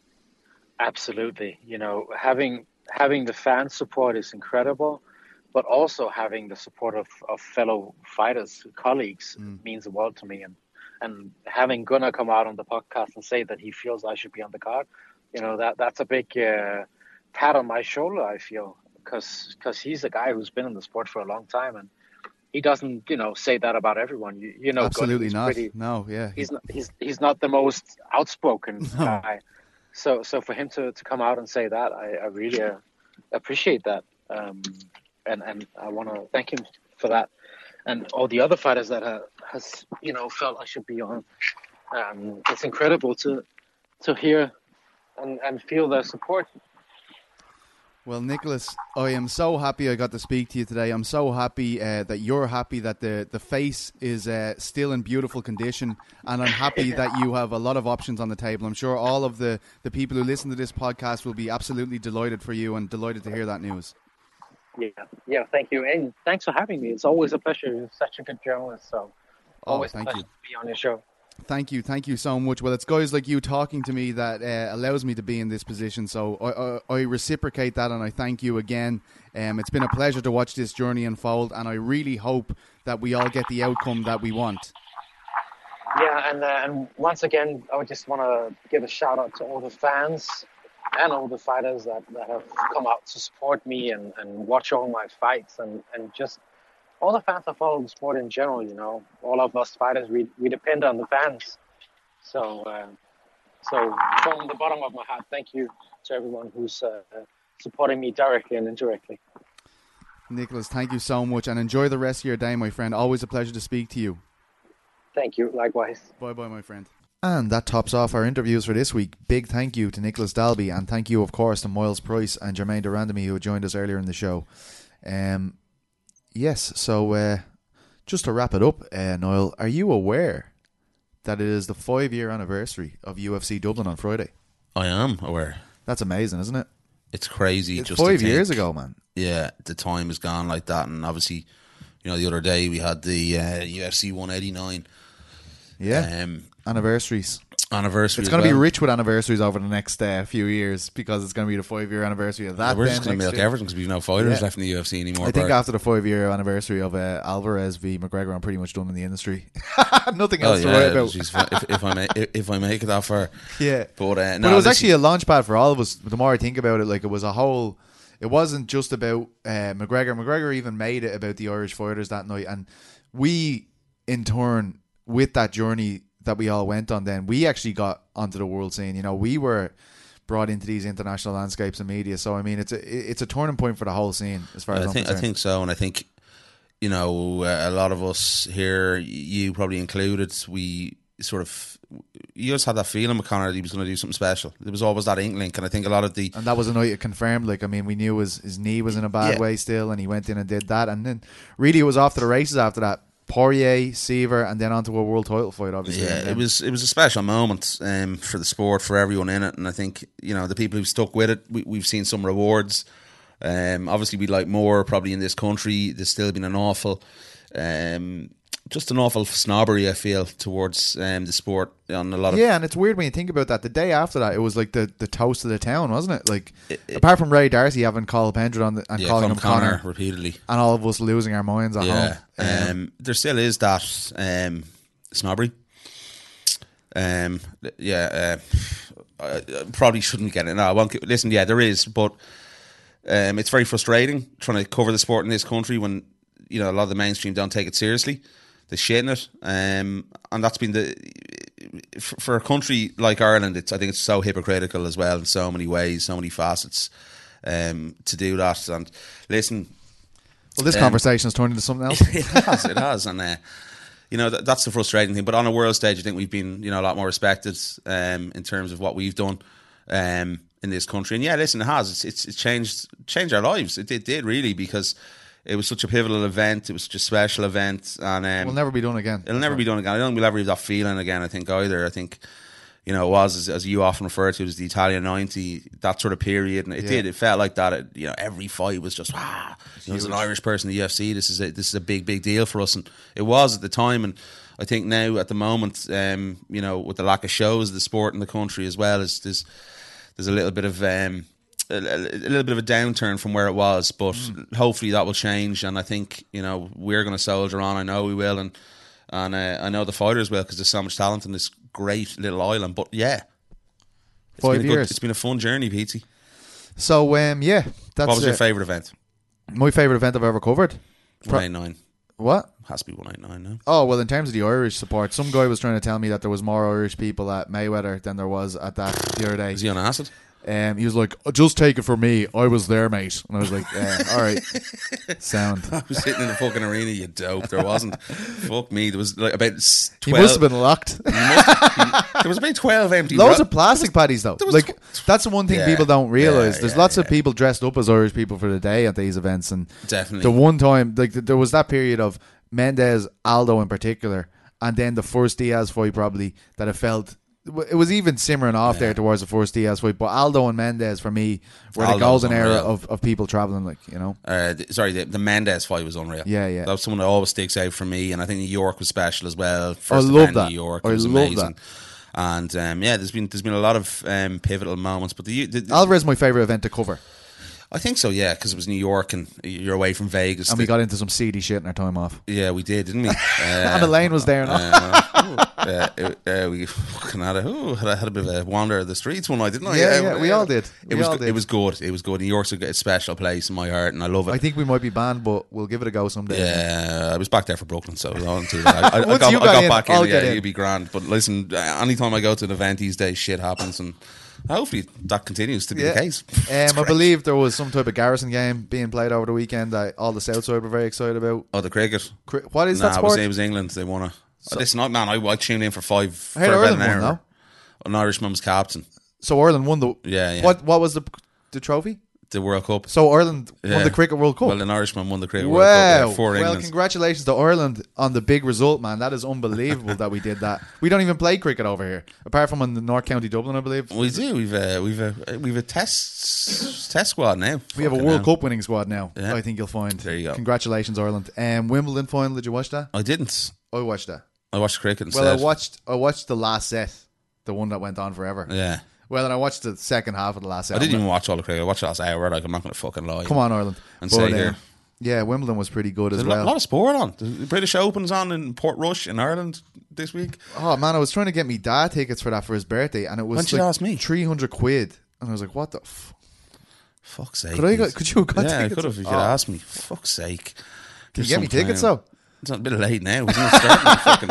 Absolutely. You know, having having the fan support is incredible, but also having the support of, of fellow fighters, colleagues, means the world to me. And and having Gunnar come out on the podcast and say that he feels I should be on the card, you know, that that's a big uh, pat on my shoulder, I feel, because because he's a guy who's been in the sport for a long time, and he doesn't, you know, say that about everyone. You, you know, Absolutely Gunnar not. is pretty, No, yeah. he's not he's he's not the most outspoken No. guy. So so for him to, to come out and say that, I, I really uh, appreciate that, um, and and I want to thank him for that, and all the other fighters that uh, has you know felt I should be on. Um, it's incredible to to hear and, and feel their support. Well, Nicholas, I am so happy I got to speak to you today. I'm so happy uh, that you're happy that the, the face is uh, still in beautiful condition, and I'm happy that you have a lot of options on the table. I'm sure all of the, the people who listen to this podcast will be absolutely delighted for you and delighted to hear that news. Yeah, yeah, thank you, and thanks for having me. It's always a pleasure. You're such a good journalist, so Oh, always a thank pleasure you. to be on your show. Thank you, thank you so much. Well, it's guys like you talking to me that uh, allows me to be in this position, so I, I, I reciprocate that, and I thank you again. Um, it's been a pleasure to watch this journey unfold, and I really hope that we all get the outcome that we want. Yeah, and uh, and once again, I would just want to give a shout out to all the fans and all the fighters that, that have come out to support me and, and watch all my fights, and, and just all the fans that follow the sport in general. You know, all of us fighters, we we depend on the fans. So, uh, so from the bottom of my heart, thank you to everyone who's uh, supporting me directly and indirectly. Nicholas, thank you so much, and enjoy the rest of your day, my friend. Always a pleasure to speak to you. Thank you. Likewise. Bye-bye, my friend. And that tops off our interviews for this week. Big thank you to Nicholas Dalby, and thank you, of course, to Miles Price and Jermaine Durandamy, who joined us earlier in the show. Um, yes, so uh, just to wrap it up, uh, Niall, are you aware that it is the five-year anniversary of U F C Dublin on Friday? I am aware. That's amazing, isn't it? It's crazy. It's just to five think, years ago, man. Yeah, the time has gone like that, and obviously, you know, the other day we had the uh, U F C one eighty-nine. Yeah, Um, anniversaries. anniversary. It's as going to well. be rich with anniversaries over the next uh, few years because it's going to be the five-year anniversary of that. Yeah, we're then just going to next milk year. everything because we've no fighters Yeah. left in the U F C anymore. I think Bart. after the five-year anniversary of uh, Alvarez v McGregor, I'm pretty much done in the industry. Nothing Oh else to yeah, write about. geez, if, if I make if I make it that far, Yeah, but uh, but no, it was listen, actually a launch pad for all of us. The more I think about it, like it was a whole. It wasn't just about uh, McGregor. McGregor even made it about the Irish fighters that night, and we, in turn, with that journey that we all went on, then we actually got onto the world scene. You know, we were brought into these international landscapes and media. So I mean, it's a it's a turning point for the whole scene as far as I I'm think I concerned. think so, and I think you know uh, a lot of us here, you probably included, we sort of you just had that feeling with Conor that he was going to do something special. There was always that inkling, and I think a lot of the And that was a night it confirmed. Like, I mean, we knew his, his knee was in a bad Yeah. way still, and he went in and did that. And then really it was off to the races after that. Poirier, Seaver, and then onto a world title fight, obviously. Yeah, And it then- was it was a special moment um, for the sport, for everyone in it, and I think you know the people who've stuck with it. We, we've seen some rewards. Um, obviously, we'd like more probably in this country. There's still been an awful, um, just an awful snobbery, I feel, towards um, the sport on a lot of. Yeah, and it's weird when you think about that. The day after that, it was like the, the toast of the town, wasn't it? Like, apart from Ray Darcy having called Pendred on the, and Yeah, calling come him Connor, Connor repeatedly, and all of us losing our minds at yeah, home. um, there still is that um, snobbery. Um, yeah, uh, I, I probably shouldn't get it. No, I won't. Listen, yeah, there is, but um, it's very frustrating trying to cover the sport in this country when you know a lot of the mainstream don't take it seriously. They shit in it, um, and that's been the for, for a country like Ireland. It's I think it's so hypocritical as well in so many ways, so many facets um, to do that. And listen, Well, this um, conversation has turned into something else. it has, it has, and uh, you know that, that's the frustrating thing. But on a world stage, I think we've been you know a lot more respected um, in terms of what we've done um, in this country. And yeah, listen, it has. It's it's, it's changed changed our lives. It, it did really because it was such a pivotal event. It was such a special event, and um, Will never be done again. it'll never be done again. I don't think we'll ever have that feeling again. I think either. I think. You know, it was, as, as you often refer to it, as the Italian ninety, that sort of period. And it Yeah. did. It felt like that. It, you know, every fight was just, ah, you know, as an Irish person in the U F C, this is a, this is a big, big deal for us. And it was at the time. And I think now, at the moment, um, you know, with the lack of shows of the sport in the country as well, is there's, there's a little bit of um, a, a little bit of a downturn from where it was. But mm. hopefully that will change. And I think, you know, we're going to soldier on. I know we will. And And uh, I know the fighters will because there's so much talent in this great little island. But yeah, it's Five been a good, years. it's been a fun journey, Petey. So, um, yeah. That's What was your uh, favourite event? my favourite event I've ever covered. Pro- one eighty-nine. What? Has to be one eighty-nine now. Oh, well, in terms of the Irish support, some guy was trying to tell me that there was more Irish people at Mayweather than there was at that the other day. Is he on acid? Um, he was like, "Oh, just take it from me. I was there, mate." And I was like, uh, all right, sound. I was sitting in the fucking arena, you dope. There wasn't. Fuck me. There was like about twelve. He must have been locked. He must have- there was about twelve empty. Loads ro- of plastic patties, though. there was Like, tw- that's the one thing Yeah, people don't realize. yeah, There's yeah, lots of yeah. people dressed up as Irish people for the day at these events, and Definitely. the one time, like, th- there was that period of Mendez, Aldo in particular, and then the first Diaz fight probably that I felt. It was even simmering off there towards the first Diaz fight, but Aldo and Mendez for me were Aldo the golden was era unreal. of, of people traveling, like, you know. Uh, th- sorry, the, the Mendez fight was unreal. Yeah, yeah. That was someone that always sticks out for me, and I think New York was special as well. First I love event that. in New York, I it was love amazing. And um, yeah, there's been there's been a lot of um, pivotal moments, but the, the, the Alvarez is my favourite event to cover, I think so, yeah, because it was New York and you're away from Vegas. and we got into some seedy shit in our time off. yeah, we did, didn't we? Uh, And Elaine was there and all. uh, uh, uh, uh, we fucking had a, ooh, had a had a bit of a wander of the streets one night, didn't I? Yeah, yeah, we all did. It We was all go- did. it was good. It was good. New York's a, a special place in my heart, and I love it. I think we might be banned, but we'll give it a go someday. Yeah, I was back there for Brooklyn, so I wasn't too bad. I, I, I Once got, you I got got in, back I'll in. get Yeah, in. you'd be grand. But listen, uh, anytime I go to an event these days, shit happens, and hopefully that continues to be Yeah. the case. It's Um, I great. believe there was some type of garrison game being played over the weekend that all the Southside were very excited about. Oh, the cricket. Cri- What is nah, that it was, sport? it was England. They won it. Oh, listen, I- man, I, I tuned in for five. I heard for about Ireland an won, hour. no? An Irishman was captain. So Ireland won the. Yeah, yeah. What What was the the trophy? The World Cup. So Ireland won Yeah. the Cricket World Cup. Well, an Irishman won the cricket World Wow! Cup yeah, for Well, England. congratulations to Ireland on the big result, man. That is unbelievable that we did that. We don't even play cricket over here, apart from in the North County Dublin, I believe. We do. We've a we've a we've a test test squad now. We have a Fucking World hell. Cup winning squad now. Yeah. I think you'll find. There you go. Congratulations, Ireland. Um, Wimbledon final. Did you watch that? I didn't. I watched that. I watched cricket instead. Well, I watched. I watched the last set. the one that went on forever. Yeah. Well, and I watched the second half of the last hour. I didn't even watch all the cricket. I watched the last hour. Like, I'm not going to fucking lie. Come on, Ireland. And But, say um, here. Yeah, Wimbledon was pretty good as There's a well. lot, lot of sport on. The British Open's on in Port Rush in Ireland this week. Oh man, I was trying to get me dad tickets for that for his birthday, and it was Why didn't you like ask me? three hundred quid, and I was like, "What the? F-? Fuck's sake. Could I? Got, could you have got Yeah, I tickets? could have. You could Oh. ask me. Fuck's sake. Can you There's get me some tickets time. though? It's not a bit late now. It's not starting on fucking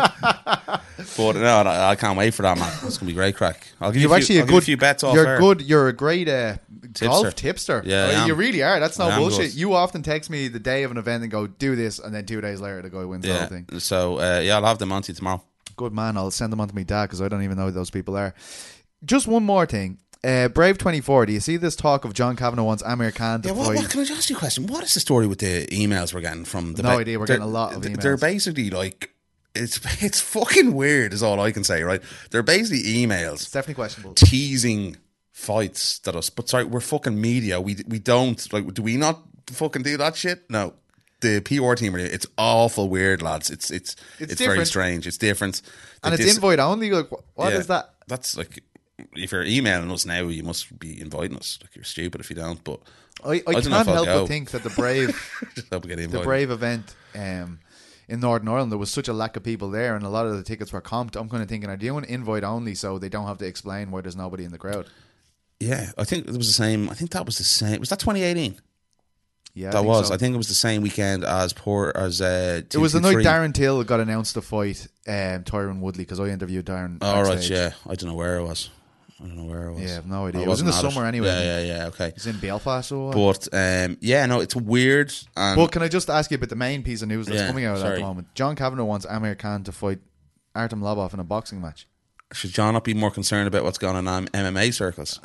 Thursday. But no, I, I can't wait for that, man. It's gonna be great crack. I'll give You've you a few, actually I'll a give you good. a few bets off You're air. good. You're a great uh, golf Tipster. tipster. Yeah, I Oh, am. you really are. That's no I am bullshit. good. You often text me the day of an event and go, "Do this," and then two days later the guy wins the whole Yeah. thing. So uh, yeah, I'll have them on to you tomorrow. Good man. I'll send them on to my dad because I don't even know who those people are. Just one more thing. Uh, Brave twenty-four. Do you see this talk of John Kavanagh wants Amir Khan to Yeah, what, fight? what, can I just ask you a question? What is the story with the emails we're getting from the? No ba- idea, we're they're- getting a lot of They're emails. basically like it's it's fucking weird. Is all I can say. Right? They're basically emails It's definitely questionable. teasing fights that us. But sorry, we're fucking media. We we don't like. Do we not fucking do that shit? No. The P R team are. It's awful weird, lads. It's it's It's it's, very different. strange. It's different. And Like it's this- invite only. Like, wh- what yeah, is that? That's like. If you're emailing us now, you must be inviting us. Like, you're stupid if you don't. But I, I, I don't know can't if I'll help go. but think that the Brave, just hope we get the invited. Brave event um, in Northern Ireland, there was such a lack of people there, and a lot of the tickets were comped. I'm kind of thinking, are they doing invite only so they don't have to explain why there's nobody in the crowd? Yeah, I think it was the same. I think that was the same. Was that twenty eighteen? Yeah, I that think was. so. I think it was the same weekend as poor as. Uh, It was the night two two three. Darren Till got announced to fight um, Tyron Woodley because I interviewed Darren. Oh, right, backstage. yeah. I don't know where it was. I don't know where it was. Yeah, I have no idea. I It was in the wasn't at summer it. anyway. Yeah, yeah, yeah. Okay. He's in Belfast or what? But um, yeah, no, it's weird. And But can I just ask you about the main piece of news that's Yeah, coming out at sorry. the moment? John Kavanagh wants Amir Khan to fight Artem Lobov in a boxing match. should John not be more concerned about what's going on in M M A circles?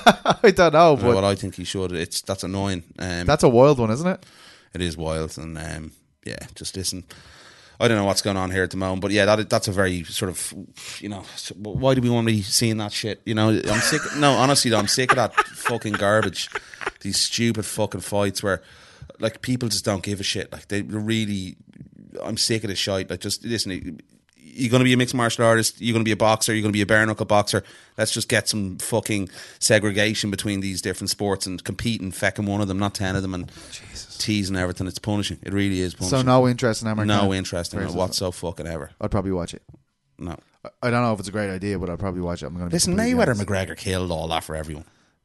I don't know, You know but what I think he should. It's that's annoying. Um, that's a wild one, isn't it? It is wild, and um, yeah, just listen. I don't know what's going on here at the moment, but yeah, that that's a very sort of, you know, why do we want to be seeing that shit? You know, I'm sick. No, honestly, though, I'm sick of that fucking garbage. These stupid fucking fights where, like, people just don't give a shit. Like, they really, I'm sick of this shit. Like, just listen. You're going to be a mixed martial artist. You're going to be a boxer. You're going to be a bare knuckle boxer. Let's just get some fucking segregation between these different sports and compete in fecking one of them, not ten of them, and Jesus. teasing everything. It's punishing. It really is punishing. So no interest in Amir No Khan? interest in it Versus- whatsoever fucking ever. I'd probably watch it. No. I- I don't know if it's a great idea, but I'd probably watch it. I'm going to Listen, Mayweather McGregor killed all that for everyone.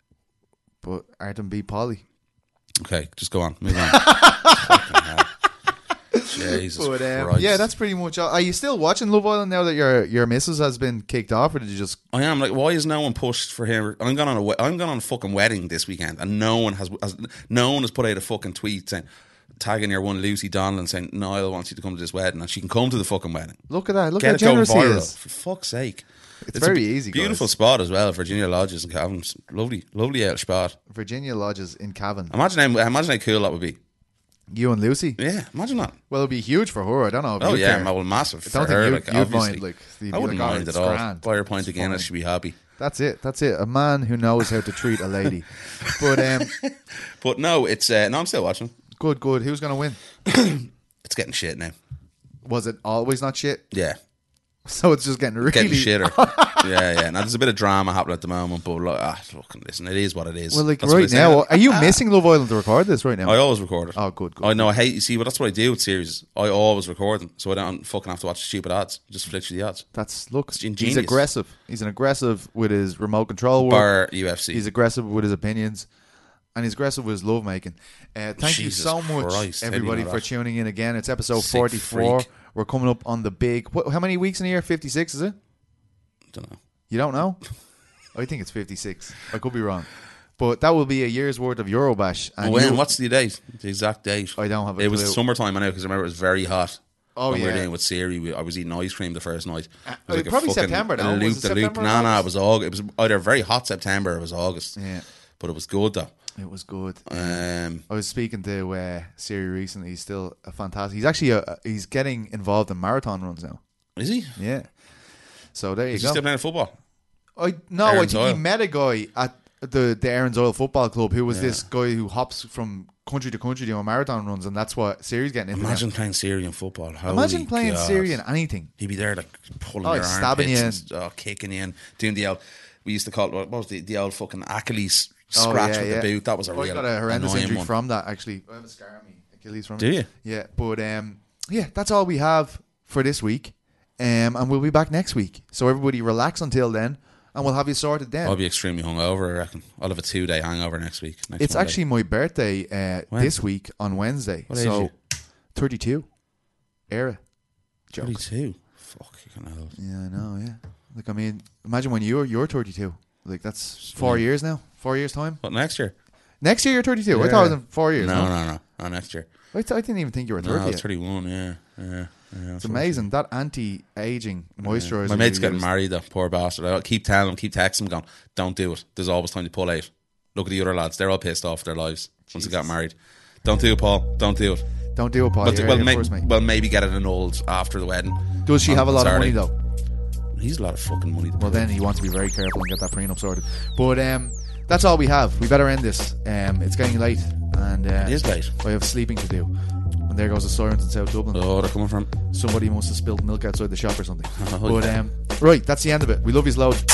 But Artem beat Polly. Okay, just go on. Move on. Fucking hell. Jesus But um, Christ. yeah, that's pretty much all. Are you still watching Love Island now that your your missus has been kicked off, or did you just? I am like, why is no one pushed for him? I'm going on a we- I'm going on a fucking wedding this weekend, and no one has, has no one has put out a fucking tweet saying, tagging your one Lucy Donlan saying Niall wants you to come to this wedding, and she can come to the fucking wedding. Look at that! Look Get how it going generous he viral, is. for fuck's sake. It's, a very be- easy. Beautiful guys. spot as well, Virginia Lodges and Cavan's. Lovely, lovely out spot. Virginia Lodges in Cavan. Imagine how, imagine how cool that would be. You and Lucy. Yeah, imagine that. Well, it'd be huge for her. I don't know. If Oh you'd yeah, care. well, massive. I don't for think her, you'd, like, you'd obviously. mind. Like, you'd I be wouldn't like, oh, mind it's at all. grand. Buy her pint It's again, and fine. she'd be happy. That's it. That's it. A man who knows how to treat a lady. But um, But no, it's uh, no. I'm still watching. good, good. Who's going to win? It's getting shit now. Was it always not shit? Yeah, So it's just getting really getting shitter. yeah, yeah. Now there's a bit of drama happening at the moment, but like, ah, fucking listen, it is what it is. Well, like That's what right I now, say. are you missing Love Island to record this right now? I always record it. Oh, good, good. I know. I hate. You see, but that's what I do with series. I always record them, so I don't fucking have to watch stupid ads. Just flick through the ads. That's look. It's He's ingenious. aggressive. He's an aggressive with his remote control work. Bar U F C. He's aggressive with his opinions, and he's aggressive with his love making. Uh, thank you Jesus so much, Christ, how do you everybody, know for that? tuning in again. It's episode Sick forty-four. freak. We're coming up on the big. What, how many weeks in a year? fifty-six, is it? don't know. You don't know? I think it's fifty-six. I could be wrong, but that will be a year's worth of Eurobash. And when? you- What's the date? The exact date? I don't have a It was clue. summertime, I know, because I remember it was very hot. Oh, when we were yeah. doing with Siri, we, I was eating ice cream the first night. It was uh, like a probably fucking September, though. Was loop it the loop. September or No, no, it August? was August. It was either very hot September or it was August. Yeah, But it was good though. it was good. Um, I was speaking to uh, Siri recently. He's still a fantastic. He's actually a, he's getting involved in marathon runs now. is he? Yeah. So there you Is he go. still playing football? I no, I Aaron's think he oil. met a guy at the the Aaron's Oil Football Club, who was yeah. this guy who hops from country to country doing marathon runs, and that's what Siri's getting into. Imagine now. playing Syrian football. Holy Imagine playing God. Syrian anything. He'd be there like pulling oh, your stabbing you in. and oh, kicking you in, doing the old. We used to call it what was the, the old fucking Achilles scratch oh, yeah, with yeah. the boot. That was a oh, real. I got a horrendous injury one. from that. Actually, I have a scar on me, Achilles from Do it. you? Yeah, but um, yeah, that's all we have for this week, um, and we'll be back next week. So everybody relax until then. And we'll have you sorted then. I'll be extremely hungover, I reckon. I'll have a two-day hangover next week. Next it's Monday. actually my birthday uh, this week on Wednesday. What so, age thirty-two. Era. Joke. thirty-two? Fuck, you're kind of old. Yeah, I know, yeah. Like, I mean, imagine when you're, you're thirty-two. Like, that's four yeah. years now. Four years' time. What, next year? Next year you're thirty-two. Yeah. I thought it was in four years. No, no, no, no. No, next year. I, th- I didn't even think you were thirty. No, I was yet. thirty-one, yeah. yeah. Yeah, it's amazing that anti-aging moisturizer. Yeah. My mate's getting used. married though, poor bastard. I keep telling him, keep texting him, going, "Don't do it. There's always time to pull out." Look at the other lads; they're all pissed off their lives Jesus. Once they got married. Don't do it, Paul. Don't do it. Don't do it, Paul. But, yeah, well, yeah, may, course, well, maybe get it annulled after the wedding. Does she have a lot Saturday. of money though? He's a lot of fucking money. Well, then he wants to be very careful and get that prenup sorted. But um, that's all we have. We better end this. Um, it's getting late, and uh, it is late. I have sleeping to do. And there goes the sirens in South Dublin. Oh, they're coming from. Somebody must have spilled milk outside the shop or something. Oh, but yeah. um, right, that's the end of it. We love you loads.